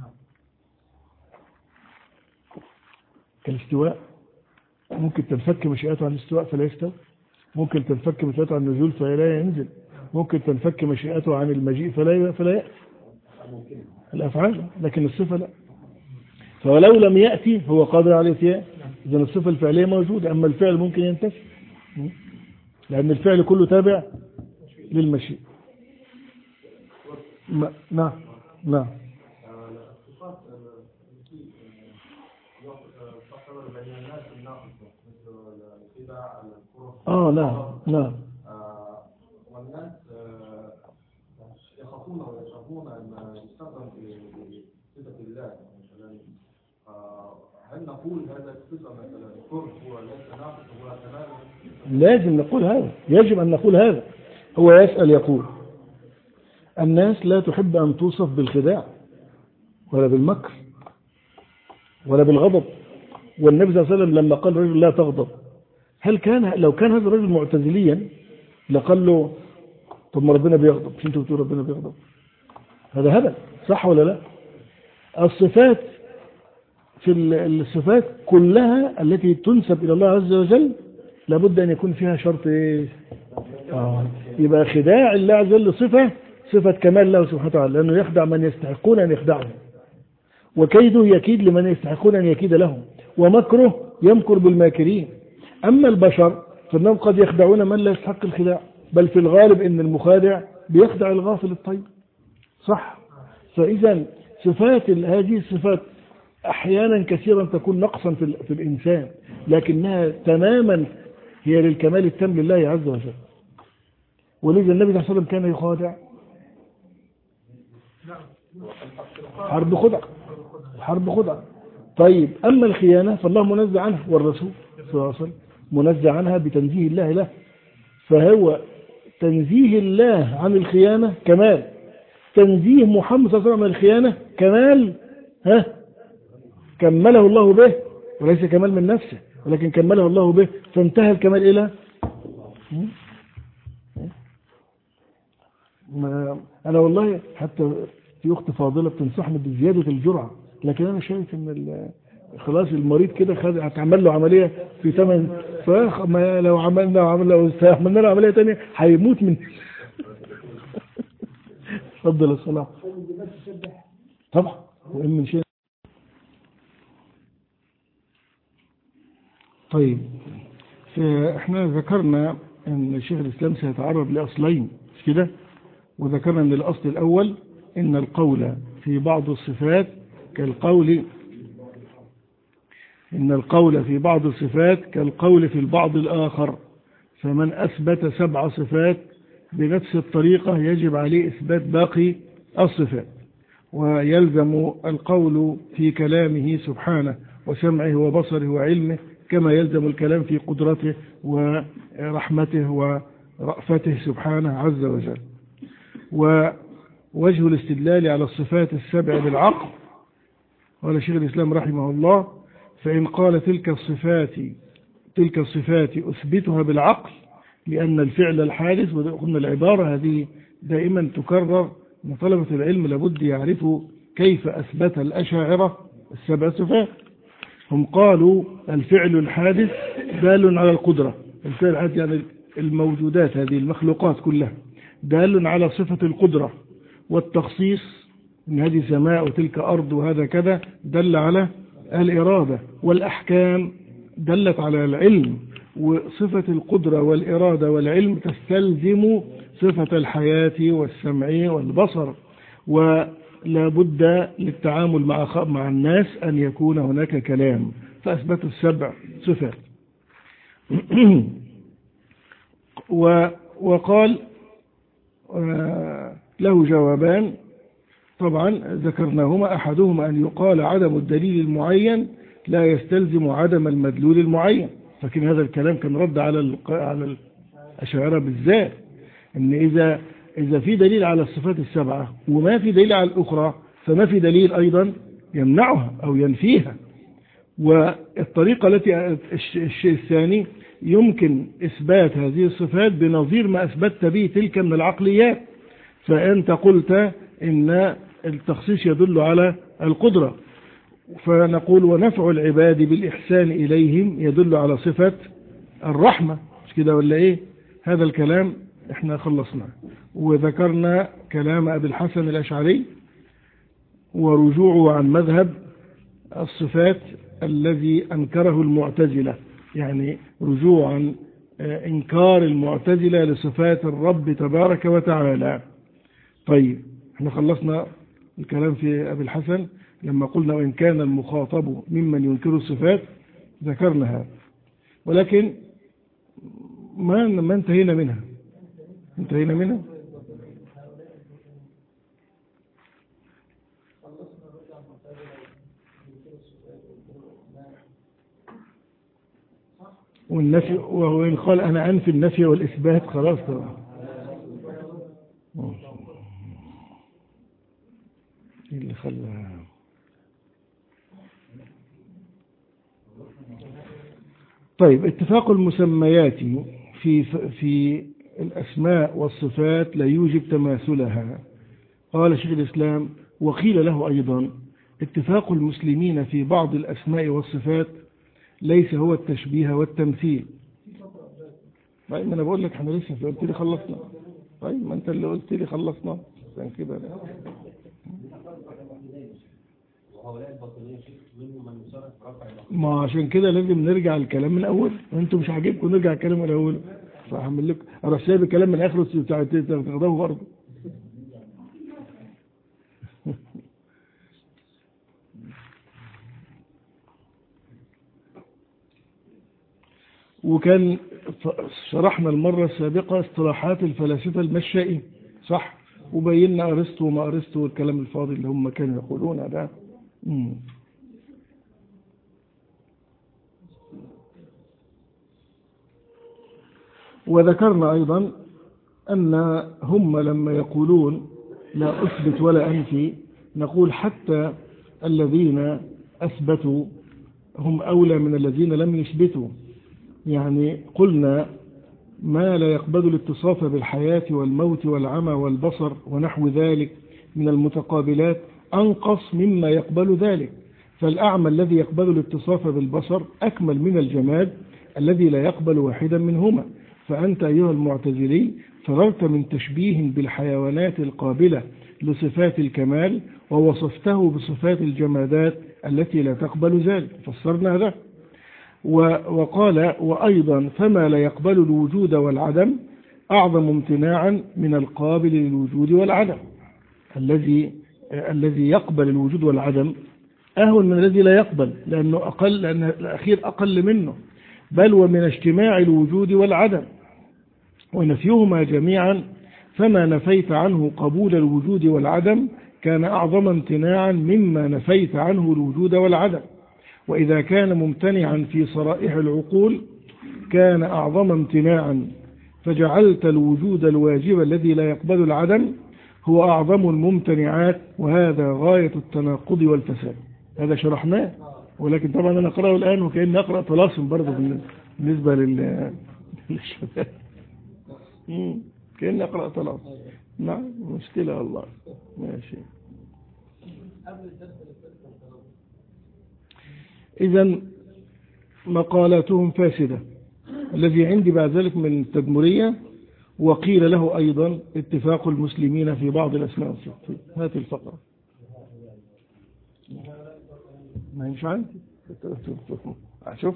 [SPEAKER 1] كالاستواء ممكن تنفك مشيئته عن الاستواء فلا يستوى، ممكن تنفك مشيئته عن النزول فلا ينزل، ممكن تنفك مشيئته عن المجيء فلا يأتي. الأفعال، لكن الصفة لا. فولو لم يأتي هو قادر على الاتيان، إذا الصفة الفعلية موجودة. أما الفعل ممكن ينتفي، لأن الفعل كله تابع للمشيئة. نعم نعم.
[SPEAKER 2] الصفات التي تعتبر بين الناس الناقصة مثل الخداع الكره.
[SPEAKER 1] نعم.
[SPEAKER 2] والناس يخافون ويخافون أن يستخدم بصفة الله مثلا. هل نقول هذا الصفة مثلا كره هو ليس ناقص هو كمال؟
[SPEAKER 1] لازم نقول هذا، يجب أن نقول هذا. هو يسأل يقول الناس لا تحب أن توصف بالخداع ولا بالمكر ولا بالغضب. والنبي صلى الله عليه وسلم لما قال الرجل لا تغضب، لو كان هذا الرجل معتزليا لقال له طب ما ربنا بيغضب، مش انتوا بتقولوا ربنا بيغضب؟ هذا هبل، صح ولا لا؟ الصفات في الصفات كلها التي تنسب إلى الله عز وجل لابد أن يكون فيها شرط إيه؟ يبقى خداع الله عز وجل صفة كمال له سبحانه وتعالى، لأنه يخدع من يستحقون أن يخدعهم، وكيده يكيد لمن يستحقون أن يكيد لهم، ومكره يمكر بالماكرين. أما البشر فإنهم قد يخدعون من لا يستحق الخداع، بل في الغالب إن المخادع بيخدع الغافل الطيب، صح؟ فإذا هذه الصفات أحيانا كثيرا تكون نقصا في الإنسان، لكنها تماما هي للكمال التام لله عز وجل. ولذا النبي صلى الله عليه وسلم كان يخادع حرب خدع. طيب أما الخيانة فالله منزه عنها، والرسول صلى الله عليه وسلم منزه عنها بتنزيه الله له. فهو تنزيه الله عن الخيانة كمال، تنزيه محمد صلى الله عليه وسلم عن الخيانة كمال كمله الله به، وليس كمال من نفسه ولكن كمله الله به، فانتهى الكمال إلى أنا والله حتى في أخت فاضلة بتنصحني بزيادة الجرعة، لكن أنا شايف إن خلاص المريض كده هتعمل له عملية في 8 فما لو عملنا له عملية تانية هيموت من اتفضل الصلاة. طبعا وإن من شيء. طيب احنا ذكرنا ان شيخ الإسلام سيتعرض لأصلين كده، وذكرنا ان الأصل الأول ان القول في بعض الصفات كالقول في البعض الآخر، فمن أثبت 7 صفات بنفس الطريقة يجب عليه إثبات باقي الصفات، ويلزم القول في كلامه سبحانه وسمعه وبصره وعلمه كما يلزم الكلام في قدرته ورحمته ورأفته سبحانه عز وجل. ووجه الاستدلال على الصفات السبع بالعقل قال شيخ الإسلام رحمه الله: فإن قال تلك الصفات أثبتها بالعقل لأن الفعل الحادث. وقلنا العبارة هذه دائما تكرر، ان طلبة العلم لابد يعرفوا كيف أثبت الأشاعرة 7 صفات. هم قالوا الفعل الحادث دال على القدرة، الفعل الحادث يعني الموجودات هذه المخلوقات كلها دال على صفة القدرة، والتخصيص ان هذه سماء وتلك أرض وهذا كذا دل على الإرادة، والأحكام دلت على العلم، وصفة القدرة والإرادة والعلم تستلزم صفة الحياة والسمع والبصر، ولا بد للتعامل مع الناس أن يكون هناك كلام، فأثبتوا 7 صفات. وقال له جوابان طبعا ذكرناهما، أحدهما أن يقال عدم الدليل المعين لا يستلزم عدم المدلول المعين، لكن هذا الكلام كان رد على الأشاعرة بالذات، ان إذا في دليل على الصفات 7 وما في دليل على الأخرى فما في دليل أيضا يمنعها أو ينفيها. والطريقة التي الشيء الثاني يمكن إثبات هذه الصفات بنظير ما أثبتت به تلك من العقليات، فأنت قلت إن التخصيص يدل على القدرة، فنقول ونفع العباد بالإحسان إليهم يدل على صفة الرحمة، مش كده ولا إيه؟ هذا الكلام احنا خلصنا، وذكرنا كلام أبي الحسن الأشعري ورجوعه عن مذهب الصفات الذي أنكره المعتزلة، يعني رجوع عن إنكار المعتزلة لصفات الرب تبارك وتعالى. طيب احنا خلصنا الكلام في أبي الحسن لما قلنا وإن كان المخاطب ممن ينكر الصفات ذكرنا هذا، ولكن ما انتهينا منها. والنفي، وهو إن قال أنا أنفي النفي والإثبات خلاص طبعا. اللي خلى طيب اتفاق المسميات في الأسماء والصفات لا يوجب تماثلها. قال شيخ الإسلام وقيل له أيضا اتفاق المسلمين في بعض الأسماء والصفات ليس هو التشبيه والتمثيل. طيب ما أنا بقول لك احنا لسه قلت لي خلصنا. طيب ما أنت اللي قلت لي خلصنا عشان كده. ما عشان كده لازم نرجع الكلام من أول. أنتم مش عاجبكم نرجع الكلام من أول، فهعمل لكم أروح سايب الكلام من آخره تاخدوه برضه. وكان شرحنا المرة السابقة اصطلاحات الفلاسفة المشائين صح، وبينا أرسطو وما أرسطو والكلام الفاضي اللي هم كانوا يقولون ده. وذكرنا أيضا أن هم لما يقولون لا أثبت ولا أنفي نقول حتى الذين أثبتوا هم أولى من الذين لم يثبتوا. يعني قلنا ما لا يقبل الاتصاف بالحياة والموت والعمى والبصر ونحو ذلك من المتقابلات أنقص مما يقبل ذلك، فالأعمى الذي يقبل الاتصاف بالبصر أكمل من الجماد الذي لا يقبل واحدا منهما. فأنت أيها المعتزلي فررت من تشبيه بالحيوانات القابلة لصفات الكمال ووصفته بصفات الجمادات التي لا تقبل ذلك. فسرنا هذا. وقال وأيضا فما لا يقبل الوجود والعدم أعظم امتناعا من القابل للوجود والعدم. الذي يقبل الوجود والعدم أهون من الذي لا يقبل، لأنه أقل، لأن الأخير أقل منه، بل ومن اجتماع الوجود والعدم ونفيهما جميعا. فما نفيت عنه قبول الوجود والعدم كان أعظم امتناعا مما نفيت عنه الوجود والعدم. وإذا كان ممتنعا في صرائح العقول كان أعظم امتناعا، فجعلت الوجود الواجب الذي لا يقبل العدم هو أعظم الممتنعات، وهذا غاية التناقض والفساد. هذا شرحناه، ولكن طبعا أنا أقرأه الآن وكأني أقرأ طلاسم برضه بالنسبة للشباب. كأني أقرأ طلاسم. نعم مشكلة والله. ماشي. إذن مقالاتهم فاسدة. الذي عندي بعد ذلك من التدمرية وقيل له أيضا اتفاق المسلمين في بعض الأسماء والصفات. هات الفقرة. ما يمشي عندي أشوف.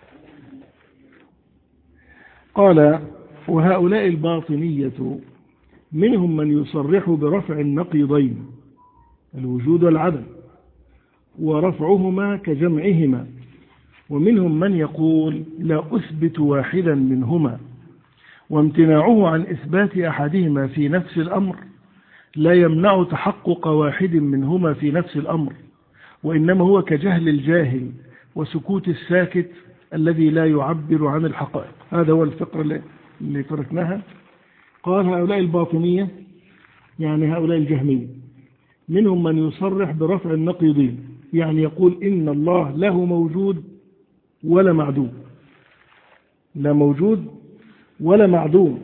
[SPEAKER 1] قال وهؤلاء الباطنية منهم من يصرح برفع النقيضين الوجود والعدم ورفعهما كجمعهما، ومنهم من يقول لا أثبت واحدا منهما، وامتناعه عن إثبات أحدهما في نفس الأمر لا يمنع تحقق واحد منهما في نفس الأمر، وإنما هو كجهل الجاهل وسكوت الساكت الذي لا يعبر عن الحقائق. هذا هو الفقرة اللي تركناها. قال هؤلاء الباطنية يعني هؤلاء الجهمية منهم من يصرح برفع النقيضين، يعني يقول إن الله له موجود ولا معدوم، لا موجود ولا معدوم،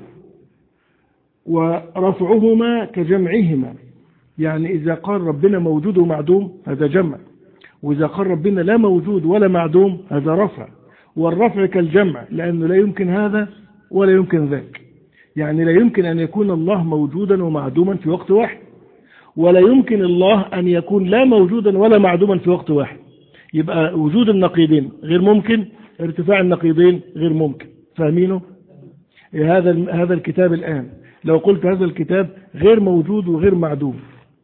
[SPEAKER 1] ورفعهما كجمعهما، يعني إذا قال ربنا موجود ومعدوم هذا جمع، وإذا قال ربنا لا موجود ولا معدوم هذا رفع، والرفع كالجمع لأنه لا يمكن هذا ولا يمكن ذاك. يعني لا يمكن أن يكون الله موجودا ومعدوما في وقت واحد، ولا يمكن الله أن يكون لا موجودا ولا معدوما في وقت واحد. يبقى وجود النقيضين غير ممكن، ارتفاع النقيضين غير ممكن. فاهمينه؟ هذا الكتاب الآن لو قلت هذا الكتاب غير موجود وغير معدوم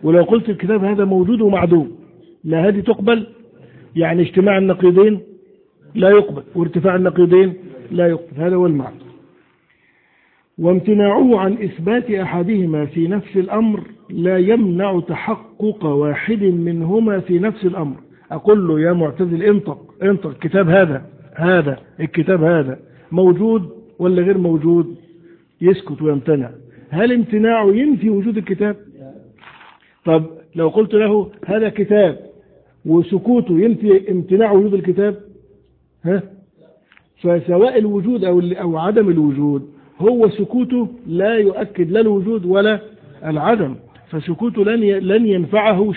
[SPEAKER 1] ولو قلت الكتاب هذا موجود ومعدوم، لا هذه تقبل، يعني اجتماع النقيضين لا يقبل وارتفاع النقيضين لا يقبل، هذا هو المعنى. وامتناعه عن إثبات أحدهما في نفس الأمر لا يمنع تحقق واحد منهما في نفس الأمر. أقول له يا معتزل انطق الكتاب هذا الكتاب هذا موجود ولا غير موجود؟ يسكت ويمتنع. هل امتناعه ينفي وجود الكتاب؟ طب لو قلت له هذا كتاب وسكوته ينفي امتناع وجود الكتاب؟ فسواء الوجود أو عدم الوجود، هو سكوته لا يؤكد لا الوجود ولا العدم، فسكوته لن ينفعه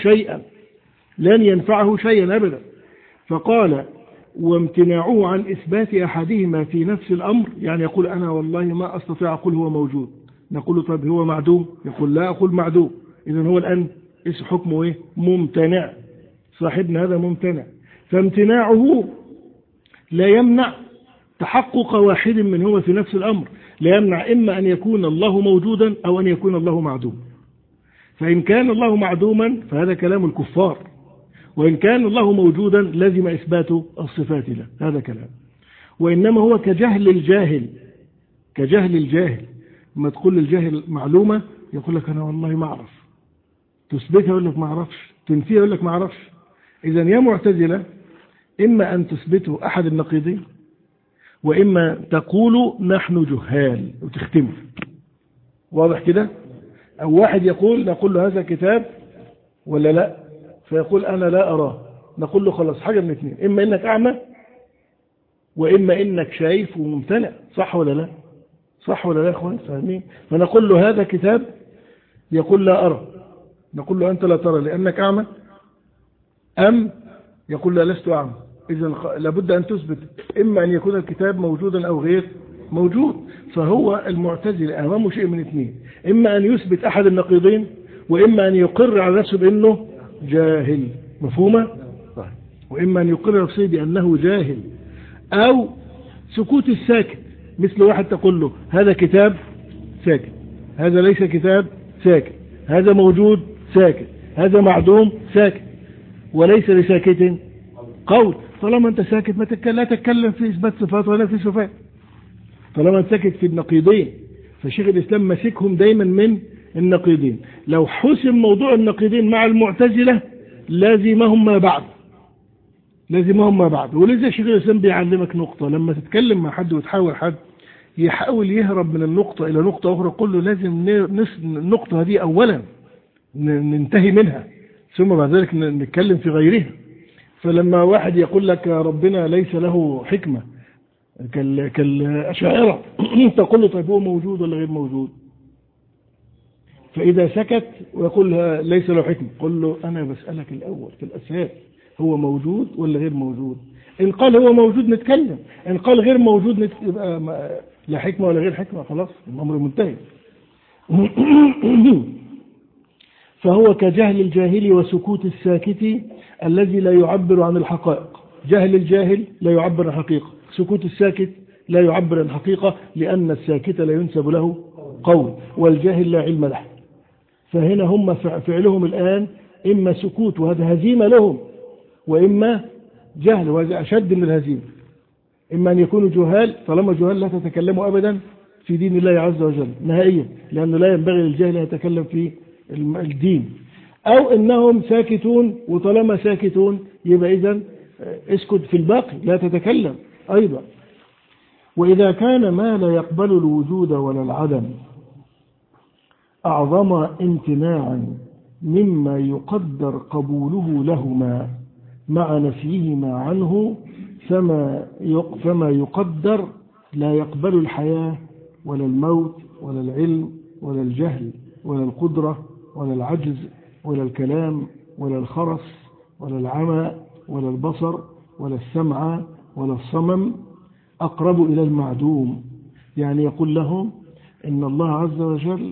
[SPEAKER 1] شيئا أبدا. فقال وامتناعه عن إثبات أحدهما في نفس الأمر، يعني يقول أنا والله ما أستطيع أقول هو موجود، نقول له طب هو معدوم؟ يقول لا أقول معدوم. إذن هو الآن حكمه إيه؟ ممتنع. صاحبنا هذا ممتنع. فامتناعه لا يمنع تحقق واحد منهما في نفس الأمر، لا يمنع إما أن يكون الله موجودا أو أن يكون الله معدوم. فإن كان الله معدوما فهذا كلام الكفار، وإن كان الله موجودا لازم إثبات الصفات له، هذا كلام. وإنما هو كجهل الجاهل لما تقول للجاهل معلومة يقول لك أنا والله ما أعرف، تثبتها يقول لك ما أعرفش، تنفيها يقول لك ما أعرفش. إذن يا معتزلة إما أن تثبته أحد النقيضين، وإما تقولوا نحن جهال وتختموا. واضح كده؟ أو واحد نقول له هذا كتاب ولا لا، فيقول أنا لا أراه، نقول له خلاص حاجة من اثنين، إما إنك أعمى وإما إنك شايف وممتنع. صح ولا لا يا أخوان؟ فاهمين؟ فنقول له هذا كتاب، يقول لا أرى، نقول له أنت لا ترى لأنك أعمى، أم يقول لا لست أعمى. إذن لابد أن تثبت إما أن يكون الكتاب موجودا أو غير موجود. فهو المعتزل أمامه شيء من اثنين، إما أن يثبت أحد النقيضين، وإما أن يقر على نفسه بأنه جاهل. مفهومة؟ وإما أن يقر نفسه بأنه جاهل، أو سكوت الساكت، مثل واحد تقول له هذا كتاب ساكت، هذا ليس كتاب ساكت، هذا موجود ساكت، هذا معدوم ساكت، وليس لساكت قول. طالما أنت ساكت لا تتكلم في إثبات صفات ولا في صفات، طالما أنت ساكت في النقيضين. فشيخ الإسلام مسكهم دايما من النقيضين. لو حسم موضوع النقيضين مع المعتزلة لازمهم ما بعد. ولذا شيخ الإسلام بيعلمك نقطة، لما تتكلم مع حد وتحاول حد يحاول يهرب من النقطة إلى نقطة أخرى، قل له لازم النقطة هذه أولا ننتهي منها، ثم بعد ذلك نتكلم في غيرها. فلما واحد يقول لك ربنا ليس له حكمة كالأشاعرة تقول له طيب هو موجود ولا غير موجود؟ فإذا سكت ويقول ليس له حكمة، قل له أنا بسألك الأول في الأساس هو موجود ولا غير موجود؟ إن قال هو موجود نتكلم، إن قال غير موجود يبقى لا حكمة ولا غير حكمة، خلاص الأمر منتهي. فهو كجهل الجاهل وسكوت الساكت الذي لا يعبر عن الحقائق. جهل الجاهل لا يعبر عن الحقيقة، سكوت الساكت لا يعبر عن الحقيقة، لأن الساكت لا ينسب له قول والجاهل لا علم له. فهنا هم فعلهم الآن إما سكوت وهذا هزيمة لهم، وإما جهل وهذا أشد من الهزيمة. إما أن يكونوا جهال، طالما جهال لا تتكلموا أبدا في دين الله عز وجل نهائيا، لأنه لا ينبغي للجاهل أن يتكلم في الدين، أو إنهم ساكتون، وطالما ساكتون يبقى إذن اسكت في الباقي لا تتكلم أيضا. وإذا كان ما لا يقبل الوجود ولا العدم أعظم امتناعا مما يقدر قبوله لهما مع نفيهما عنه، فما يقدر لا يقبل الحياة ولا الموت ولا العلم ولا الجهل ولا القدرة ولا العجز ولا الكلام ولا الخرس ولا العمى ولا البصر ولا السمع ولا الصمم أقرب إلى المعدوم. يعني يقول لهم إن الله عز وجل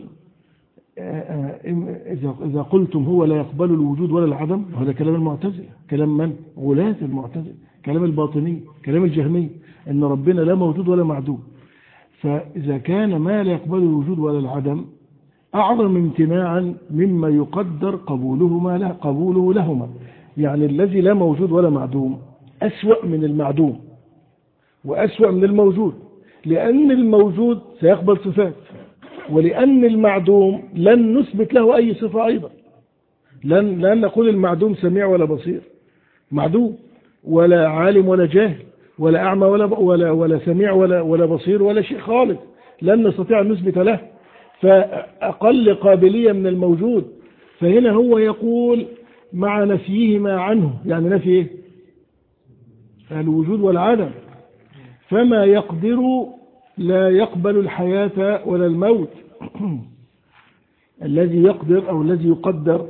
[SPEAKER 1] إذا قلتم هو لا يقبل الوجود ولا العدم، هذا كلام المعتزلة، كلام من؟ غلاة المعتزلة، كلام الباطني، كلام الجهمي، إن ربنا لا موجود ولا معدوم. فإذا كان ما لا يقبل الوجود ولا العدم أعظم امتناعا مما يقدر قبوله لهما. يعني الذي لا موجود ولا معدوم أسوأ من المعدوم وأسوأ من الموجود، لأن الموجود سيقبل صفات، ولأن المعدوم لن نثبت له أي صفة أيضا. لن نقول المعدوم سميع ولا بصير، معدوم، ولا عالم ولا جاهل ولا أعمى ولا سميع ولا بصير ولا شيء خالص، لن نستطيع أن نثبت له، فأقل قابلية من الموجود. فهنا هو يقول مع نفيهما عنه، يعني نفي الوجود والعدم، فما يقدر لا يقبل الحياة ولا الموت. الذي يقدر أو الذي يقدر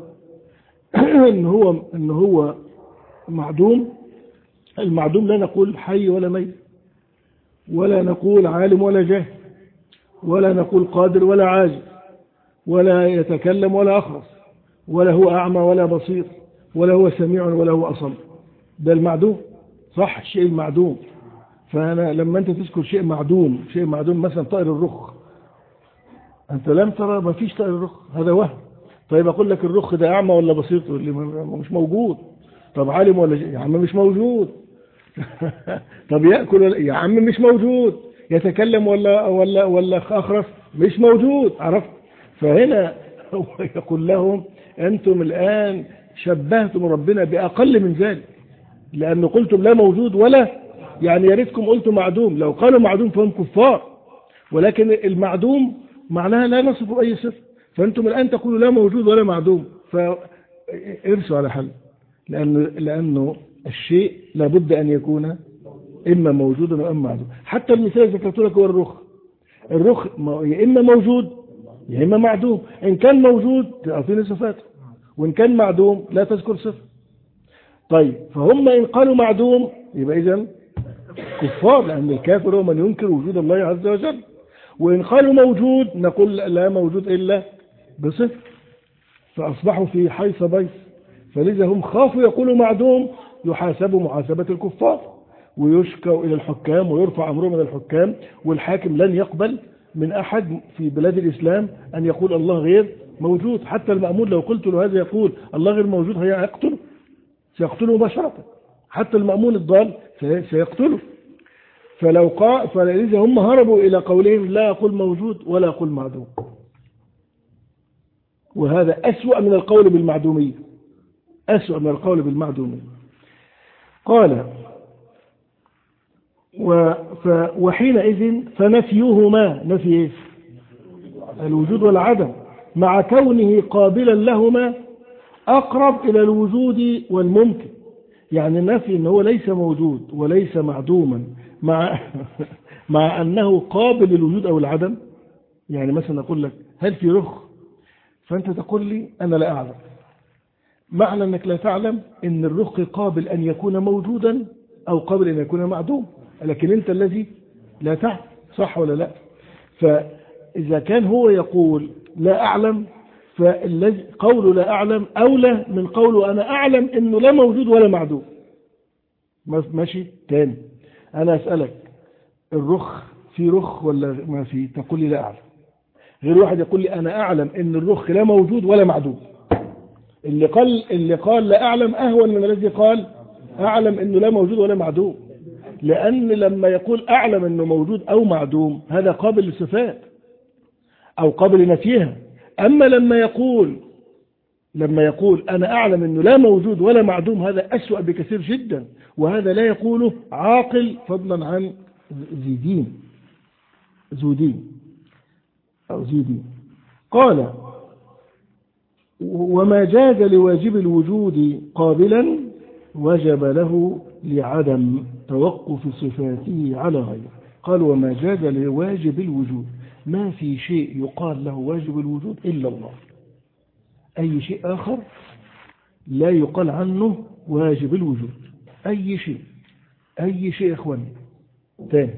[SPEAKER 1] إن هو معدوم، المعدوم لا نقول حي ولا ميت، ولا نقول عالم ولا جاهل، ولا نقول قادر ولا عاجز، ولا يتكلم ولا أخرس، ولا هو أعمى ولا بصير، ولا هو سميع ولا هو أصم. ده المعدوم، صح، الشيء المعدوم. فأنا لما أنت تذكر شيء معدوم مثلا طائر الرخ، أنت لم ترى، ما فيش طائر الرخ، هذا وهم. طيب أقول لك الرخ ده أعمى ولا بصير، تقول لي مش موجود. طب عالم ولا يا عم مش موجود. طب يأكل يا عم مش موجود. يتكلم ولا أخرس، مش موجود. عرفت؟ فهنا هو يقول لهم أنتم الآن شبهتم ربنا بأقل من ذلك، لأنه قلتم لا موجود ولا، يعني يا ريتكم قلتم معدوم. لو قالوا معدوم فهم كفار، ولكن المعدوم معناها لا نصف أي صفة. فأنتم الآن تقولوا لا موجود ولا معدوم، فارسوا على حل، لأنه الشيء لابد أن يكون إما موجودا وإما معدوم. حتى المثال ذكرت لك هو الرخ يا إما موجود يا إما معدوم. إن كان موجود تعطيني صفاته، وإن كان معدوم لا تذكر صفة. طيب فهم إن قالوا معدوم يبقى إذن كفار، لأن الكافر هو من ينكر وجود الله عز وجل. وإن قالوا موجود نقول لا موجود إلا بصفة، فأصبحوا في حيث بيث. فلذا هم خافوا يقولوا معدوم يحاسبوا محاسبة الكفار، ويشكوا إلى الحكام ويرفع أمرهم إلى الحكام، والحاكم لن يقبل من أحد في بلاد الإسلام أن يقول الله غير موجود. حتى المأمون لو قلت له هذا يقول الله غير موجود سيقتله مباشرة. حتى المأمون الضال سيقتله. فلذا هم هربوا إلى قولهم لا أقول موجود ولا أقول معدوم، وهذا أسوأ من القول بالمعدومية، أسوأ من القول بالمعدومية. قال وحينئذ فنفيهما، نفي الوجود والعدم مع كونه قابلا لهما أقرب إلى الوجود والممكن. يعني النفي أنه ليس موجود وليس معدوما مع أنه قابل للوجود أو العدم. يعني مثلا أقول لك هل في رخ، فأنت تقول لي أنا لا أعلم. معنى أنك لا تعلم أن الرخ قابل أن يكون موجودا أو قابل أن يكون معدوم، لكن أنت الذي لا تعلم، صح ولا لا؟ فإذا كان هو يقول لا أعلم، فالذي قوله لا أعلم أولى من قوله أنا أعلم أنه لا موجود ولا معدوم. ماشي؟ تاني أنا أسألك الرخ في رخ ولا ما في؟ تقول لي لا أعلم. غير واحد يقول لي أنا أعلم أن الرخ لا موجود ولا معدوم. اللي قال لا أعلم أهون من الذي قال أعلم أنه لا موجود ولا معدوم، لأن لما يقول أعلم أنه موجود أو معدوم هذا قابل للصفات أو قابل لنفيها. أما لما يقول أنا أعلم أنه لا موجود ولا معدوم، هذا أسوأ بكثير جدا، وهذا لا يقوله عاقل فضلا عن زودين. قال وما جاز لواجب الوجود قابلا وجب له لعدم توقف صفاته على غيره. قال وما جاز لواجب الوجود، ما في شيء يقال له واجب الوجود إلا الله. أي شيء آخر لا يقال عنه واجب الوجود. أي شيء يا إخواني. تاني،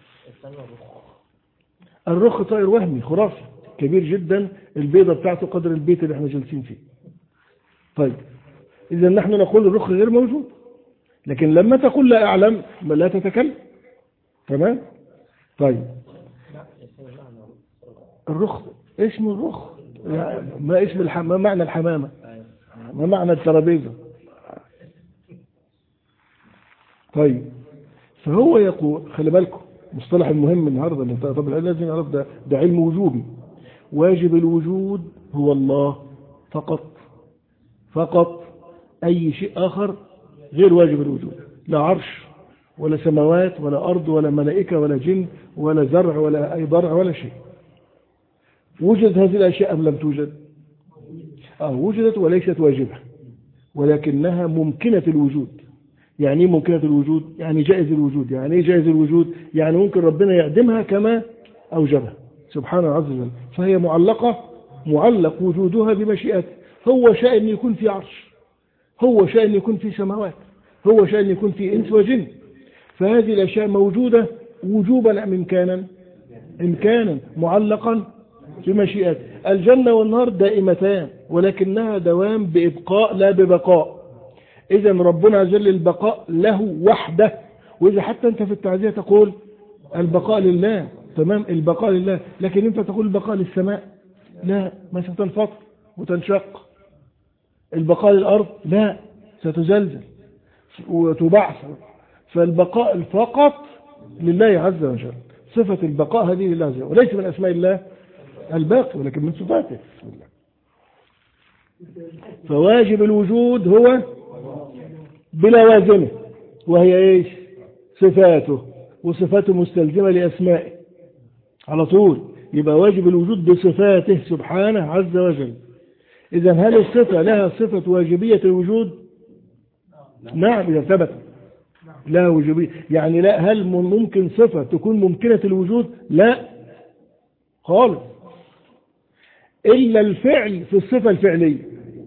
[SPEAKER 1] الرخ طائر وهمي خرافي كبير جدا، البيضة بتاعته قدر البيت اللي احنا جالسين فيه. طيب إذا نحن نقول الرخ غير موجود، لكن لما تقول لا أعلم لا تتكلم. تمام؟ طيب الرخ اسمه الرخ، يعني ما اسم ما معنى الحمامة؟ ما معنى الترابيزة؟ طيب، فهو يقول خلي بالكم مصطلح المهم النهارده اللي طبعا لازم نعرف ده علم وجوبي. واجب الوجود هو الله فقط، أي شيء آخر غير واجب الوجود، لا عرش ولا سماوات ولا أرض ولا ملائكة ولا جن ولا زرع ولا أي ضرع ولا شيء. وجد هذه الأشياء أم لم توجد؟ وجدت وليست واجبة، ولكنها ممكنة الوجود. يعني ايه ممكنة الوجود؟ يعني جائز الوجود. يعني ايه جائز الوجود؟ يعني ممكن ربنا يعدمها كما أوجبها سبحانه عز وجل، فهي معلق وجودها بمشيئته. هو شاء أن يكون في عرش، هو شاء أن يكون في سماوات، هو شاء أن يكون في إنس وجن. فهذه الأشياء موجودة وجوبا أم إمكانا معلقا بمشيئته. الجنة والنار دائمتان، ولكنها دوام بإبقاء لا ببقاء. إذا ربنا عز وجل البقاء له وحده. وإذا حتى أنت في التعزية تقول البقاء لله، تمام، البقاء لله، لكن أنت تقول البقاء للسماء، لا، ما ستنفطر وتنشق. البقاء للأرض، لا، ستزلزل وتبعثر. فالبقاء فقط لله عز وجل. صفة البقاء هذه لله عز وجل، وليس من أسماء الله الباقي، ولكن من صفاته. فواجب الوجود هو بلوازمه، وهي ايش؟ صفاته، وصفاته مستلزمة لأسمائه على طول. يبقى واجب الوجود بصفاته سبحانه عز وجل. إذا هل الصفة لها صفة واجبية الوجود؟ نعم، إذا ثبت لا وجوبية. يعني لا، هل ممكن صفة تكون ممكنة الوجود؟ لا خالص، إلا الفعل في الصفة الفعلية.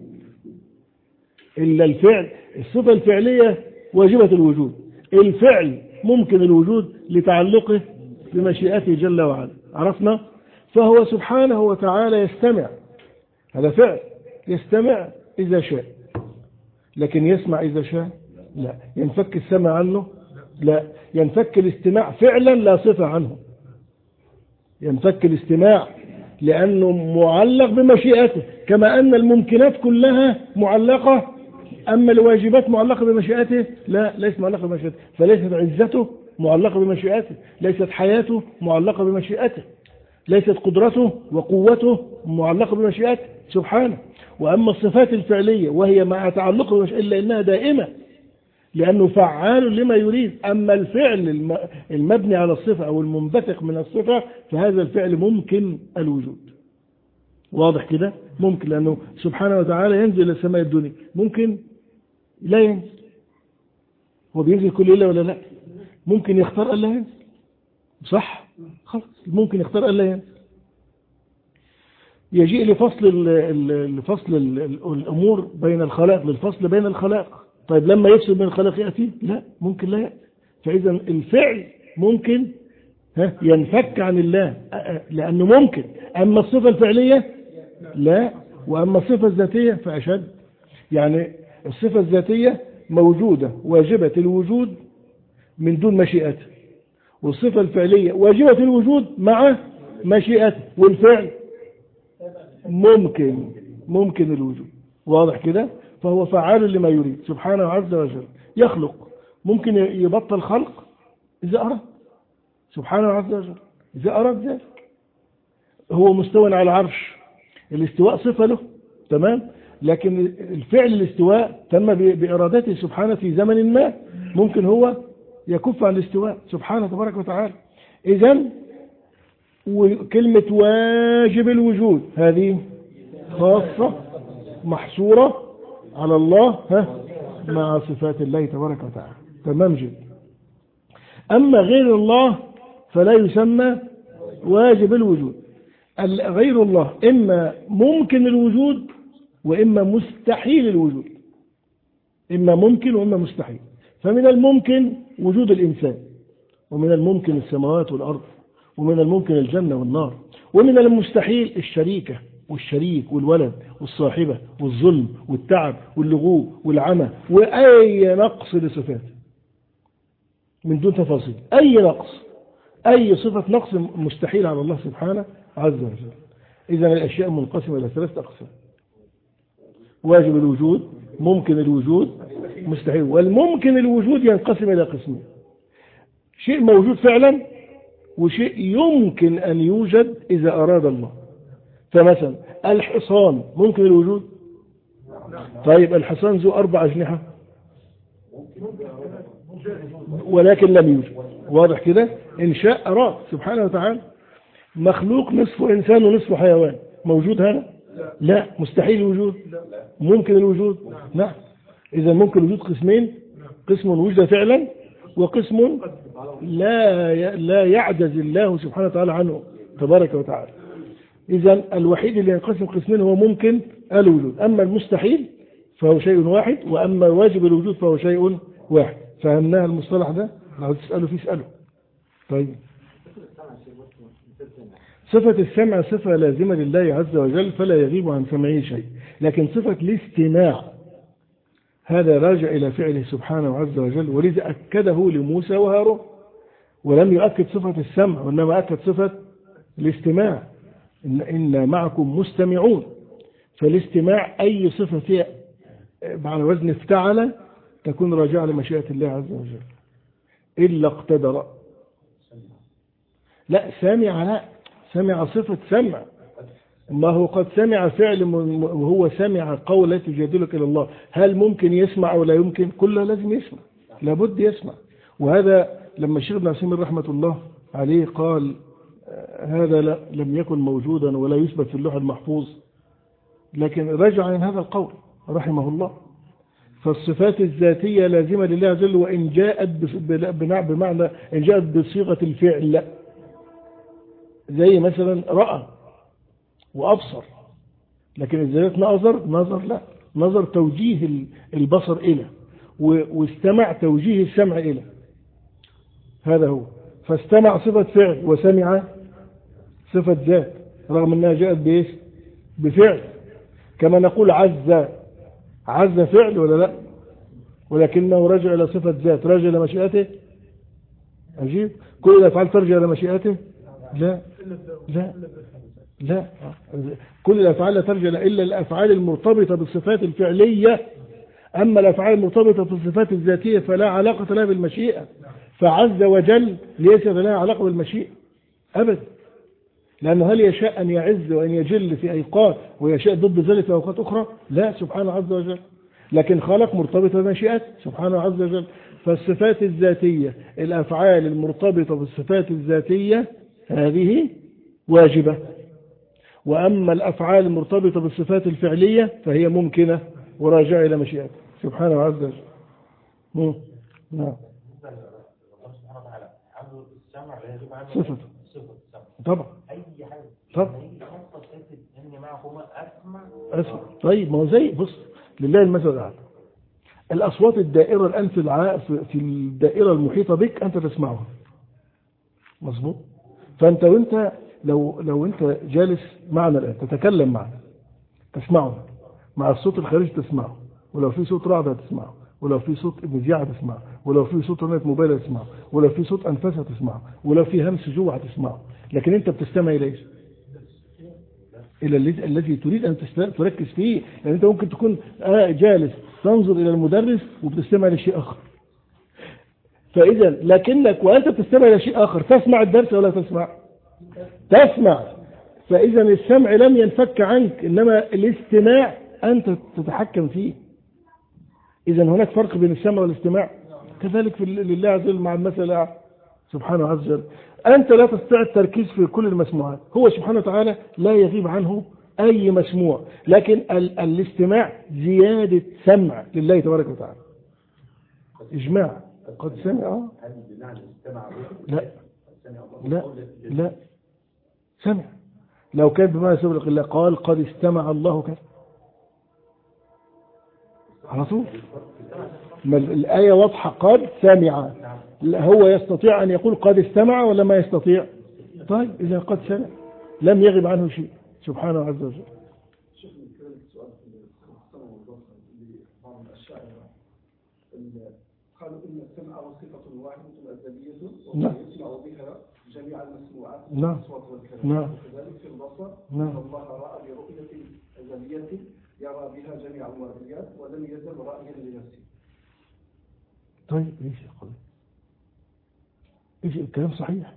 [SPEAKER 1] إلا الفعل، الصفة الفعلية واجبة الوجود، الفعل ممكن الوجود لتعلقه بمشيئته جل وعلا. عرفنا؟ فهو سبحانه وتعالى يستمع، هذا فعل، يستمع إذا شاء، لكن يسمع إذا شاء؟ لا. ينفك السمع عنه؟ لا. ينفك الاستماع فعلا لا صفة عنه. ينفك الاستماع لأنه معلق بمشيئته، كما أن الممكنات كلها معلقة، أما الواجبات معلقة بمشيئته؟ لا، ليس معلقة بمشيئته. فليست عزته معلقة بمشيئته، ليست حياته معلقة بمشيئته، ليست قدرته وقوته معلقة بمشيئته سبحانه. وأما الصفات الفعلية وهي مع تعلقه بمشيئته إلا إنها دائمة، لأنه فعال لما يريد. أما الفعل المبني على الصفة أو المنبثق من الصفة، فهذا الفعل ممكن الوجود. واضح كده؟ ممكن، لأنه سبحانه وتعالى ينزل إلى السماء الدنيا، ممكن لا ينزل. هو بينزل كل ليلة ولا لا؟ ممكن يختار ألا ينزل، صح؟ خلاص، ممكن يختار ألا ينزل. يجيء لفصل الأمور بين الخلائق، للفصل بين الخلائق. طيب لما يفصل بين الخلائق يأتي؟ لا، ممكن لا يأتي. فإذا الفعل ممكن ينفك عن الله لأنه ممكن. أما الصفة الفعلية لا، وأما الصفة الذاتية فأشد. يعني الصفة الذاتية موجودة واجبة الوجود من دون مشيئته، والصفة الفعلية واجبة الوجود مع مشيئته، والفعل ممكن الوجود. واضح كده؟ فهو فعال لما يريد سبحانه عز وجل. يخلق، ممكن يبطل خلق إذا أراد سبحانه عز وجل، إذا أراد ذلك. هو مستوى على العرش، الاستواء صفة له، تمام، لكن الفعل الاستواء تم بإرادته سبحانه في زمن ما، ممكن هو يكف عن الاستواء سبحانه تبارك وتعالى. إذن وكلمة واجب الوجود هذه خاصة محصورة على الله مع صفات الله تبارك وتعالى، تمام جدا. أما غير الله فلا يسمى واجب الوجود. غير الله إما ممكن الوجود وإما مستحيل الوجود، إما ممكن وإما مستحيل. فمن الممكن وجود الإنسان، ومن الممكن السماوات والأرض، ومن الممكن الجنة والنار، ومن المستحيل الشريكة والشريك والولد والصاحبة والظلم والتعب واللغو والعمى وأي نقص لصفاته من دون تفاصيل. أي نقص، أي صفة نقص مستحيل على الله سبحانه عز وجل. إذا الأشياء منقسمة إلى 3 أقسام: واجب الوجود، ممكن الوجود، مستحيل. والممكن الوجود ينقسم إلى قسمين: شيء موجود فعلا، وشيء يمكن أن يوجد إذا أراد الله. فمثلا الحصان ممكن الوجود. طيب الحصان ذو 4 أجنحة ولكن لم يوجد، واضح كده؟ إن شاء أراد سبحانه وتعالى. مخلوق نصف إنسان ونصف حيوان، موجود هذا؟ لا. مستحيل الوجود؟ ممكن الوجود؟ نعم. إذا ممكن الوجود قسمين: قسم وجد فعلا، وقسم لا يعجز الله سبحانه وتعالى عنه تبارك وتعالى. إذا الوحيد اللي ينقسم قسمين هو ممكن الوجود. أما المستحيل فهو شيء واحد، وأما واجب الوجود فهو شيء واحد. فهمناها المصطلح ده؟ لو تسألوا فيه اسألوا. طيب، صفة السمع صفة لازمة لله عز وجل، فلا يغيب عن سمعه شيء. لكن صفة الاستماع هذا راجع إلى فعله سبحانه عز وجل، ولذا أكده لموسى وهارون، ولم يؤكد صفة السمع، وإنما أكد صفة الاستماع: إن معكم مستمعون. فالاستماع أي صفة فيها على وزن افتعل تكون راجعة لمشيئة الله عز وجل. إلا اقتدر. لا، سامع، لا، سمع صفة سمع. ما هو قد سمع فعل، وهو سمع قول التي تجادلك إلى الله. هل ممكن يسمع ولا يمكن؟ كله لازم يسمع، لابد يسمع. وهذا لما الشيخ ابن عثيمين رحمة الله عليه قال هذا لم يكن موجودا ولا يثبت في اللوح المحفوظ، لكن رجع عن هذا القول رحمه الله. فالصفات الذاتية لازمة لله عز وجل، وإن جاءت بمعنى إن جاءت بصيغة الفعل، لا. زي مثلا رأى وأبصر، لكن إذا جاءت نظر لا، نظر توجيه البصر إلى، واستمع توجيه السمع إلى. هذا هو. فاستمع صفة فعل، وسمع صفة ذات، رغم أنها جاءت بإيش؟ بفعل. كما نقول عز فعل ولا لا؟ ولكنه رجع إلى صفة ذات، رجع إلى مشيئته. عجيب. كل الأفعال ترجع إلى مشيئته؟ لا لا لا. كل الأفعال لا ترجع إلا الأفعال المرتبطة بالصفات الفعلية. أما الأفعال المرتبطة بالصفات الذاتية فلا علاقة لها بالمشيئة. فعز وجل ليس لها علاقة بالمشيئة أبدا، لأنه هل يشاء أن يعز وأن يجل في أوقات ويشاء ضد ذلك في أوقات أخرى؟ لا، سبحانه عز وجل. لكن خلق مرتبطة بمشيئته سبحانه عز وجل. فالصفات الذاتية، الأفعال المرتبطة بالصفات الذاتية هذه واجبة، وأما الأفعال المرتبطة بالصفات الفعلية فهي ممكنة وراجعة إلى مشيئته سبحانه عز وجل. نعم. صفة طبعا.
[SPEAKER 4] أي حاجة
[SPEAKER 1] طبعا.
[SPEAKER 4] إني معكما
[SPEAKER 1] أسمع. طيب، ما هو زي بص، لله المثل الأعلى. الأصوات الدائرة الآن في الدائرة المحيطة بك أنت تسمعها، مظبوط؟ فأنت وأنت لو أنت جالس معنا الآن تتكلم معنا تسمعه، مع الصوت الخارجي تسمعه، ولو في صوت رعد هتسمعه، ولو في صوت مذياع هتسمعه، ولو في صوت رنة موبايل هتسمعه، ولو في صوت أنفاس هتسمعه، ولو في همس جوع هتسمعه. لكن أنت بتستمع إلى إيش؟ إلى الذي تريد أن تركز فيه. يعني أنت ممكن تكون جالس تنظر إلى المدرس وبتستمع لشيء آخر. فإذا لكنك وأنت بتستمع إلى شيء آخر تسمع الدرس ولا تسمع؟ تسمع. فإذا السمع لم ينفك عنك، إنما الاستماع أنت تتحكم فيه. إذا هناك فرق بين السمع والاستماع. كذلك لله عز وجل مع المثل سبحانه عز وجل. أنت لا تستطيع التركيز في كل المسموعات، هو سبحانه وتعالى لا يغيب عنه أي مسموع، لكن الاستماع زيادة سمع لله تبارك وتعالى. إجماع قد سمع. لا لا لا، سمع. لو كان بما سبق الله قال قد استمع الله كذا على طول. الآية واضحة، قد سمع. هو يستطيع أن يقول قد استمع ولا ما يستطيع؟ طيب إذا قد سمع لم يغب عنه شيء سبحانه عز وجل.
[SPEAKER 2] قالوا إن السمع صفة واحدة أزلية
[SPEAKER 1] نعم.
[SPEAKER 2] يسمع بها جميع المسموعات
[SPEAKER 1] نعم.
[SPEAKER 2] والأصوات والكلام.
[SPEAKER 1] نعم.
[SPEAKER 2] وكذلك في البصر
[SPEAKER 1] نعم.
[SPEAKER 2] إن الله رأى برؤية أزلية يرى بها جميع المرئيات ولم يزل رأيا لنفسه.
[SPEAKER 1] طيب ايش يقول؟ ايش الكلام صحيح؟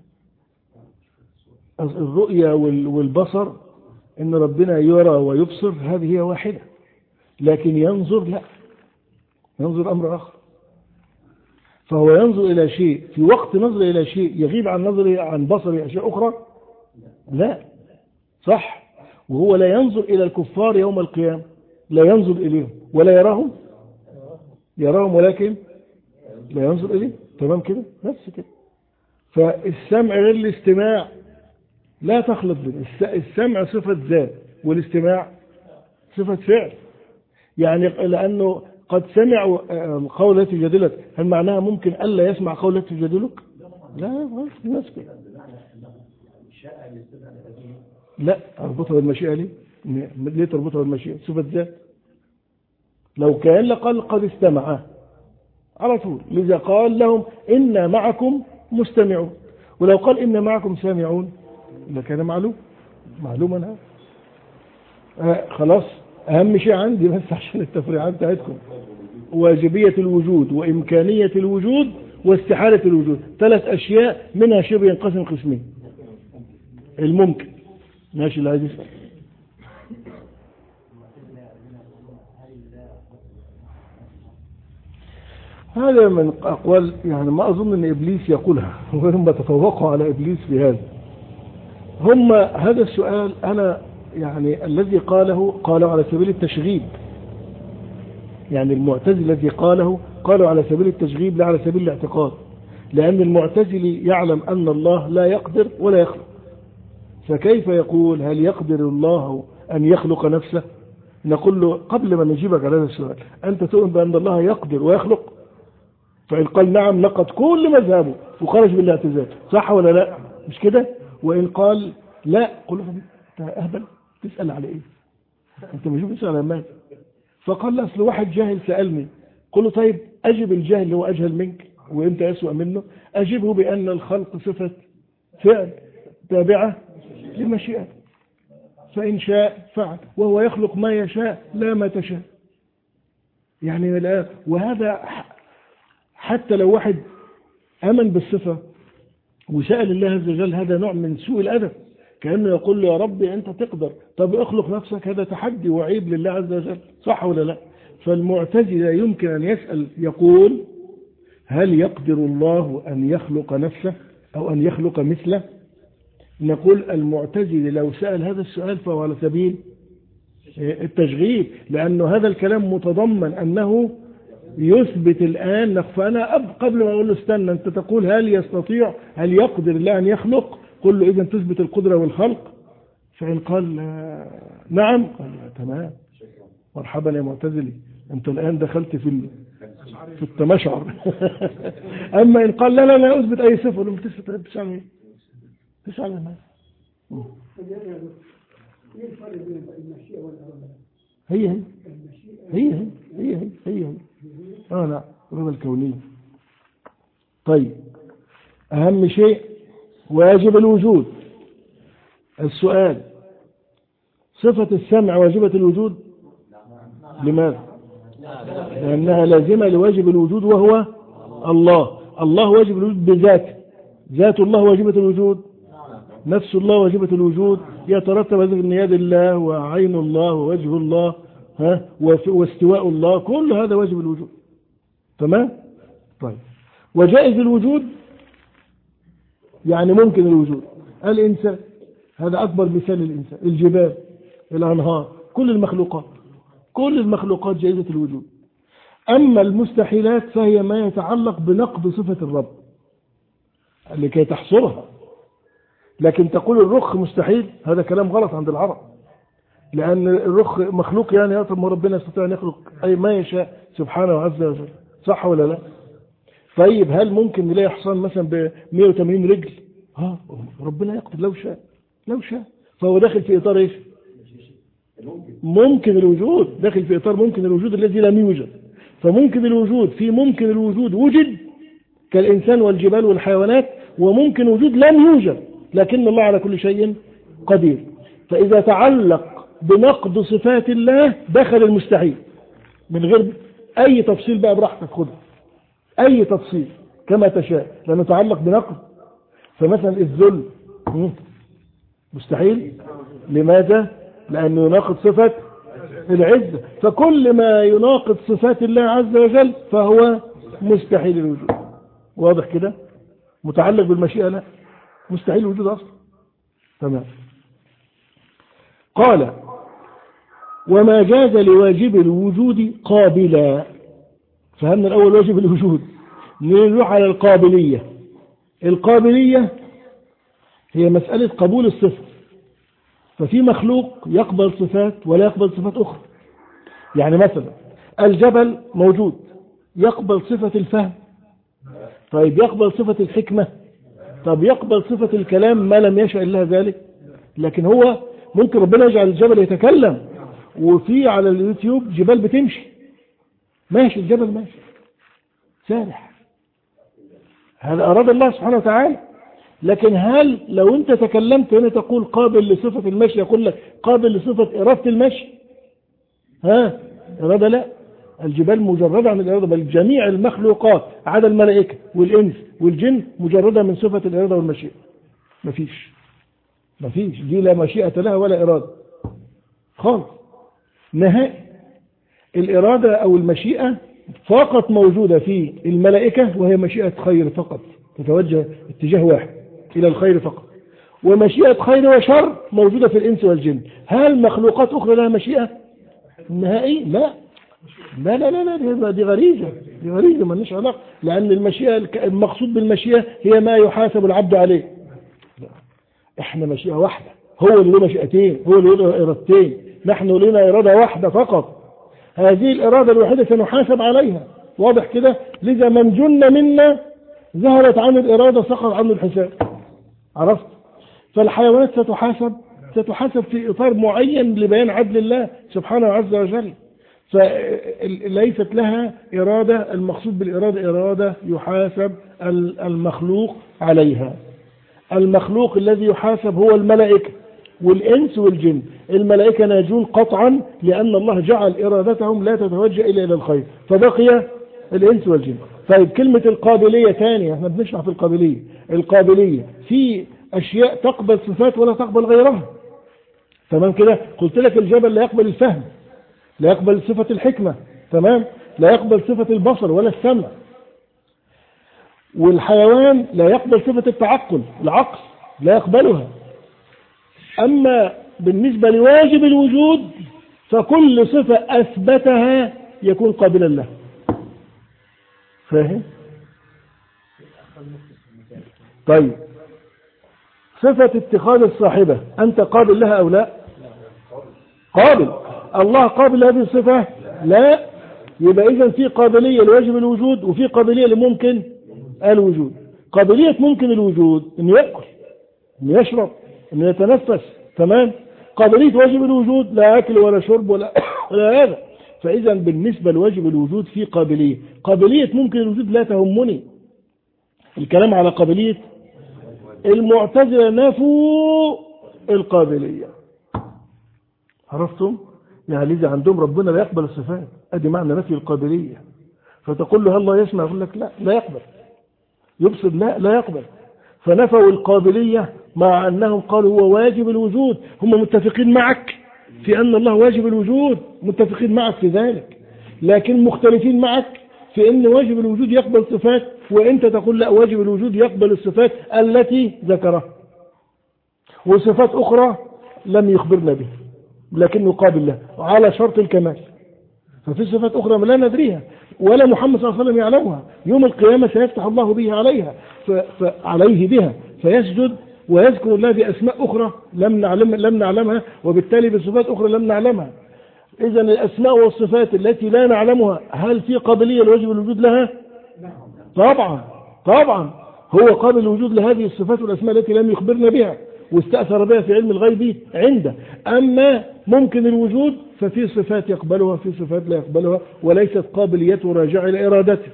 [SPEAKER 1] الرؤية والبصر ان ربنا يرى ويبصر هذه هي واحدة، لكن ينظر لا، ينظر امر اخر. فهو ينظر الى شيء في وقت نظر الى شيء يغيب عن نظره عن بصره اشياء اخرى؟ لا، صح. وهو لا ينظر الى الكفار يوم القيامة، لا ينظر اليهم ولا يراهم، يراهم ولكن لا ينظر اليه. تمام كده؟ بس كده. فالسمع غير الاستماع، لا تخلط بين السمع صفة ذات والاستماع صفة فعل. يعني لأنه قد سمعوا قول التي تجادلك، هل معناها ممكن ألا يسمع قول التي تجادلك؟ لا، ما في ناس كده. لا، أربطها بالمشيئة ليه؟ ليه تربطها بالمشيئة؟ صفة ذات. لو كان لقال قد استمع على طول، لذا قال لهم إنا معكم مستمعون. ولو قال إنا معكم سامعون لكان معلوما هذا. خلاص. أهم شيء عندي بس عشان التفريعات بتاعتكم، واجبية الوجود وإمكانية الوجود واستحالة الوجود، 3 أشياء منها شبه ينقسم قسمين. الممكن ماشي اللي عايز يسأل. هذا من أقوال يعني ما أظن أن إبليس يقولها، وهم تفوقوا على إبليس بهذا. هم هذا السؤال أنا يعني الذي قالوا على سبيل التشغيب، يعني المعتزلي الذي قالوا على سبيل التشغيب لا على سبيل الاعتقاد، لأن المعتزلي يعلم أن الله لا يقدر ولا يخلق، فكيف يقول هل يقدر الله أن يخلق نفسه؟ نقول له قبل ما نجيبك على هذا السؤال، أنت تؤمن بأن الله يقدر ويخلق؟ فإن قال نعم لقد كل مذهبه وخرج بالاعتزال، صح ولا لا؟ مش كده؟ وإن قال لا، قل له أنت أهبل تسأل على إيه؟ أنت مش بتسأل على ماذا؟ فقال لا، أصل واحد جاهل سألني. قل له طيب أجب الجاهل اللي هو أجهل منك وأنت أسوأ منه، أجبه بأن الخلق صفة فعل تابعة لمشيئته، فإن شاء فعل، وهو يخلق ما يشاء لا ما تشاء. يعني لا، وهذا حتى لو واحد أمن بالصفة وسأل الله عز وجل، هذا نوع من سوء الأدب، كأنه يقول له يا ربي أنت تقدر، طب اخلق نفسك، هذا تحدي وعيب لله عز وجل، صح ولا لا؟ فالمعتزلة يمكن أن يسأل يقول هل يقدر الله أن يخلق نفسه أو أن يخلق مثله؟ نقول المعتزلي لو سأل هذا السؤال فهو على سبيل التشغيب، لأنه هذا الكلام متضمن أنه يثبت الآن. فأنا قبل ما أقول له استنى، أنت تقول هل يستطيع، هل يقدر الله أن يخلق؟ قل له إذن تثبت القدرة والخلق. فإن قال نعم، قال تمام، مرحبا يا معتزلي، أنت الآن دخلت في التمشعر. أما إن قال لا لا لا أثبت أي صفة، لم تثبت تسأل ما هي نعم، الرضا الكونية. طيب أهم شيء واجب الوجود. السؤال صفة السمع واجبة الوجود؟ لماذا؟ لأنها لازمة لواجب الوجود وهو الله واجب الوجود بذاته، ذات الله واجبة الوجود، نفس الله واجبة الوجود، يترتب هذا من يد الله وعين الله ووجه الله واستواء الله، كل هذا واجب الوجود. تمام؟ طيب وجائز الوجود يعني ممكن الوجود. الإنسان هذا أكبر مثال للإنسان، الجبال، الأنهار، كل المخلوقات جائزة الوجود. أما المستحيلات فهي ما يتعلق بنقض صفة الرب لكي تحصرها. لكن تقول الرخ مستحيل، هذا كلام غلط عند العرب، لأن الرخ مخلوق، يعني ما ربنا يستطيع أن يخلق أي ما يشاء سبحانه عز وجل، صح ولا لا؟ طيب هل ممكن نلاقي حصان مثلا ب 180 رجل؟ ربنا يقدر لو شاء، فهو داخل في إطار إيش؟ ممكن الوجود، داخل في إطار ممكن الوجود الذي لم يوجد. فممكن الوجود في ممكن الوجود وجد كالإنسان والجبال والحيوانات، وممكن وجود لم يوجد لكن الله على كل شيء قدير. فإذا تعلق بنقض صفات الله دخل المستحيل من غير أي تفصيل، بقى براحتك خذها أي تفصيل كما تشاء، لأنه يتعلق بنقض. فمثلا الذل مستحيل، لماذا؟ لأنه يناقض صفة العزة، فكل ما يناقض صفات الله عز وجل فهو مستحيل الوجود. واضح كده؟ متعلق بالمشيئة لا، مستحيل الوجود أصلا. تمام. قال وما جاز لواجب الوجود قابلا. فهمنا الأول واجب الوجود، نروح على القابلية. القابلية هي مسألة قبول الصفة. ففي مخلوق يقبل صفات ولا يقبل صفات أخرى. يعني مثلا الجبل موجود يقبل صفة الفهم، طيب يقبل صفة الحكمة، طب يقبل صفة الكلام ما لم يشاء الله ذلك. لكن هو ممكن ربنا يجعل الجبل يتكلم، وفي على اليوتيوب جبال بتمشي ماشي، الجبل ماشي سارح، هذا أراد الله سبحانه وتعالى. لكن هل لو انت تكلمت هنا تقول قابل لصفة المشي، يقول لك قابل لصفة إرادة المشي؟ إرادة لا، الجبال مجردة عن الإرادة، بل جميع المخلوقات عدا الملائكة والإنس والجن مجردة من صفة الإرادة والمشيئة. مفيش دي لا مشيئة لها ولا إرادة خالص نهائي. الإرادة أو المشيئة فقط موجودة في الملائكة، وهي مشيئة خير فقط، تتوجه اتجاه واحد إلى الخير فقط. ومشيئة خير وشر موجودة في الإنس والجن. هل مخلوقات أخرى لها مشيئة نهائي؟ لا لا لا لا, لا. دي غريزة ما لناش علاقة، لأن المشيئة المقصود بالمشيئة هي ما يحاسب العبد عليه. احنا مشيئة واحدة، هو اللي له مشيئتين، هو اللي له إرادتين، نحن لنا إرادة واحدة فقط. هذه الإرادة الوحيدة سنحاسب عليها. واضح كده؟ لذا من جن منا ذهبت عن الإرادة سقط عنه الحساب. عرفت؟ فالحيوانات ستحاسب في إطار معين لبيان عدل الله سبحانه عز وجل، فليست لها إرادة. المقصود بالإرادة إرادة يحاسب المخلوق عليها. المخلوق الذي يحاسب هو الملائكة والإنس والجن. الملائكة ناجون قطعا لأن الله جعل إرادتهم لا تتوجه إلا إلى الخير، فبقي الإنس والجن. طيب كلمة القابلية ثانية، احنا بنشرح في القابلية. القابلية في أشياء تقبل صفات ولا تقبل غيرها. تمام كده؟ قلت لك الجبل لا يقبل الفهم، لا يقبل صفة الحكمة، تمام، لا يقبل صفة البصر ولا السمع. والحيوان لا يقبل صفة التعقل، العقل لا يقبلها. أما بالنسبة لواجب الوجود فكل صفة أثبتها يكون قابلا له. فاهم؟ طيب صفة اتخاذ الصاحبة أنت قابل لها أو لا؟ قابل. الله قابل لهذه الصفة؟ لا. يبقى إذن في قابلية لواجب الوجود وفي قابلية لممكن الوجود. قابلية ممكن الوجود إنه يأكل، إنه يشرب، إنه يتنفس، تمام. قابلية واجب الوجود لا أكل ولا شرب ولا هذا. فإذا بالنسبة لواجب الوجود في قابلية ممكن الوجود لا تهمني. الكلام على قابلية المعتزلة نفوا القابلية. عرفتم؟ يعني لذا عندهم ربنا لا يقبل الصفات، ادي معنى نفي القابلية. فتقول له الله يسمع، يقول لك لا يقبل. يبصر لا يقبل. فنفوا القابلية مع أنهم قالوا هو واجب الوجود. هم متفقين معك في أن الله واجب الوجود، متفقين معك في ذلك، لكن مختلفين معك في أن واجب الوجود يقبل صفات، وأنت تقول لا، واجب الوجود يقبل الصفات التي ذكرها، وصفات أخرى لم يخبرنا بها لكنه قابل له على شرط الكمال. ففي صفات أخرى لا ندريها ولا محمد صلى الله عليه وسلم يعلمها، يوم القيامة سيفتح الله به عليه بها فيسجد ويذكر الله بأسماء أخرى لم نعلمها، وبالتالي بصفات أخرى لم نعلمها. إذا الأسماء والصفات التي لا نعلمها هل في قابلية لواجب الوجود لها؟ طبعا هو قابل الوجود لهذه الصفات والأسماء التي لم يخبرنا بها، واستأثر بها في علم الغيب عنده. أما ممكن الوجود ففي صفات يقبلها في صفات لا يقبلها، وليست قابليته راجعة إلى إرادته،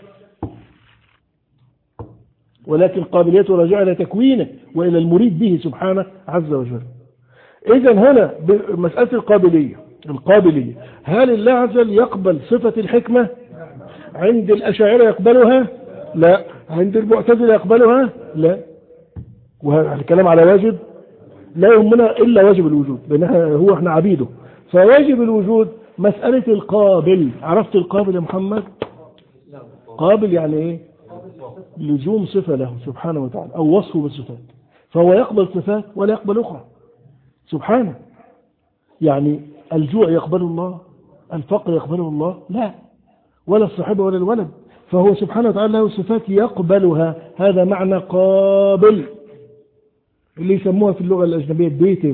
[SPEAKER 1] ولكن قابليته راجعة إلى تكوينه وإلى المريد به سبحانه عز وجل. إذن هنا مسألة القابلية، هل الله عز وجل يقبل صفة الحكمة؟ عند الأشاعرة يقبلها؟ لا. عند المعتزلة يقبلها؟ لا. والكلام على واجب لا يهمنا إلا واجب الوجود، لأن هو احنا عبيده. فواجب الوجود مسألة القابل. عرفت القابل يا محمد؟ قابل يعني ايه؟ لزوم صفة له سبحانه وتعالى أو وصفه بالصفات، فهو يقبل صفات ولا يقبل أخرى سبحانه. يعني الجوع يقبله الله، الفقر يقبله الله؟ لا، ولا الصحابة ولا الولد. فهو سبحانه وتعالى له صفات يقبلها، هذا معنى قابل، اللي يسموها في اللغة الأجنبية ديتيف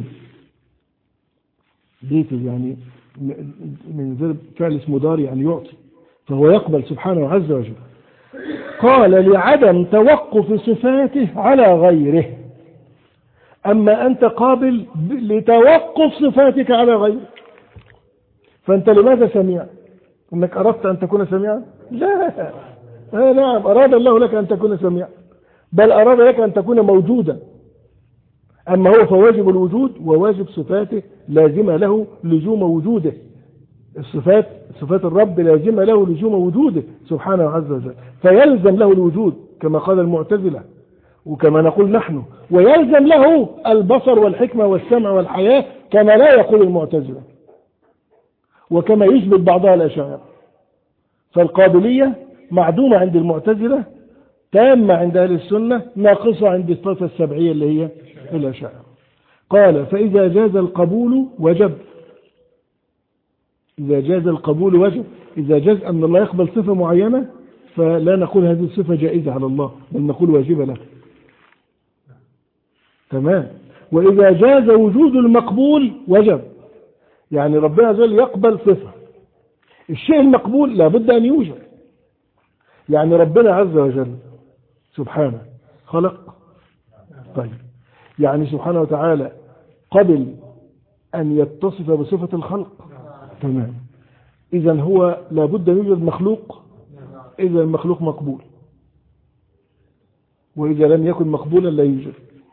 [SPEAKER 1] يعني من فعل اسمه دار يعني يعطي، فهو يقبل سبحانه عز وجل. قال لعدم توقف صفاته على غيره. أما أنت قابل لتوقف صفاتك على غيرك. فأنت لماذا سميع؟ أنك أردت أن تكون سميعا؟ لا. نعم، أراد الله لك أن تكون سميعا، بل أراد لك أن تكون موجودا. أما هو فواجب الوجود وواجب صفاته لازمة له لزوم وجوده. صفات الرب لازمة له لزوم وجوده سبحانه عز وجل، فيلزم له الوجود كما قال المعتزلة وكما نقول نحن، ويلزم له البصر والحكمة والسمع والحياة كما لا يقول المعتزلة وكما يثبت بعضها الأشاعرة. فالقابلية معدومة عند المعتزلة، تامة عند أهل السنة، ناقصة عند الصفة السبعية اللي هي الأشاعرة. قال فإذا جاز القبول وجب. إذا جاز القبول وجب، إذا جاز أن الله يقبل صفة معينة فلا نقول هذه الصفة جائزة على الله، بل نقول واجبة له. تمام. وإذا جاز وجود المقبول وجب، يعني ربنا عز وجل يقبل صفة، الشيء المقبول لابد أن يوجد. يعني ربنا عز وجل سبحانه خلق، طيب يعني سبحانه وتعالى قبل أن يتصف بصفة الخلق، تمام. إذا هو لابد أن يوجد مخلوق، إذا المخلوق مقبول، وإذا لم يكن مقبولا لا يوجد.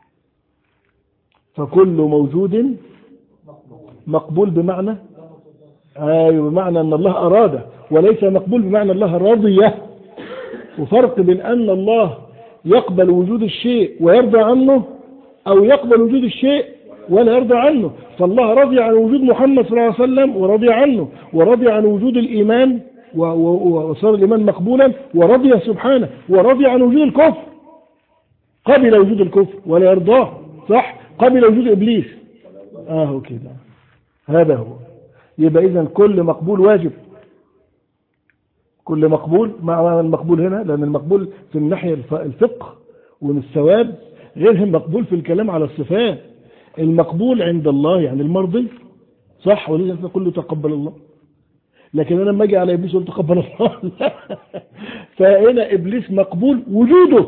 [SPEAKER 1] فكل موجود مقبول بمعنى بمعنى أن الله أراد، وليس مقبول بمعنى الله رضيه. وفرق بين أن الله يقبل وجود الشيء ويرضى عنه، أو يقبل وجود الشيء ولا يرضى عنه. فالله رضي عن وجود محمد صلى الله عليه وسلم ورضي عنه، ورضي عن وجود الإيمان وصار الإيمان مقبولا، ورضي سبحانه، ورضي عن وجود الكفر، قبل وجود الكفر ولا يرضاه، صح؟ قبل وجود إبليس كده، هذا هو. يبقى إذن كل مقبول واجب، كل مقبول. مع المقبول هنا، لأن المقبول في الناحية الفقه ومن الثواب غير مقبول في الكلام على الصفات. المقبول عند الله يعني المرضي، صح؟ ولذلك نقول له تقبل الله. لكن أنا لما أجي على إبليس قلت تقبل الله فهنا إبليس مقبول وجوده،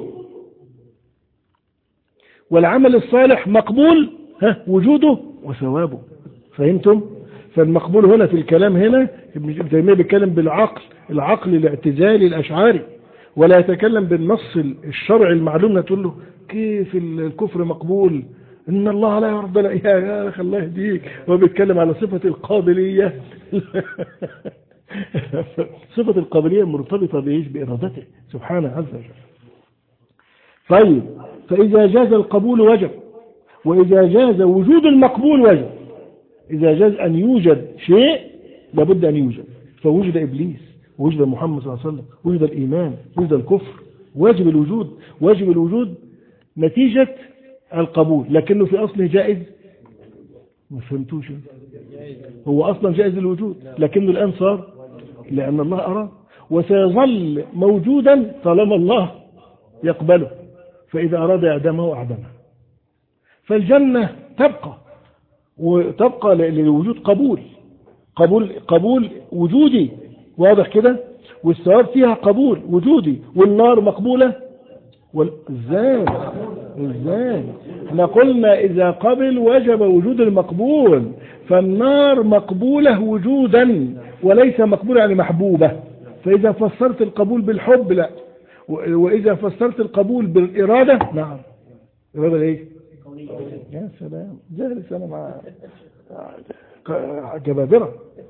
[SPEAKER 1] والعمل الصالح مقبول وجوده وثوابه. فهمتم؟ فالمقبول هنا في الكلام هنا ابن تيمية بيتكلم بالعقل، العقل الاعتزالي الأشعاري، ولا يتكلم بالنص الشرعي المعلوم. تقول له كيف الكفر مقبول؟ إن الله لا يرضى. يا أخي الله يهديك، هو بيتكلم على صفة القابلية صفة القابلية مرتبطة بإرادته سبحانه عز وجل. طيب، فإذا جاز القبول وجب، وإذا جاز وجود المقبول وجب. إذا جاز أن يوجد شيء لابد أن يوجد، فوجد إبليس، وجد محمد صلى الله عليه وسلم، وجد الإيمان، وجد الكفر، واجب الوجود. واجب الوجود نتيجة القبول، لكنه في أصله جائز. ما فهمتوش؟ هو أصلا جائز الوجود، لكنه الآن صار لأن الله أراد، وسيظل موجودا طالما الله يقبله، فإذا أراد إعدامه أعدمه. فالجنة تبقى للوجود قبول وجودي، واضح كده؟ والثواب فيها قبول وجودي، والنار مقبولة ازاي احنا قلنا اذا قبل وجب وجود المقبول، فالنار مقبولة وجودا وليس مقبولة يعني محبوبة. فاذا فسرت القبول بالحب لا، واذا فسرت القبول بالارادة نعم. إرادة ايه؟ يا سلام جالس انا مع جبابرة.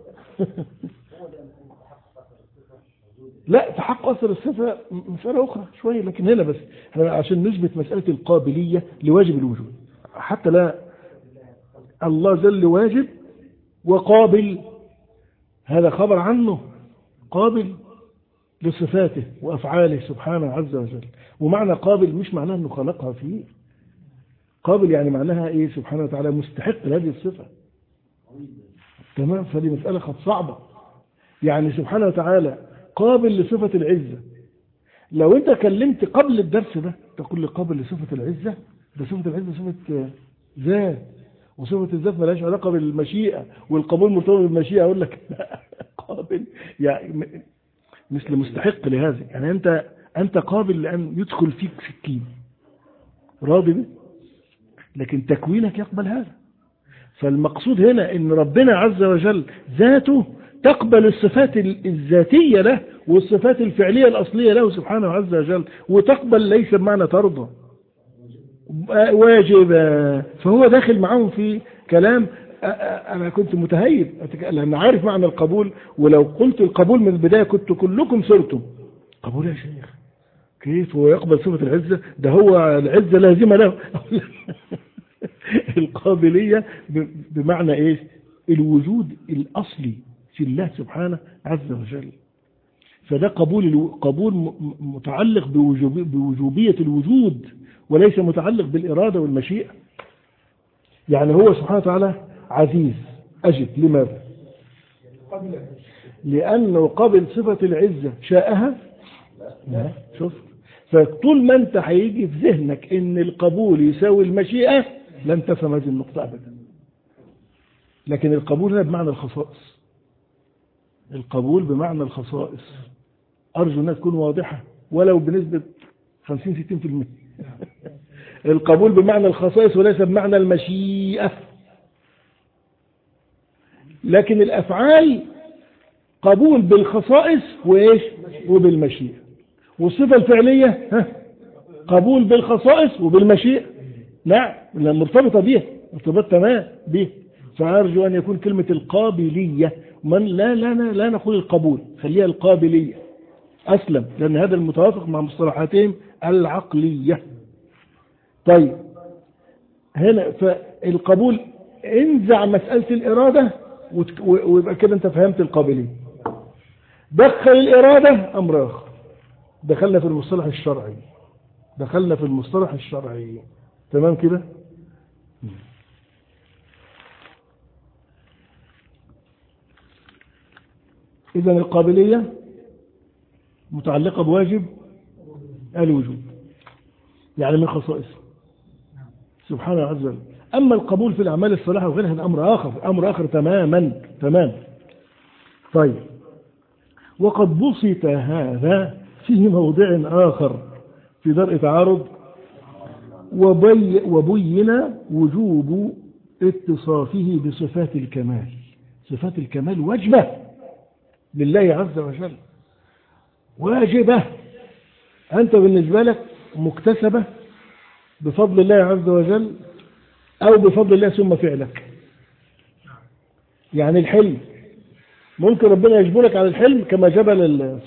[SPEAKER 1] لا تحقق أثر الصفة مسألة أخرى شوية، لكن هنا بس احنا عشان نثبت مسألة القابلية لواجب الوجود، حتى لا الله جل واجب وقابل، هذا خبر عنه قابل لصفاته وأفعاله سبحانه عز وجل. ومعنى قابل مش معناه أنه خلقها فيه، قابل يعني معناها إيه سبحانه وتعالى مستحق لهذه الصفة. تمام. فدي مسألة خط صعبة، يعني سبحانه وتعالى قابل لصفة العزة. لو انت كلمت قبل الدرس ده تقول لي قابل لصفة العزة، ده صفة العزة صفة ذات، وصفة الذات ملهاش علاقة بالمشيئة، والقبول مرتبط بالمشيئة. اقول لك قابل يعني مثل مستحق لهذا، يعني انت قابل لان يدخل فيك سكين راضي به، لكن تكوينك يقبل هذا. فالمقصود هنا ان ربنا عز وجل ذاته تقبل الصفات الذاتية له والصفات الفعلية الأصلية له سبحانه عز وجل، وتقبل ليس بمعنى ترضى واجب. فهو داخل معهم في كلام. أنا كنت متهيب لأن عارف معنى القبول، ولو قلت القبول من البداية كنت كلكم صرتم قبول يا شيخ كيف هو يقبل صفة العزة؟ ده هو العزة لازمة له. القابلية بمعنى إيه؟ الوجود الأصلي في الله سبحانه عز وجل. فده قبول متعلق بوجوبية الوجود وليس متعلق بالإرادة والمشيئة. يعني هو سبحانه وتعالى عزيز. أجب لماذا؟ لأنه قبل صفة العزة شاءها. شوف، فطول ما انت هيجي في ذهنك ان القبول يساوي المشيئة لن تفهم هذه النقطة أبدا. لكن القبول هنا بمعنى الخصائص، القبول بمعنى الخصائص. أرجو أنها تكون واضحة ولو بنسبة 50-60%. القبول بمعنى الخصائص وليس بمعنى المشيئة. لكن الأفعال قبول بالخصائص وإيش وبالمشيئة، والصفة الفعلية قبول بالخصائص وبالمشيئة. نعم مرتبطة بها ارتباط تمام به. فأرجو أن يكون كلمة القابلية من لا نقول القبول، خليها القابلية أسلم، لأن هذا المتوافق مع مصطلحاتهم العقلية. طيب هنا فالقبول انزع مسألة الإرادة ويبقى كده انت فهمت القابلية. دخل الإرادة أمر آخر، دخلنا في المصطلح الشرعي. تمام كده. إذا القابلية متعلقة بواجب الوجود، يعني من خصائصه سبحانه عز وجل. أما القبول في الأعمال الصالحة وغيرها ده أمر آخر تمام. طيب، وقد بسط هذا في موضع آخر في درء تعارض، وبين وجوب اتصافه بصفات الكمال. صفات الكمال واجبة لله عز وجل، واجبة. أنت بالنسبة لك مكتسبة بفضل الله عز وجل أو بفضل الله ثم فعلك. يعني الحلم ممكن ربنا يجبرك على الحلم كما جبل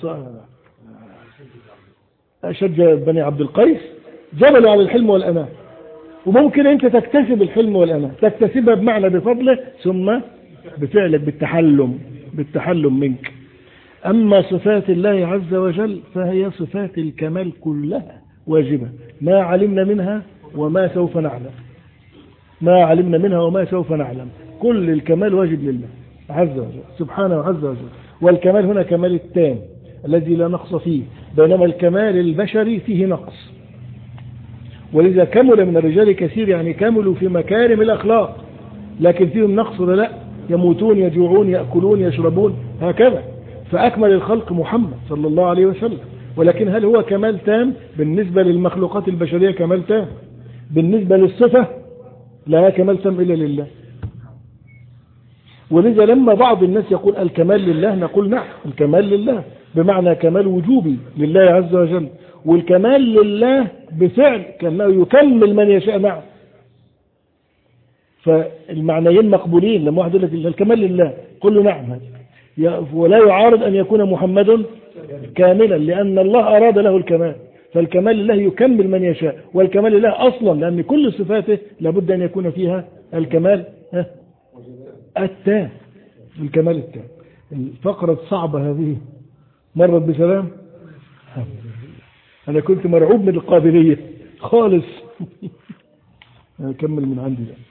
[SPEAKER 1] أشج بني عبد القيس جبلوا على الحلم والأناة، وممكن أنت تكتسب الحلم والأناة، تكتسبها بمعنى بفضله ثم بفعلك بالتحلم منك. أما صفات الله عز وجل فهي صفات الكمال كلها واجبة، ما علمنا منها وما سوف نعلم. كل الكمال واجب لله عز وجل سبحانه عز وجل. والكمال هنا كمال التام الذي لا نقص فيه، بينما الكمال البشري فيه نقص. ولذا كمل من الرجال كثير، يعني كملوا في مكارم الأخلاق، لكن فيهم نقص ولا لا؟ يموتون يجوعون يأكلون يشربون هكذا. فأكمل الخلق محمد صلى الله عليه وسلم، ولكن هل هو كمال تام؟ بالنسبة للمخلوقات البشرية كمال تام، بالنسبة للصفة لا كمال تام إلا لله. ولذا لما بعض الناس يقول الكمال لله نقول نعم، الكمال لله بمعنى كمال وجوبي لله عز وجل، والكمال لله بفعل كأنه يكمل من يشاء معه. فالمعنيين مقبولين. لما واحد يقول لك الكمال لله قل له نعم هذا، ولا يعارض أن يكون محمد كاملا لأن الله أراد له الكمال. فالكمال لله يكمل من يشاء، والكمال لله أصلا لأن كل صفاته لابد أن يكون فيها الكمال التام، الكمال التام. الفقرة الصعبة هذه مرت بسلام. أنا كنت مرعوب من القابلية خالص. أكمل من عندي بقى.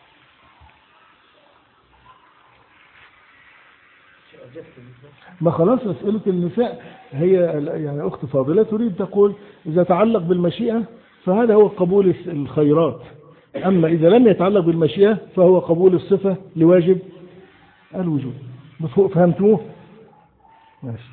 [SPEAKER 1] ما خلاص أسئلة النساء هي يعني أخت فاضلة تريد تقول إذا تعلق بالمشيئة فهذا هو قبول الخيرات، أما إذا لم يتعلق بالمشيئة فهو قبول الصفة لواجب الوجود. فهمتوه؟ ماشي.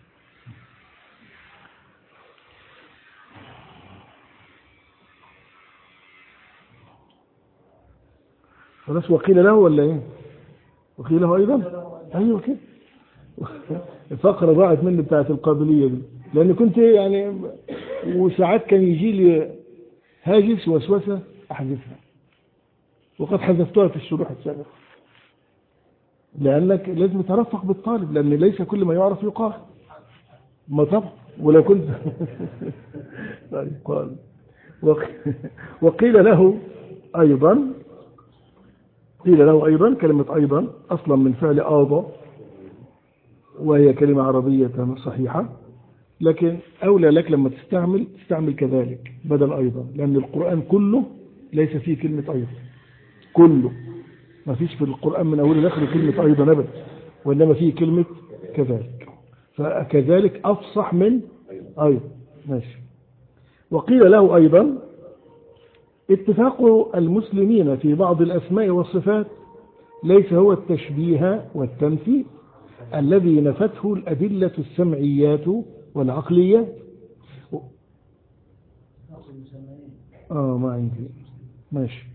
[SPEAKER 1] خلاص وقيل له ولا ايه؟ وقيل له ايضا؟ ايوه كده. الفقرة ضاعت مني بتاعت القابلية دي، لان كنت يعني وساعات كان يجي لي هاجس وسوسة احذفها، وقد حذفتها في الشروح السابقة، لانك لازم ترفق بالطالب، لان ليس كل ما يعرف يقال. ما طبعا ولو كنت قال وقيل له ايضا، قيل له أيضا. كلمة أيضا أصلا من فعل آضى، وهي كلمة عربية صحيحة، لكن أولى لك لما تستعمل كذلك بدل أيضا، لأن القرآن كله ليس فيه كلمة أيضا، كله ما فيش في القرآن من أوله لآخره كلمة أيضا أبدا، وإنما فيه كلمة كذلك، فكذلك أفصح من أيضا. ماشي. وقيل له أيضا اتفاق المسلمين في بعض الأسماء والصفات ليس هو التشبيه والتمثيل الذي نفته الأدلة السمعيات والعقليات. ما عندي. ماشي.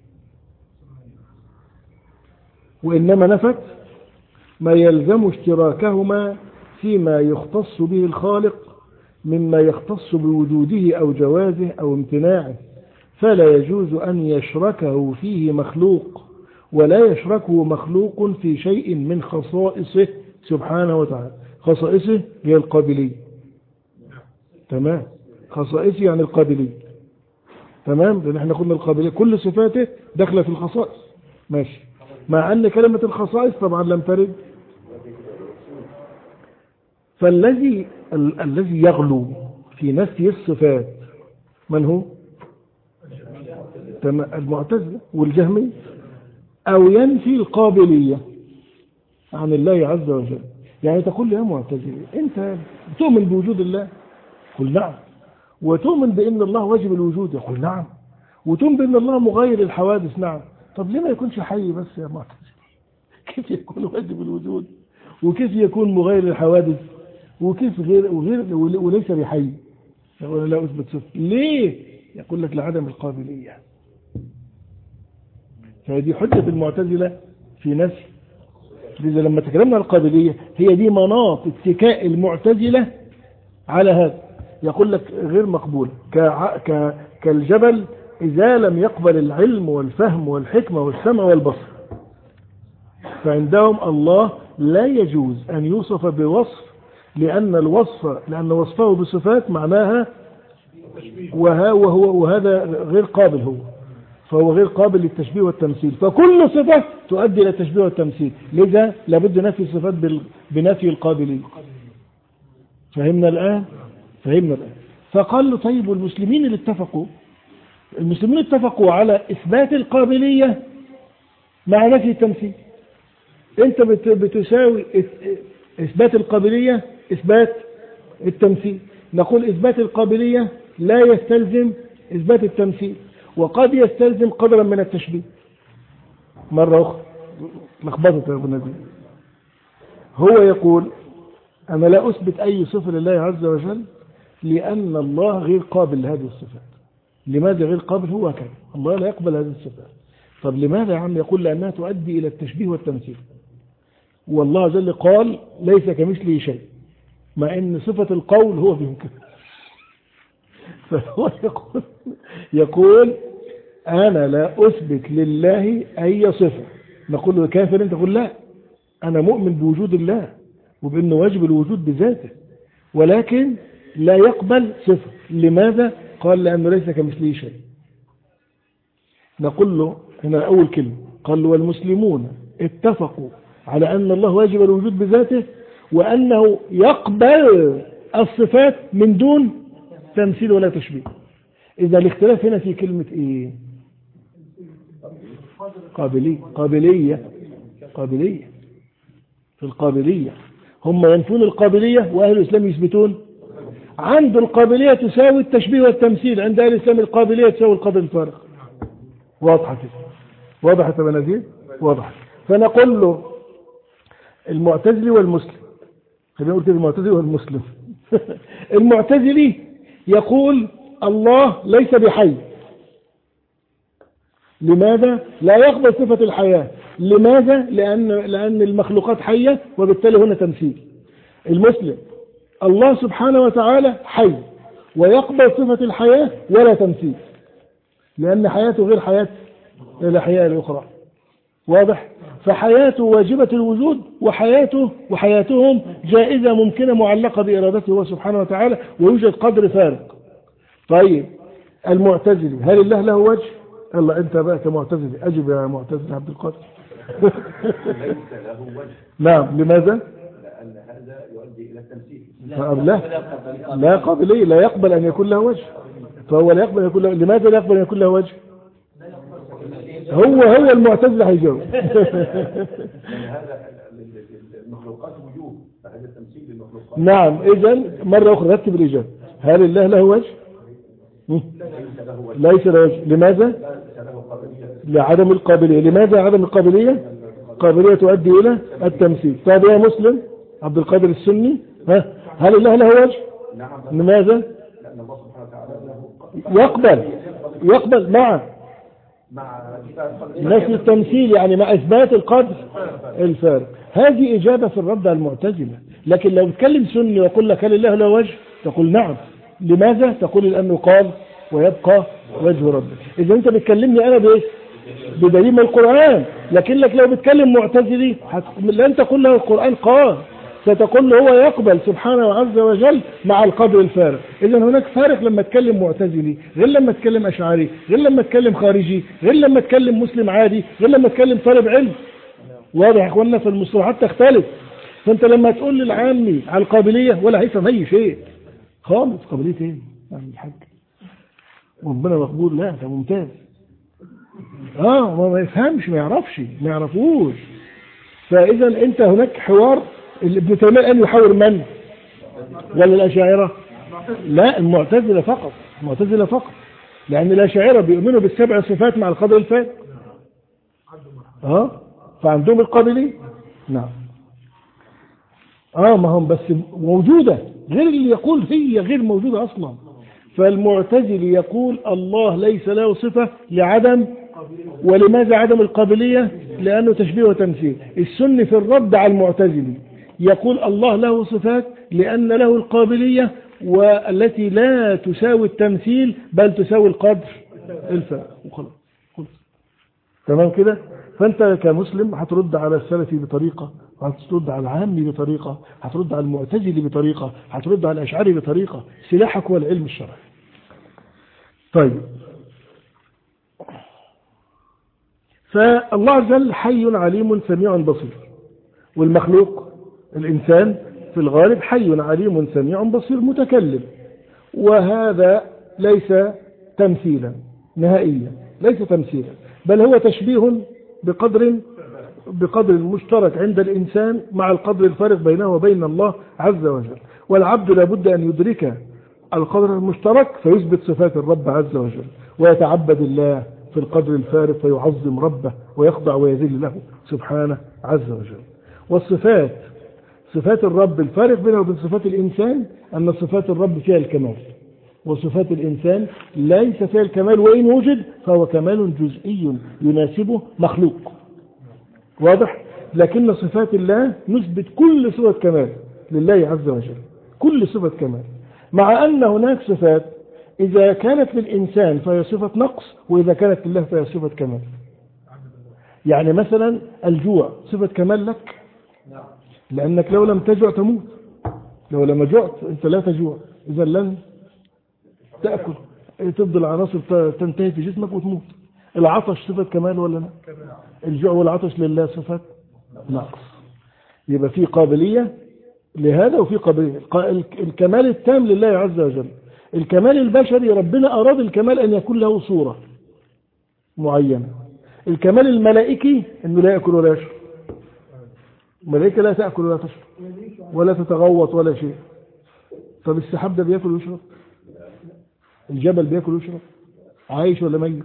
[SPEAKER 1] وإنما نفت ما يلزم اشتراكهما فيما يختص به الخالق مما يختص بوجوده أو جوازه أو امتناعه، فلا يجوز أن يشركه فيه مخلوق ولا يشركه مخلوق في شيء من خصائصه سبحانه وتعالى. خصائصه هي القابلية، تمام، خصائصه يعني القابلية، تمام، لأن احنا قلنا القابلية كل صفاته داخلة في الخصائص. ماشي. مع أن كلمة الخصائص طبعا لم ترد. فالذي يغلو في نفي الصفات من هو؟ المعتزلة والجهمية، أو ينفي القابلية عن الله عز وجل. يعني تقول لي يا معتزلي أنت تؤمن بوجود الله؟ قل نعم. وتؤمن بأن الله واجب الوجود؟ يقول نعم. وتؤمن بأن الله مغير الحوادث؟ نعم. طب ليه ما يكونش حي بس يا معتزلي؟ كيف يكون واجب الوجود وكيف يكون مغير الحوادث وكيف غير وليس بحي؟ يقول لا أثبت صفة. ليه؟ يقول لك لعدم القابلية. فهذه حجة المعتزلة في نفي. لذا لما تكلمنا عن القابلية هي دي مناط اتكاء المعتزلة على هذا. يقول لك غير مقبول كالجبل إذا لم يقبل العلم والفهم والحكمة والسمع والبصر. فعندهم الله لا يجوز أن يوصف بوصف لأن وصفه بصفات معناها وهذا غير قابل، فهو غير قابل للتشبيه والتمثيل. فكل صفة تؤدي إلى التشبيه والتمثيل، لذا لابد نفي الصفات بنفي القابلية. فهمنا الآن؟ فقال له طيب والمسلمين اللي اتفقوا على إثبات القابلية مع نفي التمثيل. أنت بتساوي إثبات القابلية إثبات التمثيل. نقول إثبات القابلية لا يستلزم إثبات التمثيل، وقد يستلزم قدرا من التشبيه. مرة أخرى لخبطت يا ابو نبيل. هو يقول أنا لا أثبت أي صفة لله عز وجل لأن الله غير قابل لهذه الصفات. لماذا غير قابل؟ هو كذا، الله لا يقبل هذه الصفات. طب لماذا يا عم؟ يقول لأنها تؤدي إلى التشبيه والتمثيل، والله جل قال ليس كمثله شيء، مع أن صفة القول هو بيمكن. فهو يقول أنا لا أثبت لله أي صفة. نقول له كافر أنت؟ تقول لا، أنا مؤمن بوجود الله وبأنه واجب الوجود بذاته، ولكن لا يقبل صفة. لماذا؟ قال لأنه ليس كمثله شيء. نقول له هنا أول كلمة، قال له والمسلمون اتفقوا على أن الله واجب الوجود بذاته وأنه يقبل الصفات من دون تمثيل ولا تشبيه. إذا الاختلاف هنا في كلمة إيه؟ قابلية. في القابلية هم ينفون القابلية وأهل الإسلام يثبتون. عند القابلية تساوي التشبيه والتمثيل، عند أهل الإسلام القابلية تساوي القدر الفارق. واضحة كده؟ واضحة يا بنادين؟ واضحة. فنقول له المعتزلي والمسلم، خلينا نقول كده المعتزلي والمسلم. المعتزلي يقول الله ليس بحي. لماذا؟ لا يقبل صفة الحياة. لماذا؟ لأن المخلوقات حية وبالتالي هنا تمثيل. المسلم الله سبحانه وتعالى حي ويقبل صفة الحياة ولا تمثيل، لأن حياته غير حياة الأحياء الأخرى. واضح؟ فحياته واجبة الوجود وحياتهم جائزة ممكنة معلقة بإرادته هو سبحانه وتعالى، ويوجد قدر فارق. طيب المعتزلي هل الله له وجه؟ الله أنت بقى كمعتزلي أجب يا معتزلي عبد القادر.
[SPEAKER 3] ليس له وجه.
[SPEAKER 1] نعم. لماذا؟
[SPEAKER 3] لأن هذا يؤدي إلى التمثيل.
[SPEAKER 1] لا قابلية، لا يقبل أن يكون له وجه، فهو لا يقبل أن يكون له. لماذا لا يقبل أن يكون له وجه؟ هو المعتزلة هيجاوب.
[SPEAKER 3] هذا المخلوقات وجوه، فهذا التمثيل للمخلوقات.
[SPEAKER 1] نعم. إذن مرة أخرى رتب الإجابة. هل الله له وجه؟ ليس له وجه. لماذا؟ لعدم القابلية. لماذا عدم القابلية؟ القابلية تؤدي إلى التمثيل. طيب يا مسلم عبد القادر السني، هل الله له وجه؟ لماذا؟
[SPEAKER 3] لأن الله سبحانه وتعالى
[SPEAKER 1] يقبل مع نفي التمثيل، يعني مع إثبات القدر الفارق. هذه إجابة في الرد على المعتزلة. لكن لو بتكلم سني ويقول لك هل الله له وجه؟ تقول نعم. لماذا؟ تقول لأنه قال ويبقى وجه ربه. إذا أنت بتكلمني أنا بإيه؟ بدليل من القرآن. لكن لك لو بتكلم معتزلي لن تقول له القرآن قال، ستقول له هو يقبل سبحانه عز وجل مع القدر الفارق. إذا هناك فارق لما تكلم معتزلي غير لما تكلم أشعري، غير لما تكلم خارجي، غير لما تكلم مسلم عادي، غير لما تكلم طالب علم. واضح يا اخوانا؟ في المصطلحات تختلف. فأنت لما تقول للعامي على القابلية ولا هيفهم أي شيء خالص. قابلية إيه؟ يعني الحاج ربنا مقبول؟ لا ده ممتاز. ما يفهمش، ما يعرفوش. فإذا أنت هناك حوار. ابن تيمية الآن يحاور من؟ ولا الأشاعرة؟ لا، المعتزلة فقط. لأن الأشاعرة بيؤمنوا بالسبع صفات مع القدر الفارق. فعندهم القابلية. نعم. ما هم بس موجودة، غير اللي يقول هي غير موجودة أصلا. فالمعتزلي يقول الله ليس له صفة لعدم. ولماذا عدم القابلية؟ لأنه تشبيه وتمثيل. السني في الرد على المعتزلي يقول الله له صفات لأن له القابلية، والتي لا تساوي التمثيل بل تساوي القدر الفارق. وخلاص. تمام كده؟ فأنت كمسلم هترد على السلفي بطريقة، هترد على العامي بطريقة، هترد على المعتزلي بطريقة، هترد على الأشعري بطريقة. سلاحك هو العلم الشرعي. طيب، فالله عز وجل حي عليم سميع بصير، والمخلوق الإنسان في الغالب حي عليم سميع بصير متكلم. وهذا ليس تمثيلا نهائيا، ليس تمثيلا، بل هو تشبيه بقدر مشترك عند الإنسان مع القدر الفارق بينه وبين الله عز وجل. والعبد لابد أن يدرك القدر المشترك فيثبت صفات الرب عز وجل، ويتعبد الله في القدر الفارق فيعظم ربه ويخضع ويذل له سبحانه عز وجل. والصفات صفات الرب الفارق بينها وبين صفات الإنسان أن صفات الرب فيها الكمال، وصفات الإنسان ليس فيها الكمال، وإن وجد فهو كمال جزئي يناسبه مخلوق. واضح؟ لكن صفات الله نثبت كل صفة كمال لله عز وجل، كل صفة كمال، مع أن هناك صفات إذا كانت للإنسان فهي صفة نقص، وإذا كانت لله فهي صفة كمال. يعني مثلا الجوع صفة كمال لك، لأنك لو لم تجوع تموت، لو لم جعت أنت لا تجوع، إذا لن تأكل، تفضل العناصر تنتهي في جسمك وتموت. العطش صفة كمال ولا لا؟ الجوع والعطش لله صفة نقص. يبقى في قابلية لهذا وفي قابلية. الكمال التام لله عز وجل. الكمال البشري ربنا أراد الكمال أن يكون له صورة معينة. الكمال الملائكي أنه لا يأكل ولا يشرب. الملائكة لا تأكل ولا تشرب ولا تتغوط ولا شيء. طب السحاب ده بيأكل ويشرب؟ الجبل بيأكل ويشرب؟ عايش ولا ميت؟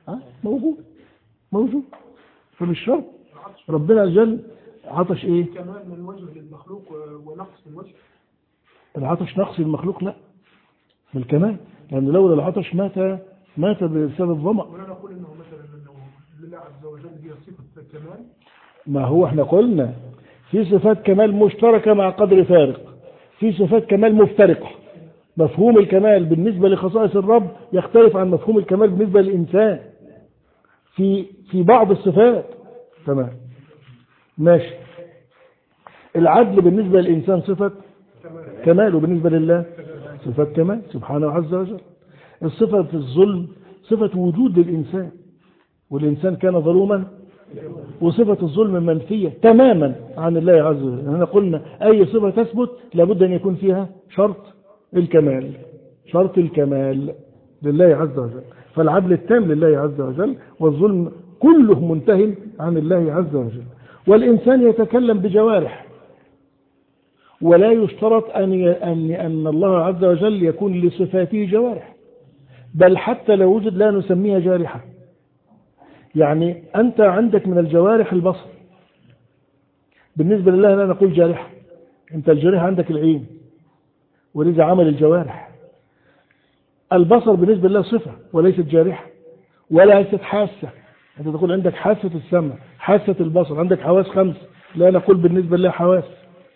[SPEAKER 1] موجود فمش شرط. ربنا عز وجل عطش ايه؟
[SPEAKER 2] كمال من وجه للمخلوق ونقص من وجه.
[SPEAKER 1] العطش نقص المخلوق لا، من الكمال، لأن لولا العطش مات بسبب ظمأ.
[SPEAKER 2] ولا نقول انه مثلا انه لله عز وجل هي صفة كمال.
[SPEAKER 1] ما هو احنا قلنا في صفات كمال مشتركة مع قدر فارق، في صفات كمال مفترقة. مفهوم الكمال بالنسبة لخصائص الرب يختلف عن مفهوم الكمال بالنسبة للإنسان في بعض الصفات. تمام ماشي. العدل بالنسبة للإنسان صفة كمال، وبالنسبة لله صفة كمال سبحانه عز وجل. الصفة في الظلم صفة وجود للإنسان، والإنسان كان ظلوما، وصفة الظلم منفية تماما عن الله عز وجل. احنا قلنا أي صفة تثبت لابد أن يكون فيها شرط الكمال، شرط الكمال لله عز وجل. فالعدل التام لله عز وجل، والظلم كله منتهي عن الله عز وجل. والإنسان يتكلم بجوارح، ولا يشترط أن الله عز وجل يكون لصفاته جوارح، بل حتى لو وجد لا نسميها جارحة. يعني أنت عندك من الجوارح البصر، بالنسبة لله لا نقول جارحة. أنت الجارحة عندك العين، ولذا عمل الجوارح. البصر بالنسبة لله صفة وليست جارحة ولا ليست حاسة. أنت تقول عندك حاسة السمع، حاسة البصر، عندك حواس 5، لا نقول بالنسبة لله حواس،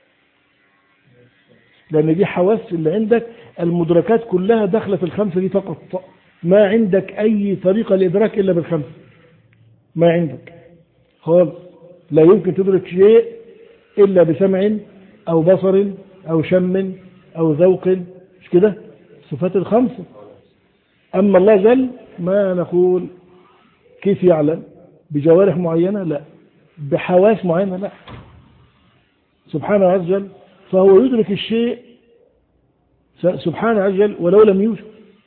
[SPEAKER 1] لأن دي حواس اللي عندك المدركات كلها داخلة في ال5 دي فقط. ما عندك أي طريقة لإدراك إلا بال5، ما عندك خالص. لا يمكن تدرك شيء إلا بسمع أو بصر أو شم أو ذوق، مش كده؟ صفات ال5. أما الله جل ما نقول كيف يعلم بجوارح معينة، لا، بحواس معينة، لا، سبحانه عز وجل. فهو يدرك الشيء سبحانه عز وجل ولو لم يوجد.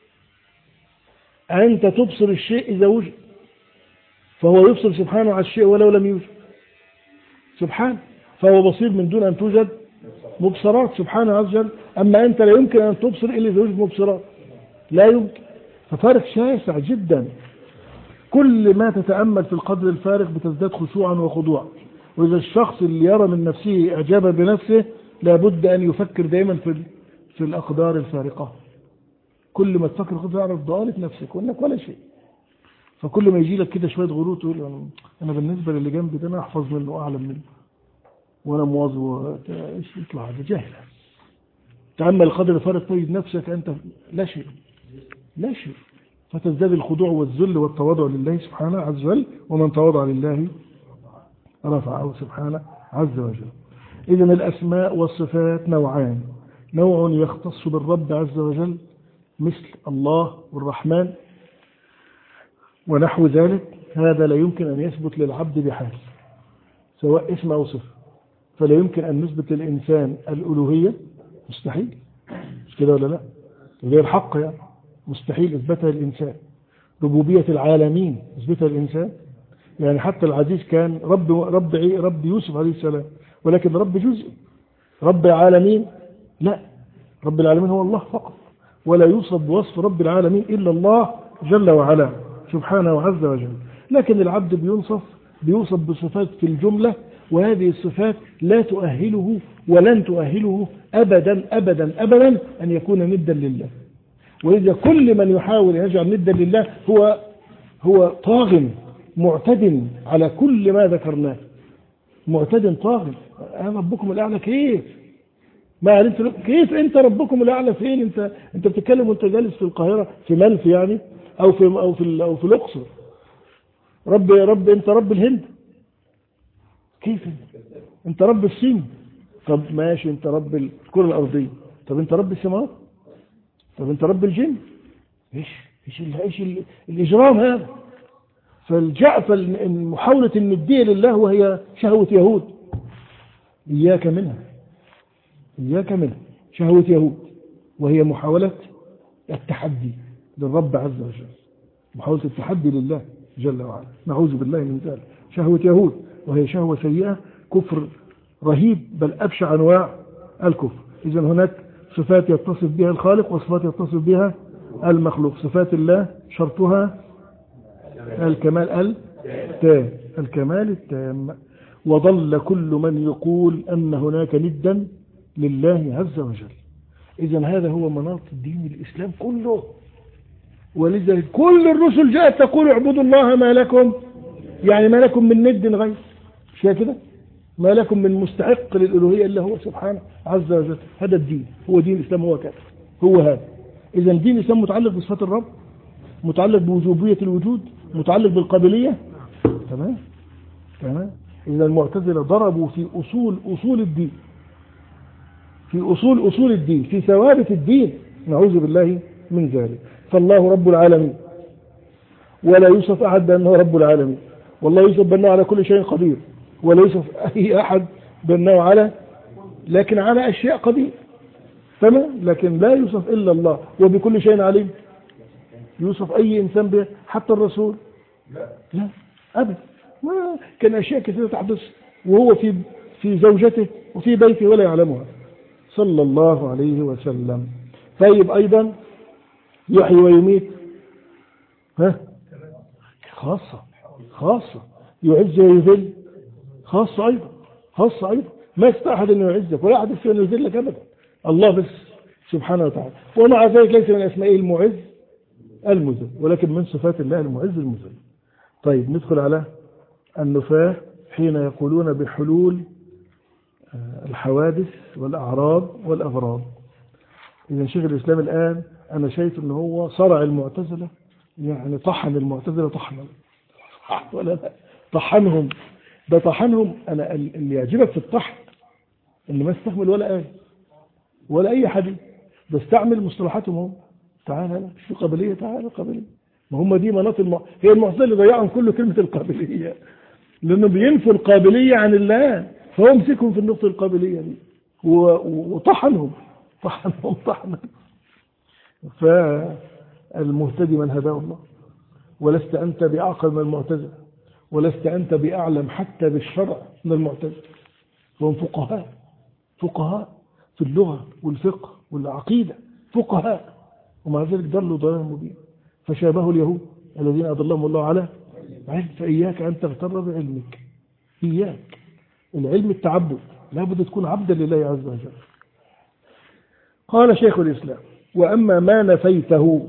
[SPEAKER 1] أنت تبصر الشيء إذا وجد، فهو يبصر سبحانه على الشيء ولو لم يوجد سبحانه. فهو بصير من دون أن توجد مبصرات سبحانه عز وجل. أما أنت لا يمكن أن تبصر إلا إذا وجد مبصرات، لا يمكن. ففارق شاسع جدا. كل ما تتأمل في القدر الفارق بتزداد خشوعا وخضوعا. وإذا الشخص اللي يرى من نفسه إعجابا بنفسه لابد أن يفكر دائما في الأقدار الفارقة. كل ما تفكر خذ تعرف ضالة نفسك وإنك ولا شيء. فكل ما يجي لك كده شوية غرور تقول أنا بالنسبة للي جنبي ده أنا أحفظ منه وأعلم منه وأنا مواظب، إيش يطلع هذا جاهل. تأمل القدر الفارق تجد نفسك أنت لا شيء، لا شيء. فتزداد الخضوع والذل والتواضع لله سبحانه عز وجل. ومن تواضع لله رفعه سبحانه عز وجل. إذن الأسماء والصفات نوعان: نوع يختص بالرب عز وجل مثل الله والرحمن ونحو ذلك، هذا لا يمكن أن يثبت للعبد بحال سواء اسم أو صفة. فلا يمكن أن نثبت للإنسان الألوهية، مستحيل، مش كده ولا لا؟ غير حق يعني، مستحيل إثباتها للإنسان. ربوبية العالمين إثباتها للإنسان، يعني حتى العزيز كان رب يوسف عليه السلام، ولكن رب جزء. رب العالمين لا، رب العالمين هو الله فقط، ولا يوصف بوصف رب العالمين إلا الله جل وعلا سبحانه عز وجل. لكن العبد بيوصف بصفات في الجملة، وهذه الصفات لا تؤهله ولن تؤهله أبدا أبدا أبدا أن يكون ندا لله. وإذا كل من يحاول أن يجعل ندا لله هو طاغ معتد على كل ما ذكرناه، معتد طاغ. أنا ربكم الأعلى كيف؟ ما علمت كيف أنت ربكم الأعلى فين؟ أنت بتتكلم وأنت جالس في القاهرة في منف يعني أو في الأقصر. رب أنت رب الهند كيف؟ أنت رب الصين. طب ماشي، أنت رب الكرة الأرضية. طب أنت رب السماوات. طب أنت رب الجن. إيش الإجرام هذا؟ فالمحاولة الندية لله وهي شهوة يهود، إياك منها شهوة يهود، وهي محاولة التحدي للرب عز وجل، محاولة التحدي لله جل وعلا، نعوذ بالله من ذلك. شهوة يهود وهي شهوة سيئة، كفر رهيب، بل أبشع أنواع الكفر. إذن هناك صفات يتصف بها الخالق وصفات يتصف بها المخلوق. صفات الله شرطها الكمال التام. وضل كل من يقول أن هناك ندا لله عز وجل. إذن هذا هو مناط الدين الإسلام كله. ولذلك كل الرسل جاءت تقول اعبدوا الله ما لكم، يعني ما لكم من ند غير، مش كده؟ ما لكم من مستحق للألوهية إلا هو سبحانه عز وجل. هذا الدين، هو دين الإسلام، هو كذا، هو هذا. إذا دين الإسلام متعلق بصفات الرب، متعلق بوجوبية الوجود، متعلق بالقابلية. تمام. إذا المعتزلة ضربوا في أصول الدين، في أصول الدين، في ثوابت الدين، نعوذ بالله من ذلك. فالله رب العالمين، ولا يوصف أحد بأنه رب العالمين، والله يوصف بأنه على كل شيء قدير، ولا يوصف أي أحد بأنه لكن على أشياء قدير. تمام. لكن لا يوصف إلا الله، وبكل شيء عليم. يوصف أي إنسان به، حتى الرسول؟ لا أبدا. ما كان أشياء كثيرة تحدث وهو في زوجته وفي بيته ولا يعلمها صلى الله عليه وسلم. طيب أيضا يحيي ويميت، خاصة يعز ويذل، خاصة أيضا. ما يستطيع أحد أن يعزك ولا أحد أن يذلك أبدا، الله بس سبحانه وتعالى. ومع ذلك ليس من أسمائه المعز المذل، ولكن من صفات الله المعز المذل. طيب ندخل على النفاة حين يقولون بحلول الحوادث والأعراض والأغراض. إذا شيخ الإسلام الآن أنا شايف أنه هو صرع المعتزلة، يعني طحن المعتزلة طحنا، ولا لا؟ طحنهم. ده طحنهم. أنا اللي يعجبك في الطحن إنه ما استعمل ولا آية ولا أي حديث، بستعمل مصطلحاتهم هم. تعال مش في قابلية، تعال قابلية. ما هم دي مناط هي المعتزلة اللي ضيعهم كل كلمة القابلية، لأنه بينفوا القابلية عن الله، فهو مسكهم في النقطة القابلية دي وطحنهم. فالمهتدي من هداه الله، ولست أنت بأعقل من المعتزلة، ولست أنت بأعلم حتى بالشرع من المعتزلة. فهم فقهاء في اللغة والفقه والعقيدة، فقهاء، ومع ذلك ضلوا ضلالا مبين. فشابهوا اليهود الذين أضلهم الله على علم. فإياك أن تغتر بعلمك، إياك. العلم التعبد، لابد تكون عبدا لله عز وجل. قال شيخ الإسلام: وأما ما نفيته،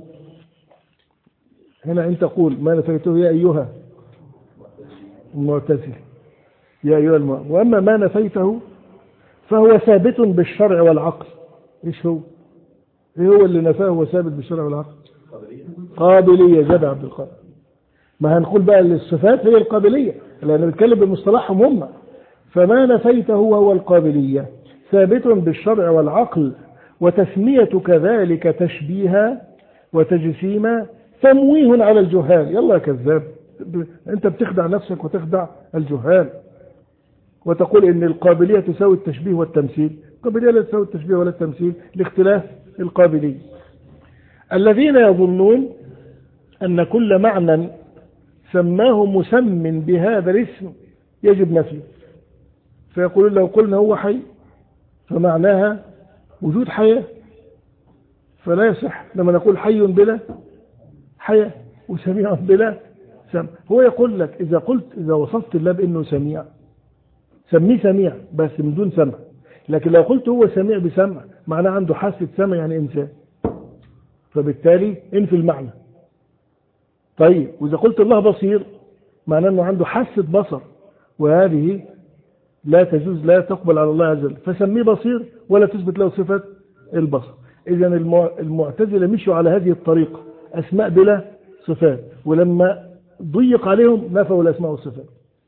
[SPEAKER 1] هنا أنت تقول ما نفيته يا أيها المعتزل، وأما ما نفيته فهو ثابت بالشرع والعقل. إيش هو؟ إيه هو اللي نفاه هو ثابت بالشرع والعقل؟ قابلية. جدع عبد القادر. ما هنقول بقى الصفات هي القابلية، لأنه بنتكلم بمصطلحهم هم. فما نفيته هو القابلية، ثابت بالشرع والعقل، وتسمية كذلك تشبيها وتجسيما تمويه على الجهال. يلا يا كذاب، أنت بتخدع نفسك وتخدع الجهال، وتقول إن القابلية تساوي التشبيه والتمثيل. القابلية لا تساوي التشبيه ولا التمثيل لاختلاف القابلية. الذين يظنون أن كل معنى سماه مسمٍ بهذا الاسم يجب نفيه، فيقولون لو قلنا هو حي فمعناها وجود حياة، فلا يصح لما نقول حي بلا حياة وسميع بلا سمع. هو يقول لك إذا وصفت الله بأنه سميع، سميه سميع بس من دون سمع. لكن لو قلت هو سميع بسمع معناه عنده حاسة سمع يعني إنسان، فبالتالي انفي المعنى. طيب وإذا قلت الله بصير معناه أنه عنده حاسة بصر، وهذه لا تجوز، لا تقبل على الله عز وجل، فسميه بصير ولا تثبت له صفة البصر. إذا المعتزلة مشوا على هذه الطريقة، أسماء بلا صفات، ولما ضيق عليهم نفوا الأسماء والصفات.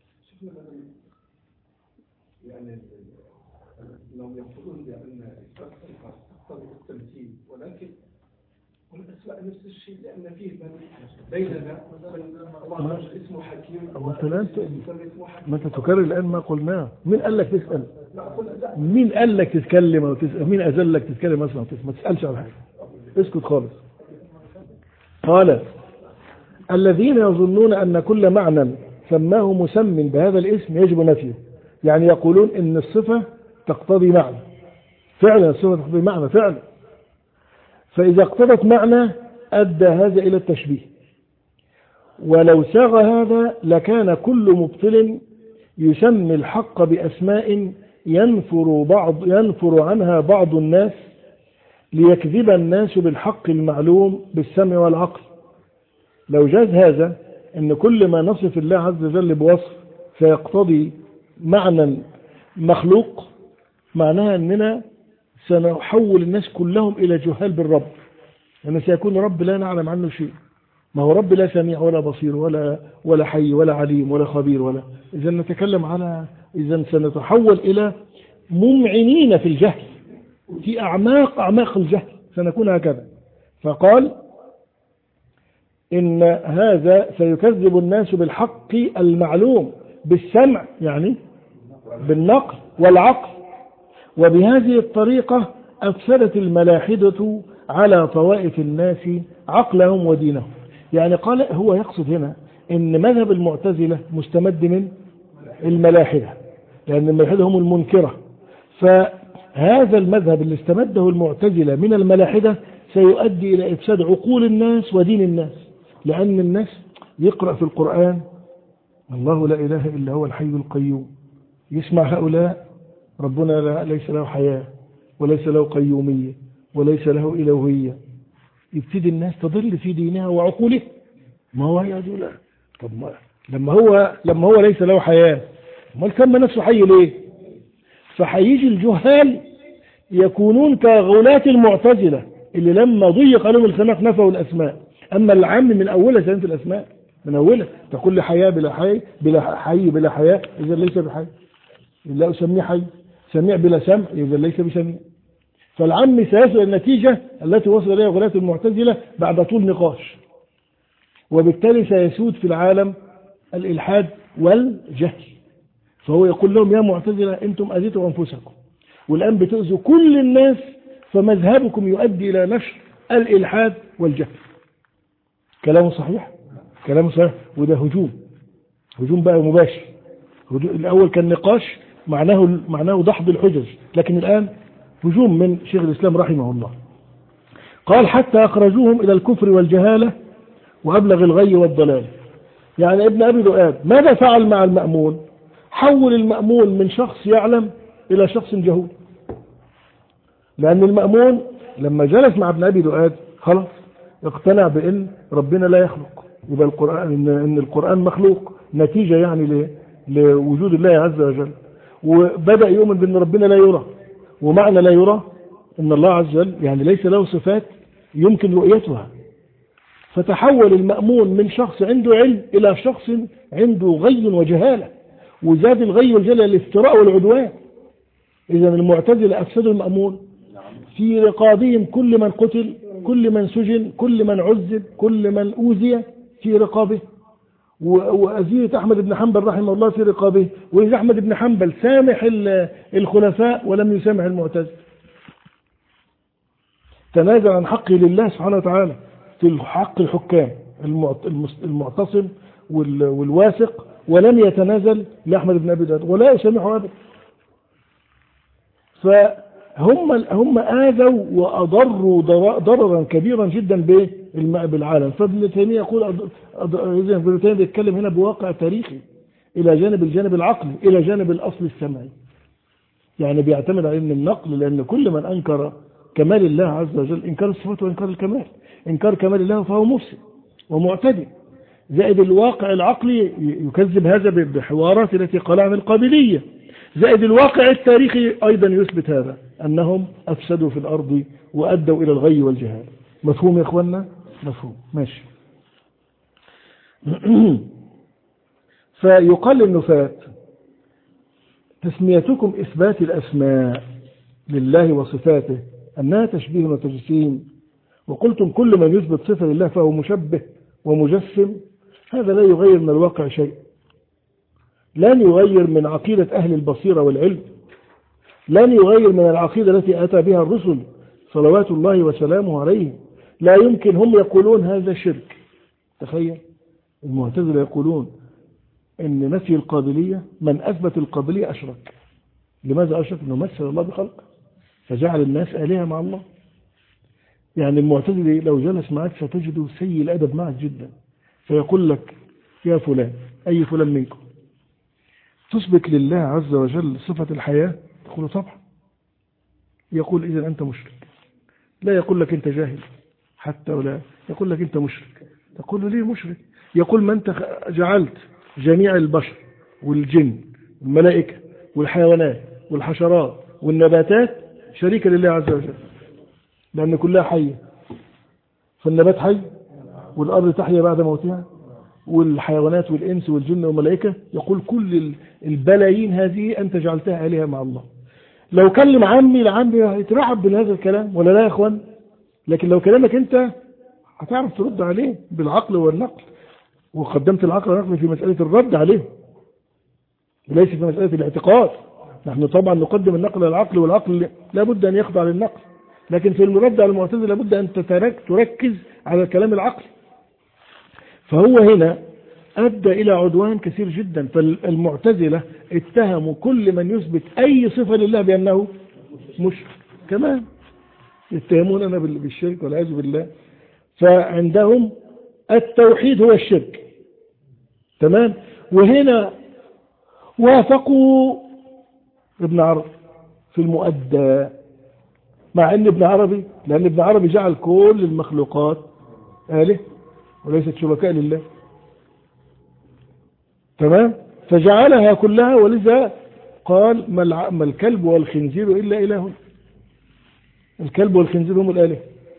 [SPEAKER 2] يعني لهم يقولون بأن إثبات الصفة تقتضي التمثيل، ولكن والأسماء نفس الشيء، لأن فيه بيننا الله اسمه حكيم
[SPEAKER 1] ما أنت تكرر الآن ما قلناه. مين قال لك تسأل؟ مين قال لك تتكلم أو تسأل؟ مين أذل لك تتكلم أصلا؟ ما تسألش على حاجة، اسكت خالص. قال الذين يظنون أن كل معنى سماه مسمٍ بهذا الاسم يجب نفيه، يعني يقولون إن الصفة تقتضي معنى، فعلا الصفة تقتضي معنى فعلا، فإذا اقتضت معنى أدى هذا إلى التشبيه، ولو ساغ هذا لكان كل مبطل يسمي الحق بأسماء ينفر عنها بعض الناس ليكذب الناس بالحق المعلوم بالسمع والعقل. لو جاز هذا أن كل ما نصف الله عز وجل بوصف فيقتضي معنى مخلوق، معناها أننا سنحول الناس كلهم إلى جهال بالرب، لأن سيكون رب لا نعلم عنه شيء. ما هو رب لا سميع ولا بصير ولا حي ولا عليم ولا خبير ولا. إذا نتكلم على إذا سنتحول إلى ممعنين في الجهل، في أعماق الجهل سنكون هكذا. فقال إن هذا سيكذب الناس بالحق المعلوم بالسمع، يعني بالنقل والعقل، وبهذه الطريقة أفسدت الملاحدة على طوائف الناس عقلهم ودينهم. يعني قال هو يقصد هنا إن مذهب المعتزلة مستمد من الملاحدة، لأن الملاحدة هم المنكرة، فهذا المذهب اللي استمده المعتزلة من الملاحدة سيؤدي إلى إفساد عقول الناس ودين الناس، لأن الناس يقرأ في القرآن الله لا إله إلا هو الحي القيوم، يسمع هؤلاء ربنا ليس له حياة وليس له قيومية وليس له إلوهية، يبتدي الناس تضل في دينها وعقوله. ما هو يقول طب لما هو ليس له حياة ما سمى نفسه حي ليه؟ فحيجي الجهال يكونون كغلاة المعتزلة اللي لما ضيق عليهم الخناق نفوا الأسماء. أما العام من أولها سنة الأسماء من أولها تقول لي حياة بلا حي بلا حياة إذا ليس بحي، لا أسميه حي، سميع بلا سمع إذا ليس بسميع. فالعم سيصل النتيجة التي وصل إليها غلاة المعتزلة بعد طول نقاش، وبالتالي سيسود في العالم الإلحاد والجهل. فهو يقول لهم يا معتزلة أنتم أذيتوا أنفسكم والآن بتؤذوا كل الناس، فمذهبكم يؤدي إلى نشر الإلحاد والجهل. كلامه صحيح، كلامه صحيح، وده هجوم بقى مباشر. الأول كان نقاش معناه دحض الحجج، لكن الآن هجوم من شيخ الإسلام رحمه الله. قال حتى أخرجوهم إلى الكفر والجهالة وأبلغ الغي والضلال. يعني ابن أبي دؤاد ماذا فعل مع المأمون؟ حول المأمون من شخص يعلم إلى شخص جهول، لأن المأمون لما جلس مع ابن أبي دؤاد خلاص اقتنع بأن ربنا لا يخلق، يبقى القرآن إن القرآن مخلوق نتيجة يعني لوجود الله عز وجل، وبدأ يؤمن بأن ربنا لا يرى، ومعنى لا يرى أن الله عز وجل يعني ليس له صفات يمكن رؤيتها. فتحول المأمون من شخص عنده علم إلى شخص عنده غي وجهالة، وزاد الغي والجهالة الافتراء والعدوان. إذا المعتزلة أفسدوا المأمون في رقابهم، كل من قتل، كل من سجن، كل من عذب، كل من أوذي في رقابه، وأذية أحمد بن حنبل رحمه الله في رقابه. وإذا أحمد بن حنبل سامح الخلفاء ولم يسامح المعتزلة، تنازل عن حقه لله سبحانه وتعالى في حق الحكام المعتصم والواثق، ولم يتنازل لأحمد بن أبي دؤاد ولا يسامحه أبدا. فهم آذوا وأضروا ضررا كبيرا جدا بالعالم. فابن تيمية يقول ابن تيمية يتكلم هنا بواقع تاريخي إلى جانب الجانب العقلي، إلى جانب الأصل السمعي. يعني بيعتمد على ان النقل، لان كل من انكر كمال الله عز وجل انكار الصفات وانكار الكمال. انكار كمال الله فهو مفسد ومعتدي، زائد الواقع العقلي يكذب هذا بحوارات التي قالها عن القابلية، زائد الواقع التاريخي أيضا يثبت هذا، أنهم أفسدوا في الأرض وأدوا إلى الغي والجهال. مفهوم يا إخواننا؟ مفهوم. ماشي. فيقال للنفاة تسميتكم إثبات الأسماء لله وصفاته أنها تشبيه وتجسيم، وقلتم كل من يثبت صفة لله فهو مشبه ومجسم، هذا لا يغير من الواقع شيء، لن يغير من عقيدة أهل البصيرة والعلم، لن يغير من العقيدة التي أتى بها الرسل صلوات الله وسلامه عليهم. لا يمكن. هم يقولون هذا شرك. تخيل المعتزلة يقولون إن نفي القابلية، من أثبت القابلية أشرك. لماذا أشرك؟ إنه مثل الله بخلق فجعل الناس آلهة مع الله. يعني المعتزلي لو جلس معك ستجده سيء الأدب معك جدا، فيقول لك يا فلان، أي فلان منكم تثبت لله عز وجل صفة الحياة؟ تقول طبعا. يقول إذا أنت مشرك. لا يقول لك أنت جاهل حتى، ولا يقول لك أنت مشرك. تقول له ليه مشرك؟ يقول ما أنت جعلت جميع البشر والجن والملائكة والحيوانات والحشرات والنباتات شريكة لله عز وجل، لأن كلها حية. فالنبات حي، والأرض تحيا بعد موتها، والحيوانات والإنس والجن والملائكة. يقول كل البلايين هذه أنت جعلتها آلهة مع الله. لو كلم عمي لعمي يترحب بهذا الكلام ولا لا يا إخوان؟ لكن لو كلامك أنت هتعرف ترد عليه بالعقل والنقل، وقدمت العقل والنقل في مسألة الرد عليه وليس في مسألة الاعتقاد. نحن طبعا نقدم النقل للعقل، والعقل لابد أن يخضع للنقل، لكن في المرد على المعتزلة لابد أن تركز على الكلام العقلي. فهو هنا أدى إلى عدوان كثير جدا. فالمعتزلة اتهموا كل من يثبت أي صفة لله بأنه مشرك، كمان يتهموننا بالشرك والعياذ بالله. فعندهم التوحيد هو الشرك. تمام. وهنا وافقوا ابن عربي في المؤدى، مع ان ابن عربي، لان ابن عربي جعل كل المخلوقات آلهة وليست شركاء لله. تمام. فجعلها كلها، ولذا قال ما الكلب والخنزير إلا إله. الكلب والخنزير هم الآلهة.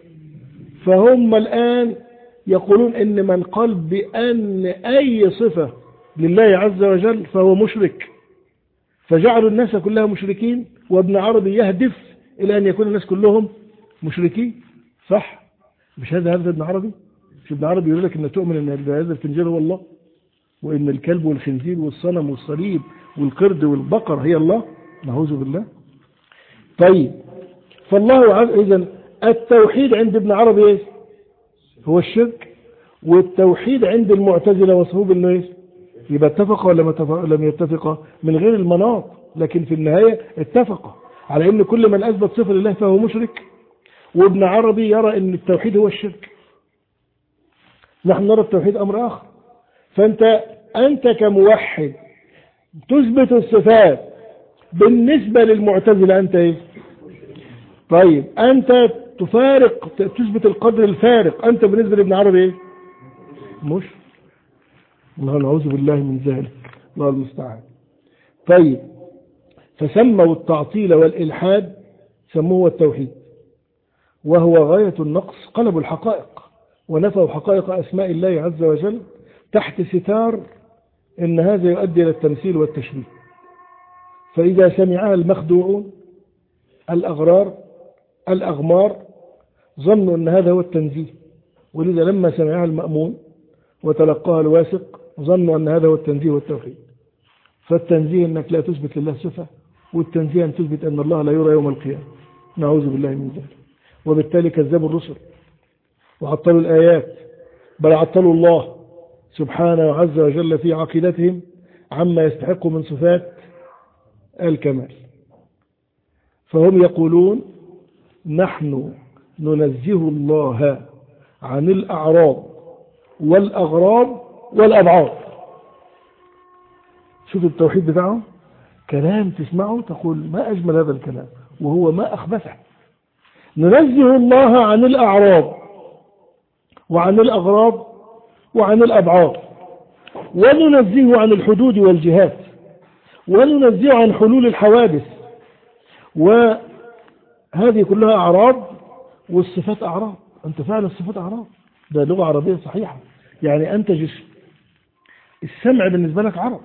[SPEAKER 1] فهم الآن يقولون إن من قال بأن أي صفة لله عز وجل فهو مشرك، فجعلوا الناس كلها مشركين. وابن عربي يهدف إلى أن يكون الناس كلهم مشركين. صح؟ مش هذا ابن عربي؟ مش ابن عربي يقول لك إن تؤمن أن هذا الفنجان هو الله، وإن الكلب والخنزير والصنم والصليب والقرد والبقر هي الله؟ نعوذ بالله. طيب، فالله إذن التوحيد عند ابن عربي إيه؟ هو الشرك. والتوحيد عند المعتزلة وصفوه بالنه إيه؟ يبقى اتفق ولا لم يتفق من غير المناط، لكن في النهاية اتفق على ان كل من اثبت صفة لله فهو مشرك. وابن عربي يرى ان التوحيد هو الشرك، نحن نرى التوحيد امر اخر. فانت كموحد تثبت الصفات، بالنسبة للمعتزلة انت ايه؟ طيب انت تثبت القدر الفارق، انت بالنسبة لابن عربي ايه؟ مش نعوذ بالله من ذلك، الله المستعان. طيب، فسموا التعطيل والإلحاد سموه التوحيد، وهو غاية النقص. قلبوا الحقائق ونفوا حقائق أسماء الله عز وجل تحت ستار إن هذا يؤدي إلى التمثيل والتشبيه. فإذا سمعها المخدوعون الأغرار الأغمار ظنوا أن هذا هو التنزيه، ولذا لما سمعها المأمون وتلقاها الواثق ظنوا أن هذا هو التنزيه والتوحيد. فالتنزيه أنك لا تثبت لله صفة، والتنزيه أن تثبت أن الله لا يرى يوم القيامة. نعوذ بالله من ذلك. وبالتالي كذبوا الرسل وعطلوا الآيات، بل عطلوا الله سبحانه عز وجل في عقيدتهم عما يستحق من صفات الكمال. فهم يقولون نحن ننزه الله عن الأعراض والأغراض والأبعاد. شوف التوحيد بتاعهم، كلام تسمعه تقول ما أجمل هذا الكلام وهو ما أخبثه. ننزه الله عن الأعراض وعن الأغراض وعن الأبعاد، وننزه عن الحدود والجهات، وننزه عن حلول الحوادث، وهذه كلها أعراض، والصفات أعراض. أنت فعلا الصفات أعراض، ده لغة عربية صحيحة. يعني أنت جسم، السمع بالنسبة لك عرض،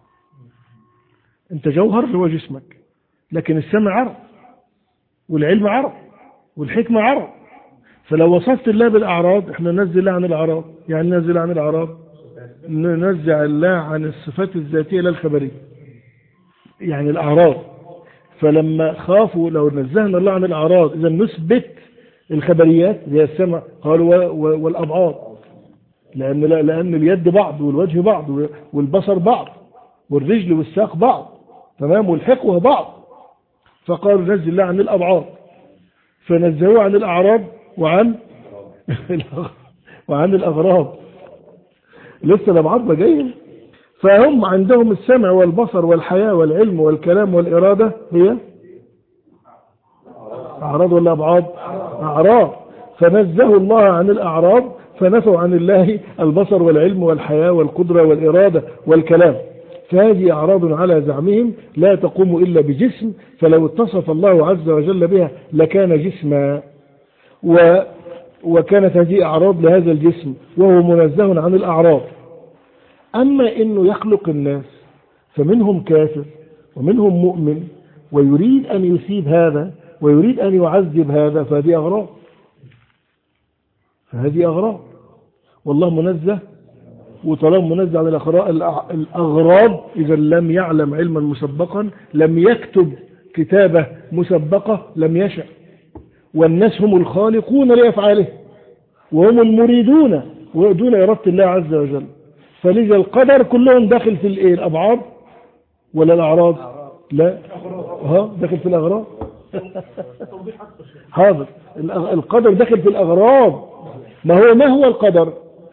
[SPEAKER 1] أنت جوهر هو جسمك، لكن السمع عرض، والعلم عرض، والحكمة عرض. فلو وصفت الله بالأعراض، احنا ننزل الله عن الأعراض. يعني ننزل عن الأعراض، ننزع الله عن الصفات الذاتية لا الخبرية، يعني الأعراض. فلما خافوا لو نزهنا الله عن الأعراض إذا نثبت الخبريات زي السمع، قالوا والأبعاد، لأن اليد بعض، والوجه بعض، والبصر بعض، والرجل والساق بعض، تمام، والحقوة بعض. فقالوا نزل الله عن الأبعاد، فنزهوا عن الأعراض وعن الأغراض. لسه الأبعاد ما جايه. فهم عندهم السمع والبصر والحياة والعلم والكلام والإرادة هي أعراض ولا أبعاد؟ أعراض. فنزهوا الله عن الأعراض، فنفوا عن الله البصر والعلم والحياة والقدرة والإرادة والكلام. فهذه أعراض على زعمهم لا تقوم إلا بجسم، فلو اتصف الله عز وجل بها لكان جسما، وكانت هذه أعراض لهذا الجسم وهو منزه عن الأعراض. أما إنه يخلق الناس فمنهم كافر ومنهم مؤمن، ويريد أن يثيب هذا ويريد أن يعذب هذا، فهذه أغراض. والله منزه، وطالما منزه عن الأغراض إذا لم يعلم علما مسبقا، لم يكتب كتابة مسبقة، لم يشأ. والناس هم الخالقون لأفعاله، وهم المريدون ويؤدون إرادة الله عز وجل. فلذا القدر كلهم داخل في الأبعاد ولا الأعراض؟ لا، داخل في الأغراض. هذا القدر داخل في الأغراض. ما هو القدر؟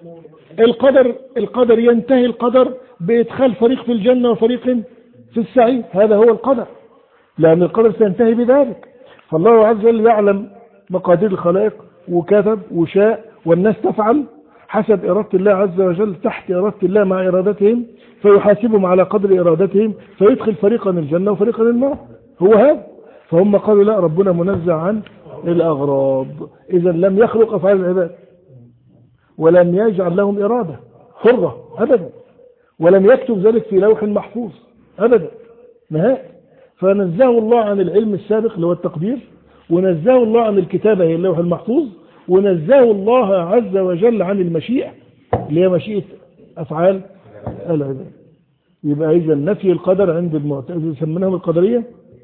[SPEAKER 1] القدر ينتهي القدر بإدخال فريق في الجنة وفريق في السعير، هذا هو القدر، لأن القدر سينتهي بذلك. فالله عز وجل يعلم مقادير الخلائق وكتب وشاء، والناس تفعل حسب إرادة الله عز وجل، تحت إرادة الله مع إرادتهم، فيحاسبهم على قدر إرادتهم، فيدخل فريقا الجنة وفريقا النار. هو هذا. فهم قالوا لا، ربنا منزه عن الأغراض، إذا لم يخلق أفعال العباد، ولم يجعل لهم إرادة حرة أبدا، ولم يكتب ذلك في لوح محفوظ أبدا نهائي. فنزه الله عن العلم السابق اللي هو التقدير، ونزه الله عن الكتابة هي اللوح المحفوظ، ونزه الله عز وجل عن المشيئة اللي هي مشيئة أفعال العباد. يبقى إذا نفي القدر عند المعتزلة سميناهم القدرية،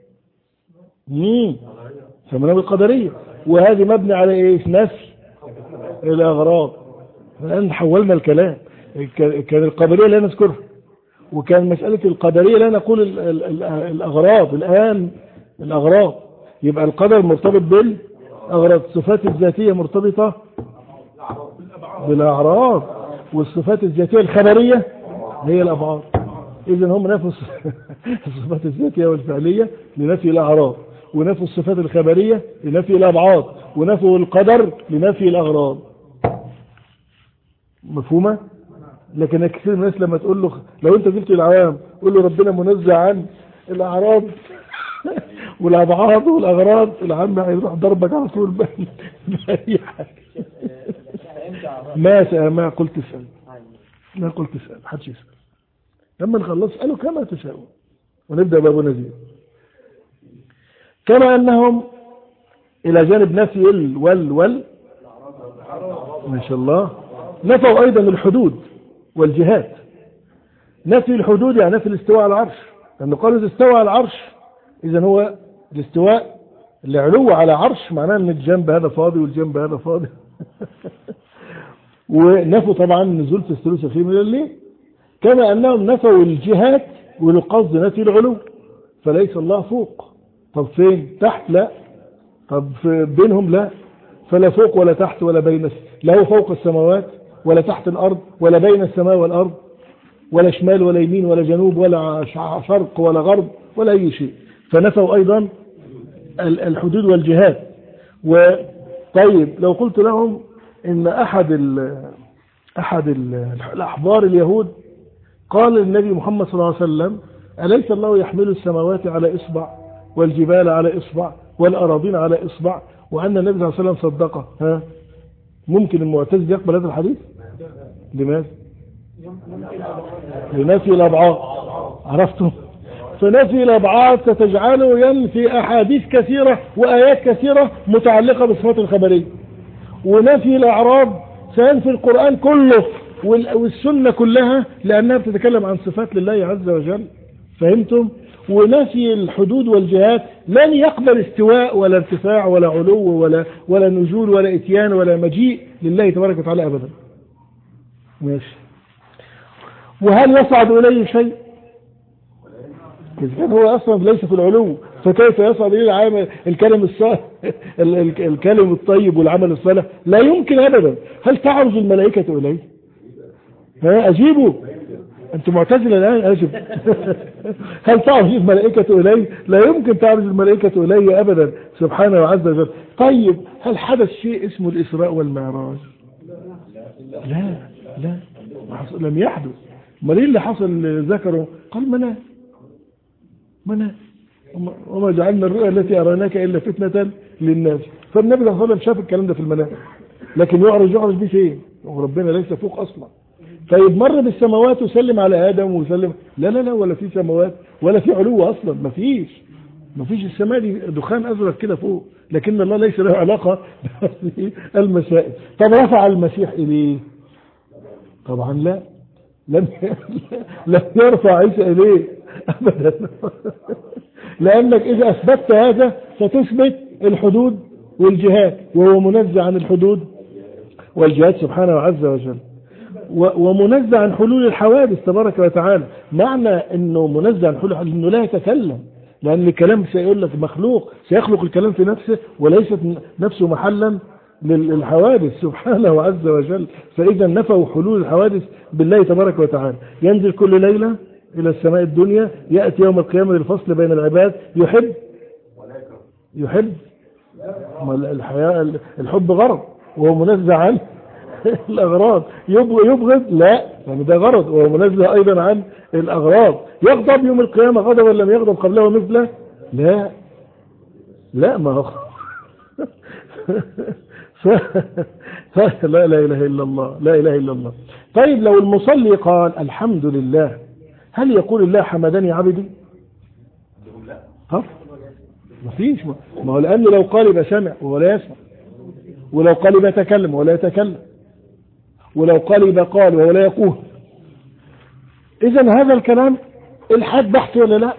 [SPEAKER 1] سميناهم القدرية، وهذه مبني على إيه؟ نفي الأغراض. الآن حولنا الكلام، كان القدرية لا نذكرها، وكان مسألة القدرية لا نقول الأغراض. الآن الأغراض، يبقى القدر مرتبط بالأغراض، الصفات الذاتية مرتبطة بالأعراض، والصفات الذاتية الخبرية هي الأبعاد. إذن هم نفوا الصفات الذاتية والفعلية لنفي الأعراض، ونفوا الصفات الخبرية لنفي الأبعاد، ونفوا القدر لنفي الأغراض. مفهومة؟ لكن كثير من الناس لما تقول له، لو انت قلت العوام قول له ربنا منزه عن الأعراض والأبعاد والأغراض، العام هيروح ضربك على طول بأي حاجة. ما قلت اسأل، ما قلت اسأل، حدش يسأل. لما نخلص اسألوا كما تشاءون، ونبدأ باب نزيل. كما أنهم إلى جانب نفي ما شاء الله، نفوا أيضا الحدود والجهات. نفي الحدود يعني نفي الاستواء على العرش، لأنه قالوا إذا استوى على العرش إذا هو الاستواء اللي علو على عرش، معناه أن الجنب هذا فاضي والجنب هذا فاضي. ونفوا طبعا النزول في الثلث الأخير من الليل. كما أنهم نفوا الجهات والقصد نفي العلو، فليس الله فوق. طب فين؟ تحت؟ لا. طب بينهم؟ لا. فلا فوق ولا تحت ولا بين، لا هو فوق السماوات ولا تحت الأرض ولا بين السماء والأرض، ولا شمال ولا يمين ولا جنوب ولا شرق ولا غرب ولا أي شيء، فنفوا أيضا الحدود والجهات. وطيب لو قلت لهم إن أحد الأحبار اليهود قال للنبي محمد صلى الله عليه وسلم: أليس الله يحمل السماوات على إصبع والجبال على إصبع والأراضين على إصبع، وأن النبي صلى الله عليه وسلم صدقه؟ ها، ممكن المعتزل يقبل هذا الحديث؟ لماذا؟ لنفي الأبعاد. عرفتم؟ فنفي الأبعاد ستجعله ينفي أحاديث كثيرة وآيات كثيرة متعلقة بالصفات الخبرية، ونفي الأعراض سينفي القرآن كله والسنة كلها لأنها بتتكلم عن صفات لله عز وجل. فهمتم؟ ونفي الحدود والجهات لن يقبل استواء ولا ارتفاع ولا علو ولا نزول ولا اتيان ولا مجيء لله تبارك وتعالى أبدا. ماشي. وهل يصعد إليه شيء؟ إذا كان هو أصلا ليس في العلو فكيف يصعد إليه العمل الكلم الطيب والعمل الصالح؟ لا يمكن أبدا. هل تعرج الملائكة إليه؟ ها، أجيبوا. أنتم معتزلة الآن، أجب. هل تعرج الملائكة إليه؟ لا يمكن تعرج الملائكة إليه أبدا سبحانه وعز وجل. طيب هل حدث شيء اسمه الإسراء والمعراج؟ لا لم يحدث. ما ليه اللي حصل ذكره؟ قال منام وما جعلنا الرؤيا التي أريناك إلا فتنة للناس. فالنبي صلى الله عليه وسلم شاف الكلام ده في المنام، لكن يعرج به فين؟ وربنا ليس فوق أصلا. طيب مر بالسماوات وسلم على آدم وسلم، لا ولا في سماوات ولا في علو أصلا، ما فيش السماء دي دخان أزرق كده فوق، لكن الله ليس له علاقة بالمسائل. طب رفع المسيح إليه؟ طبعا لا، لم يرفع عيسى إليه أبدا. لأنك إذا أثبتت هذا ستثبت الحدود والجهات، وهو منزع عن الحدود والجهات سبحانه عز وجل، ومنزع عن حلول الحوادث تبارك وتعالى. معنى أنه منزع عن حلول أنه لا يتكلم، لأن الكلام سيقول لك مخلوق، سيخلق الكلام في نفسه وليست نفسه محلا للحوادث سبحانه عز وجل. فإذا نفوا حلول الحوادث بالله تبارك وتعالى. ينزل كل ليلة إلى السماء الدنيا، يأتي يوم القيامة للفصل بين العباد. يحب الحب غرض وهو منزع عن الأغراض. يبغض لا، يعني ده غرض وهو منزع أيضا عن الأغراض. يغضب يوم القيامة غضبا لم يغضب قبله مثله؟ لا ما هو لا إله إلا الله، لا إله إلا الله. طيب لو المصلي قال الحمد لله، هل يقول الله حمدني عبدي؟ ما فيش. ما هو لأنه لو قال يبقى سمع وهو لا يسمع، ولو قال يبقى يتكلم وهو لا يتكلم، ولو قال يبقى قال وهو لا يقول. إذن هذا الكلام الحاد بحث ولا لا؟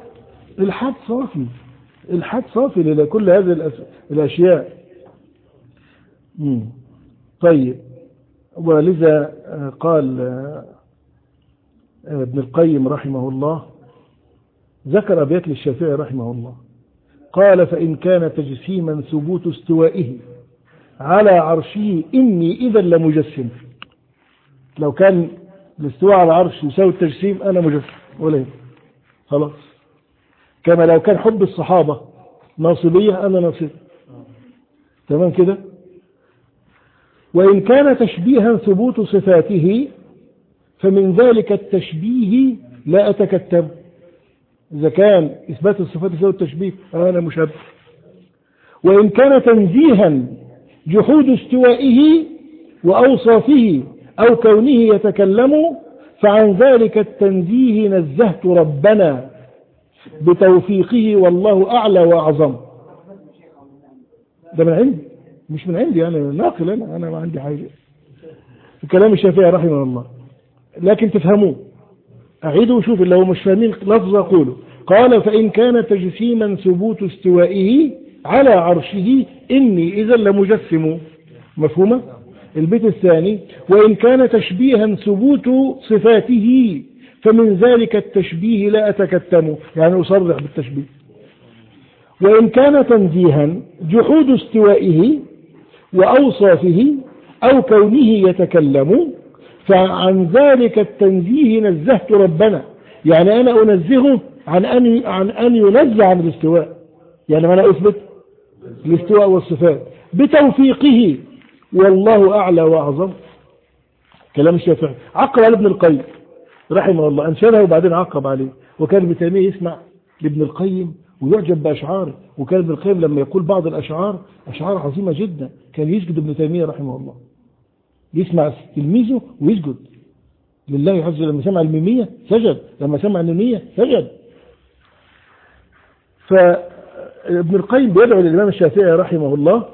[SPEAKER 1] الحاد صافي لكل هذه الأشياء. طيب، ولذا قال ابن القيم رحمه الله، ذكر أبيات للشافعي رحمه الله، قال: فإن كان تجسيما ثبوت استوائه على عرشه إني إذا لمجسم. لو كان الاستواء على العرش يساوي التجسيم أنا مجسم ولا خلاص. كما لو كان حب الصحابة ناصبية أنا ناصب. تمام كده. وإن كان تشبيها ثبوت صفاته فمن ذلك التشبيه لا أتكتب. إذا كان إثبات الصفات يساوي التشبيه أنا مشبه. وإن كان تنزيها جحود استوائه وأوصافه أو كونه يتكلم فعن ذلك التنزيه نزهت ربنا بتوفيقه والله أعلى وأعظم. ده من عندي، مش من عندي، أنا ناقل، أنا ما عندي حاجة. كلام الشافعي رحمه الله، لكن تفهموه. أعيدوا وشوف اللي هو مش فاهمين لفظ أقوله. قال: فإن كان تجسيما ثبوت استوائه على عرشه إني إذا لمجسم. مفهومة؟ البيت الثاني: وإن كان تشبيها ثبوت صفاته فمن ذلك التشبيه لا أتكتم، يعني أصرح بالتشبيه. وإن كان تنزيها جحود استوائه وأوصافه أو كونه يتكلم فعن ذلك التنزيه نزهت ربنا، يعني أنا أنزهه عن أن ينزع عن الاستواء. يعني ما أنا أثبت الاستواء والصفات بتوفيقه والله أعلى وأعظم. كلام الشافعي. عقب على ابن القيم رحمه الله، أنشرها وبعدين عقب عليه. وكان ابن تيمية يسمع لابن القيم ويعجب بأشعاره، وكان ابن القيم لما يقول بعض الأشعار أشعار عظيمة جدا كان يسجد ابن تيمية رحمه الله، يسمع تلميذه ويسجد لله عز وجل. لما سمع الميمية سجد، لما سمع النونية سجد. فابن القيم بيدعو للإمام الشافعي رحمه الله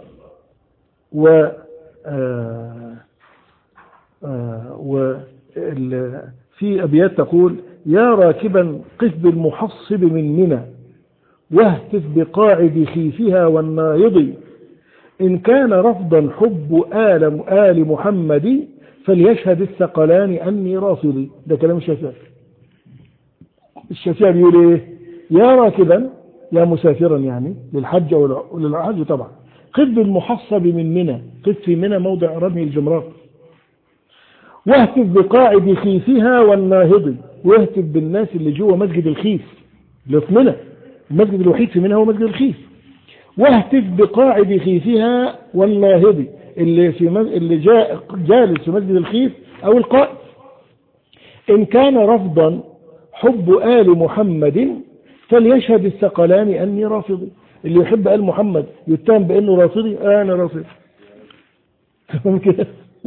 [SPEAKER 1] في أبيات تقول: يا راكبا قف بالمحصب من منى واهتف بقاعد خيفها والنايض، إن كان رفضا حب آل محمد فليشهد الثقلان أني رافضي. ده كلام الشافعي. الشافعي بيقول إيه؟ يا راكبا، يا مسافرا يعني للحج أو للحج طبعا، قف بالمحصب من منى، قف في منى موضع رمي الجمرات، واهتف بقاعد خيفها والناهض، واهتف بالناس اللي جوه مسجد الخيف اللي في منى، المسجد الوحيد في منى هو مسجد الخيف. واهتف بقاعد خيفها والناهض، اللي جالس في مسجد الخيف او القائد. ان كان رفضا حب آل محمد فليشهد الثقلان اني رافضي. اللي يحب آل محمد يتهم بانه رافضي، انا رافضي. تمام كده.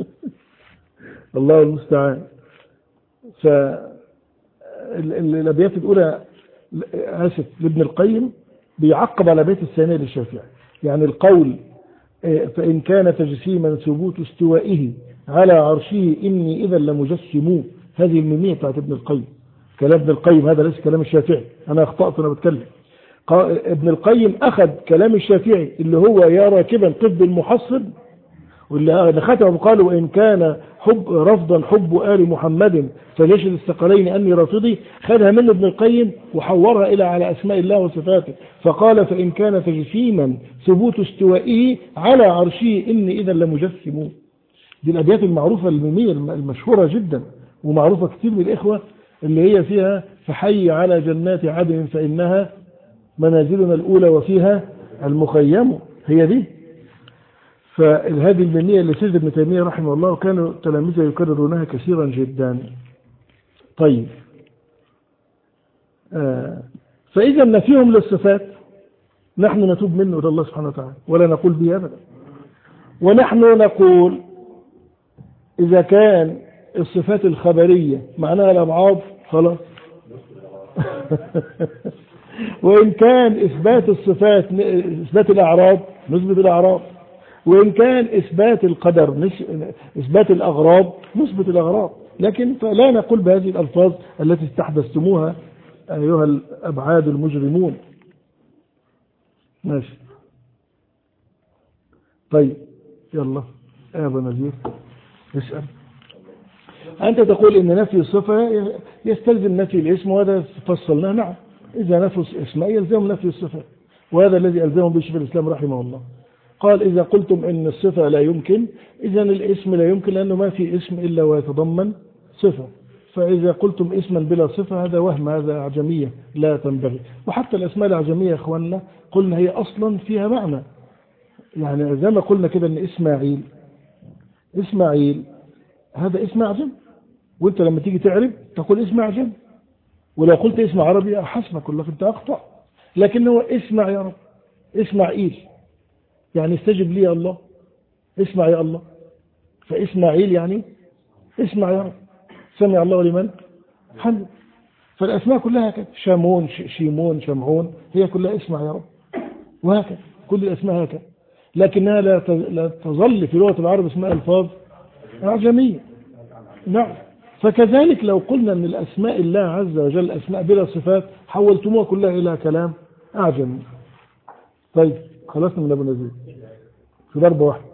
[SPEAKER 1] الله المستعان. فالابيات الاولى اسف لابن القيم بيعقب على الابيات الثانيه للشافعي. يعني القول فان كان تجسيما ثبوت استوائه على عرشه اني اذا لمجسم، هذه الميميه بتاعت ابن القيم. كلام ابن القيم هذا ليس كلام الشافعي، انا اخطات وانا بتكلم. ابن القيم اخذ كلام الشافعي اللي هو يا راكبا قف بالمحصب، واللي ختمه قالوا وإن كان رفضا حب آل محمد فليشهد الثقلين أني رافضي، خذها من ابن القيم وحورها إلى على أسماء الله وصفاته، فقال فإن كان تجسيما ثبوت استوائه على عرشه إني إذا لمجسم. دي الأبيات المعروفة الميمية المشهورة جدا ومعروفة كثير من الإخوة، اللي هي فيها فحي على جنات عدن فإنها منازلنا الأولى وفيها المخيم، هي دي. فهذه المنية اللي سجد ابن تيمية رحمه الله، وكانوا تلاميذه يكررونها كثيرا جدا. طيب فإذا نفيهم للصفات نحن نتوب منه إلى الله سبحانه وتعالى ولا نقول به أبدا. ونحن نقول إذا كان الصفات الخبرية معناها الأبعاد خلاص. وإن كان إثبات الصفات إثبات الأعراض نثبت الأعراض، وإن كان إثبات القدر إثبات الأغراض نثبت الأغراض، لكن فلا نقول بهذه الألفاظ التي استحدثتموها أيها الأبعاد المجرمون. ماشي. طيب يلا يا أبو نزير اسأل. أنت تقول إن نفي الصفة يستلزم نفي الاسم، وهذا فصلناه. نعم، إذا نفي الاسم يلزم نفي الصفة، وهذا الذي ألزمه به شيخ الإسلام رحمه الله. قال إذا قلتم إن الصفة لا يمكن، إذن الاسم لا يمكن، لأنه ما في اسم إلا ويتضمن صفة. فإذا قلتم اسما بلا صفة هذا وهم، هذا أعجمية لا تنبغي. وحتى الأسماء الأعجمية يا إخواننا قلنا هي أصلا فيها معنى، يعني زي ما قلنا كده إن إسماعيل هذا اسم أعجم، وانت لما تيجي تعرب تقول اسم أعجم، ولو قلت اسم عربي حسبك كلك انت أخطأ. لكن هو اسمع يا رب، إسماعيل يعني استجب لي يا الله، اسمع يا الله. فإسماعيل يعني اسمع يا رب، سمع الله لمن حمد. فالأسماء كلها كده، شامون شيمون شمعون، هي كلها اسمع يا رب، وهكذا كل الأسماء هكذا. لكنها لا تظل في لغة العرب اسماء ألفاظ أعجمية. نعم. فكذلك لو قلنا أن الأسماء الله عز وجل أسماء بلا صفات حولتموها كلها إلى كلام أعجمي. طيب خلصنا من أبو نزيل في ضربة واحدة.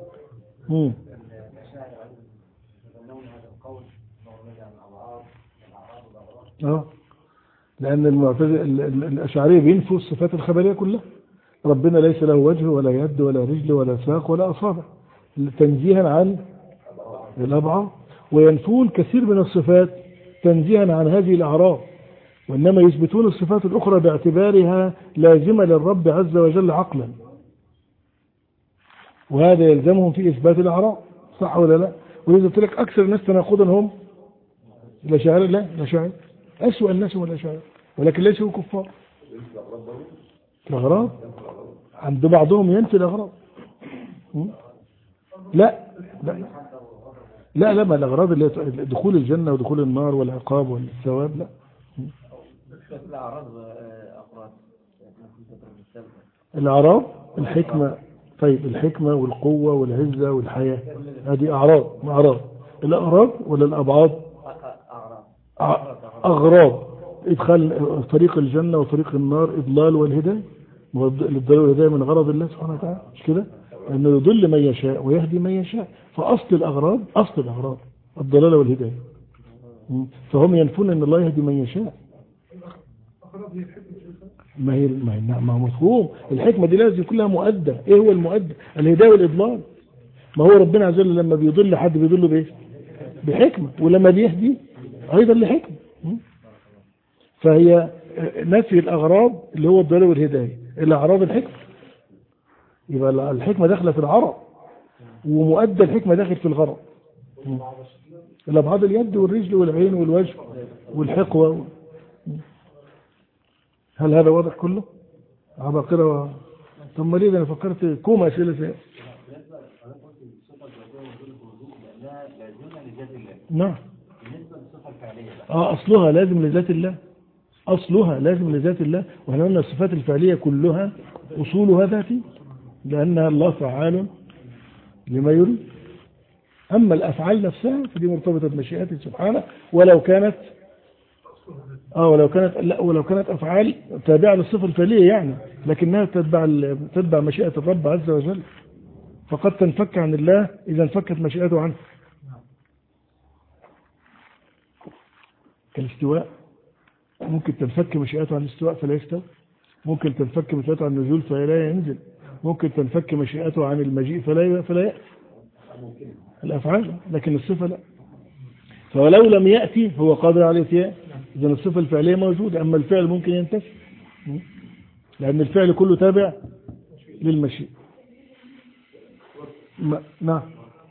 [SPEAKER 1] لأن الأشعرية بينفوا الصفات الخبرية كلها. ربنا ليس له وجه ولا يد ولا رجل ولا ساق ولا أصابع، تنزيها عن الأبعاد، وينفون كثير من الصفات تنزيها عن هذه الأعراض. وإنما يثبتون الصفات الأخرى باعتبارها لازمة للرب عز وجل عقلا، وهذا يلزمهم في إثبات الأعراض. صح ولا لا؟ ولذا قلت لك أكثر الناس تناقضا هم الأشاعرة. لا، الأشاعرة أسوأ الناس هم الأشاعرة، ولكن ليسوا كفار. الأغراض عند بعضهم ينفي الأغراض. لا لا لا لا، ما الأغراض اللي دخول الجنة ودخول النار والعقاب والثواب لا. الأعراض الحكمة. طيب الحكمة والقوة والعزة والحياة هذه أعراض. الأغراض ولا الأبعاد؟ أغراض. إدخال طريق الجنة وطريق النار، إضلال والهداية. الإضلال والهداية من غرض الله سبحانه وتعالى، مش كده؟ أنه يضل من يشاء ويهدي من يشاء. فأصل الأغراض الضلال والهداية. فهم ينفون أن الله يهدي من يشاء. ما هي مفهوم الحكمة دي لازم كلها مؤدى. ايه هو المؤدى؟ الهداية والإضلال. ما هو ربنا عز وجل لما بيضل حد بيضله بايه؟ بحكمة، ولما بيهدي ايضا لحكمة. فهي نفي الأغراض اللي هو الضلال والهداية، الأعراض الحكمة. يبقى الحكمة داخلة في العرض، ومؤدى الحكمة داخل في الغرض. الأبعاد اليد والرجل والعين والوجه والحقوة. هل هذا واضح كله؟ عباقرة ثم ليه أنا فكرت كوم أسئلة فيها. نعم. أصلها لازم لذات الله. وإحنا قلنا الصفات الفعلية كلها أصولها ذاتي، لأنها الله فعال لما يريد. أما الأفعال نفسها فدي مرتبطة بمشيئته سبحانه، ولو كانت أفعال تابعة للصفة الفعلية يعني، لكنها تتبع مشيئة الرب عز وجل. فقد تنفك عن الله إذا انفكت مشيئته عنه. كالاستواء ممكن تنفك مشيئته عن الاستواء فلا يستوى، ممكن تنفك مشيئته عن النزول فلا ينزل، ممكن تنفك مشيئته عن المجيء فلا يأتي. الأفعال، لكن الصفة لا. فولو لم يأتي هو قادر على الاتيان. إذا الصفة الفعلية موجودة، أما الفعل ممكن ينتفي، لأن الفعل كله تابع للمشيئة. نعم.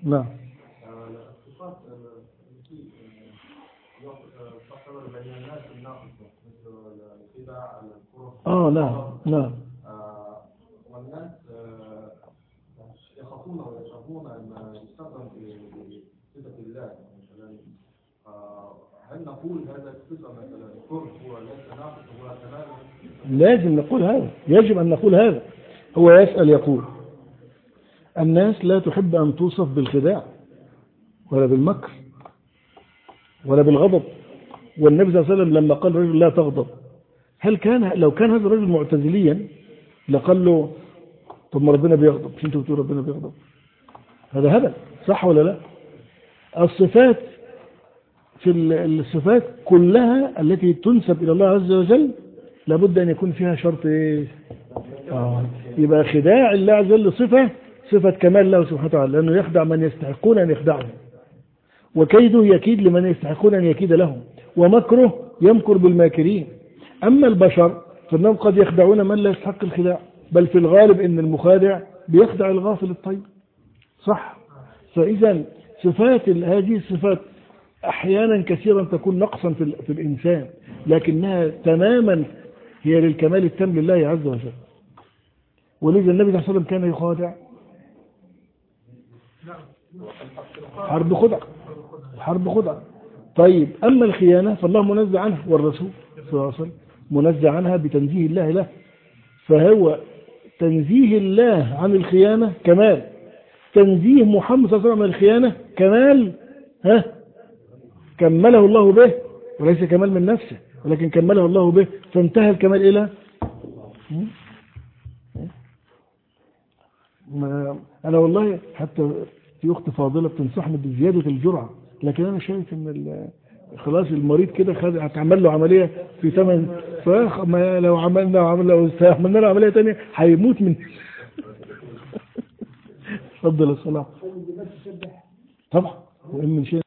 [SPEAKER 1] نعم.
[SPEAKER 2] والناس يخافون أن يستخدم بصفة الله مثلا. هل نقول هذا الصفة مثلا الكره هو ليس ناقص هو تماما؟
[SPEAKER 1] لازم نقول هذا، يجب أن نقول هذا. هو يسأل يقول الناس لا تحب أن توصف بالخداع ولا بالمكر ولا بالغضب. والنبي صلى الله عليه وسلم لما قال رجل لا تغضب، لو كان هذا الرجل معتزليا لقال له طب ما ربنا بيغضب، مش انتوا بتقولوا ربنا بيغضب؟ هذا هبل، صح ولا لا؟ الصفات في الصفات كلها التي تنسب إلى الله عز وجل لابد أن يكون فيها شرط ايه؟ يبقى خداع الله عز وجل صفة كمال له سبحانه وتعالى، لأنه يخدع من يستحقون أن يخدعهم، وكيده يكيد لمن يستحقون أن يكيد لهم، ومكره يمكر بالماكرين. أما البشر فإنهم قد يخدعون من لا يستحق الخداع، بل في الغالب إن المخادع بيخدع الغافل الطيب، صح؟ فإذا هذه الصفات أحيانا كثيرا تكون نقصا في الإنسان، لكنها تماما هي للكمال التام لله عز وجل. ولذا النبي صلى الله عليه وسلم كان يخادع. حرب خدع. طيب أما الخيانة فالله منزه عنها، والرسول صلى الله عليه وسلم منزه عنها بتنزيه الله له. فهو تنزيه الله عن الخيانة كمال، تنزيه محمد صلى الله عليه وسلم عن الخيانة كمال كمله الله به، وليس كمال من نفسه ولكن كمله الله به، فانتهى الكمال إلى أنا والله حتى في أخت فاضلة بتنصحني بزيادة الجرعة، لكن أنا شايف إن خلاص المريض كده هتعمل له عملية في 8 لو عملنا له عملية تانية هيموت من اتفضل الصلاة. طبعا وإن من شيء